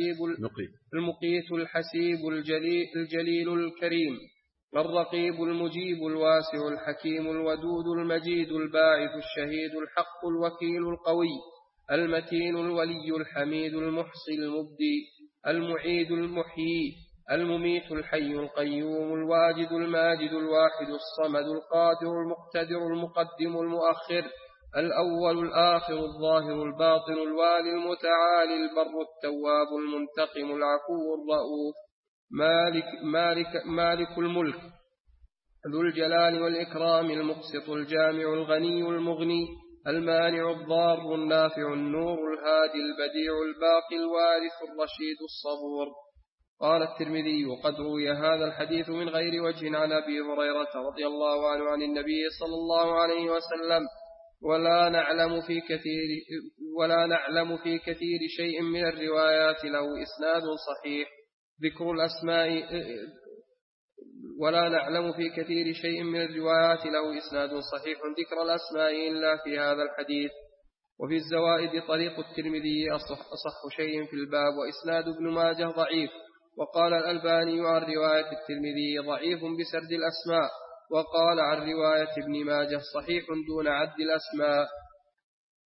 الحسيب الجليل الكريم الرقيب المجيب الواسع الحكيم الودود المجيد الباعث الشهيد الحق الوكيل القوي المتين الولي الحميد المحصي المبدي المعيد المحيي المميت الحي القيوم الواجد الماجد الواحد الصمد القادر المقتدر المقدم المؤخر الأول الآخر الظاهر الباطن الوالي المتعالي البر التواب المنتقم العفو الرؤوف مالك الملك ذو الجلال والإكرام المقسط الجامع الغني المغني المانع الضار النافع النور الهادي البديع الباقي الوارث الرشيد الصبور. قال الترمذي وقد روي هذا الحديث من غير وجه عن أبي هريرة رضي الله عنه عن النبي صلى الله عليه وسلم ولا نعلم في كثير شيء من الروايات له إسناد صحيح ذكر الأسماء ولا نعلم في كثير شيء من الروايات له إسناد صحيح ذكر الأسماء إلا في هذا الحديث. وفي الزوائد طريق الترمذي أصح شيء في الباب وإسناد ابن ماجه ضعيف. وقال الألباني عن رواية الترمذي ضعيف بسرد الأسماء وقال عن رواية ابن ماجه صحيح دون عد الأسماء.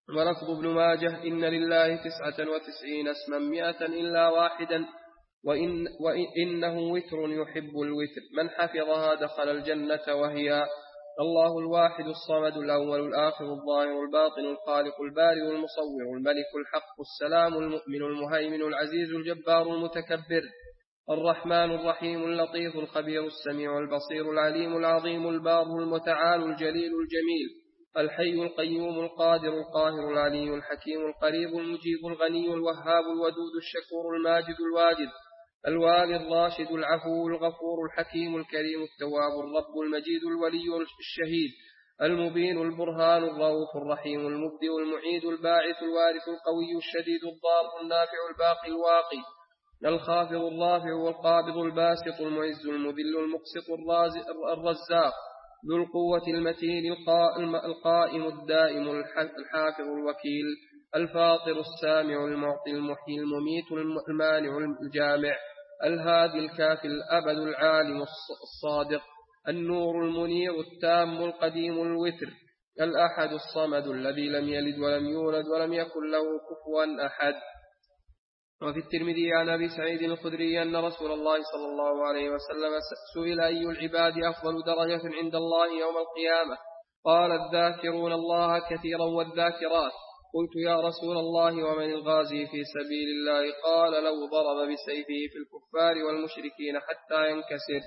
ولفظ ابن ماجه إن لله 99 اسما 100 إلا واحدا وإنه وتر يحب الوتر من حفظها دخل الجنة وهي الله الواحد الصمد الأول الآخر الظاهر الباطن الخالق البارئ المصور الملك الحق السلام المؤمن المهيمن العزيز الجبار المتكبر الرحمن الرحيم اللطيف الخبير السميع البصير العليم العظيم البار المتعال الجليل الجميل الحي القيوم القادر القاهر العلي الحكيم القريب المجيب الغني الوهاب الودود الشكور الماجد الواجد الوالي الراشد العفو الغفور الحكيم الكريم التواب الرب المجيد الولي الشهيد المبين البرهان الرؤوف الرحيم المبدئ المعيد الباعث الوارث القوي الشديد الضار النافع الباقي الواقي الخافض الرافع والقابض الباسط المعز المذل المقسط الرزاق ذو القوة المتين القائم الدائم الحافظ الوكيل الفاطر السامع المعطي المحيي المميت المانع الجامع الهادي الكافي الأبد العالم الصادق النور المنير التام القديم الوتر الأحد الصمد الذي لم يلد ولم يولد ولم يكن له كفوا أحد. وفي الترمذي عن أبي سعيد الخدري أن رسول الله صلى الله عليه وسلم سئل أي العباد أفضل درجة عند الله يوم القيامة قال الذاكرون الله كثيرا والذاكرات قلت يا رسول الله ومن الغازي في سبيل الله قال لو ضرب بسيفه في الكفار والمشركين حتى ينكسر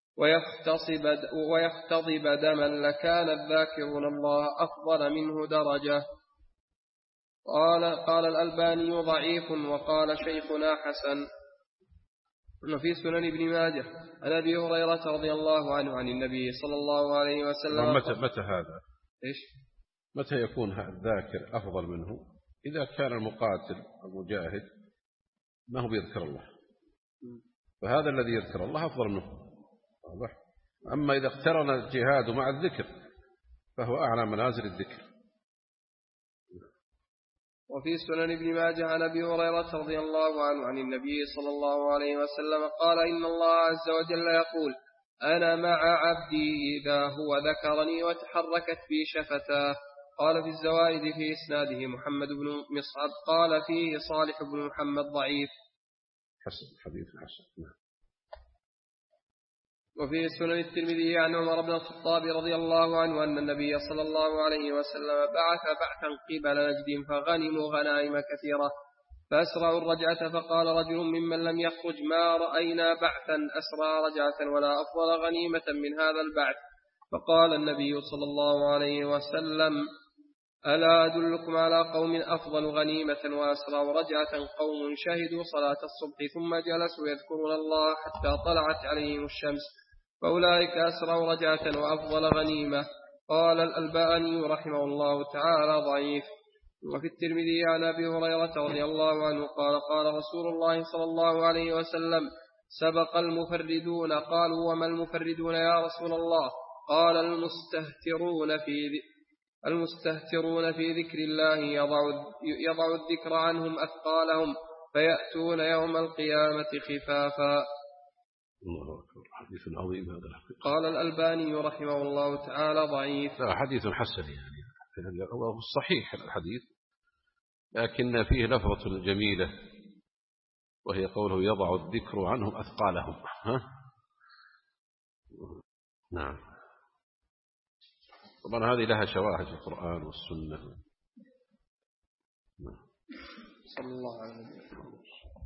ويختضب دما لكان الذاكرون الله أفضل منه درجة. قال الألباني ضعيف وقال شيخنا حسن. وفي سنن ابن ماجه عن أبي هريرة رضي الله عنه عن النبي صلى الله عليه وسلم متى هذا؟ إيش؟ متى يكون الذاكر أفضل منه؟ إذا كان المقاتل المجاهد ما هو بيذكر الله، فهذا الذي يذكر الله أفضل منه. واضح؟ أما إذا اقترن الجهاد مع الذكر فهو أعلى منازل الذكر. وفي سنن ابن ماجه عن أبي هريرة رضي الله عنه عن النبي صلى الله عليه وسلم قال إن الله عز وجل يقول أنا مع عبدي إذا هو ذكرني وتحركت بي شفتاه. قال في الزوائد في إسناده محمد بن مصعب قال فيه صالح بن محمد ضعيف. حسن حديث حسن. وفي سنن الترمذي عن عمر بن الخطاب رضي الله عنه أن النبي صلى الله عليه وسلم بعث بعثا قبل نجد فغنموا غنائم كثيرة فأسرعوا الرجعة فقال رجل ممن لم يخرج ما رأينا بعثا أسرع رجعة ولا أفضل غنيمة من هذا البعث. فقال النبي صلى الله عليه وسلم ألا أدلكم على قوم أفضل غنيمة وأسرع رجعة قوم شهدوا صلاة الصبح ثم جلسوا يذكرون الله حتى طلعت عليهم الشمس فأولئك أسرع رجعة وأفضل غنيمة. قال الألباني رحمه الله تعالى ضعيف. وفي الترمذي عن أبي هريرة رضي الله عنه قال قال رسول الله صلى الله عليه وسلم سبق المفردون. قالوا وما المفردون يا رسول الله؟ قال المستهترون في ذكر الله يضع الذكر عنهم أثقالهم فيأتون يوم القيامة خفافا. الله أكبر. حديث عظيم هذا الحديث. قال الألباني رحمه الله تعالى ضعيف. حديث حسن يعني هو صحيح الحديث لكن فيه لفظة جميلة وهي قوله يضع الذكر عنهم أثقالهم. نعم. طبعا هذه لها شواهد في القرآن والسنة. صلى الله عليه وسلم.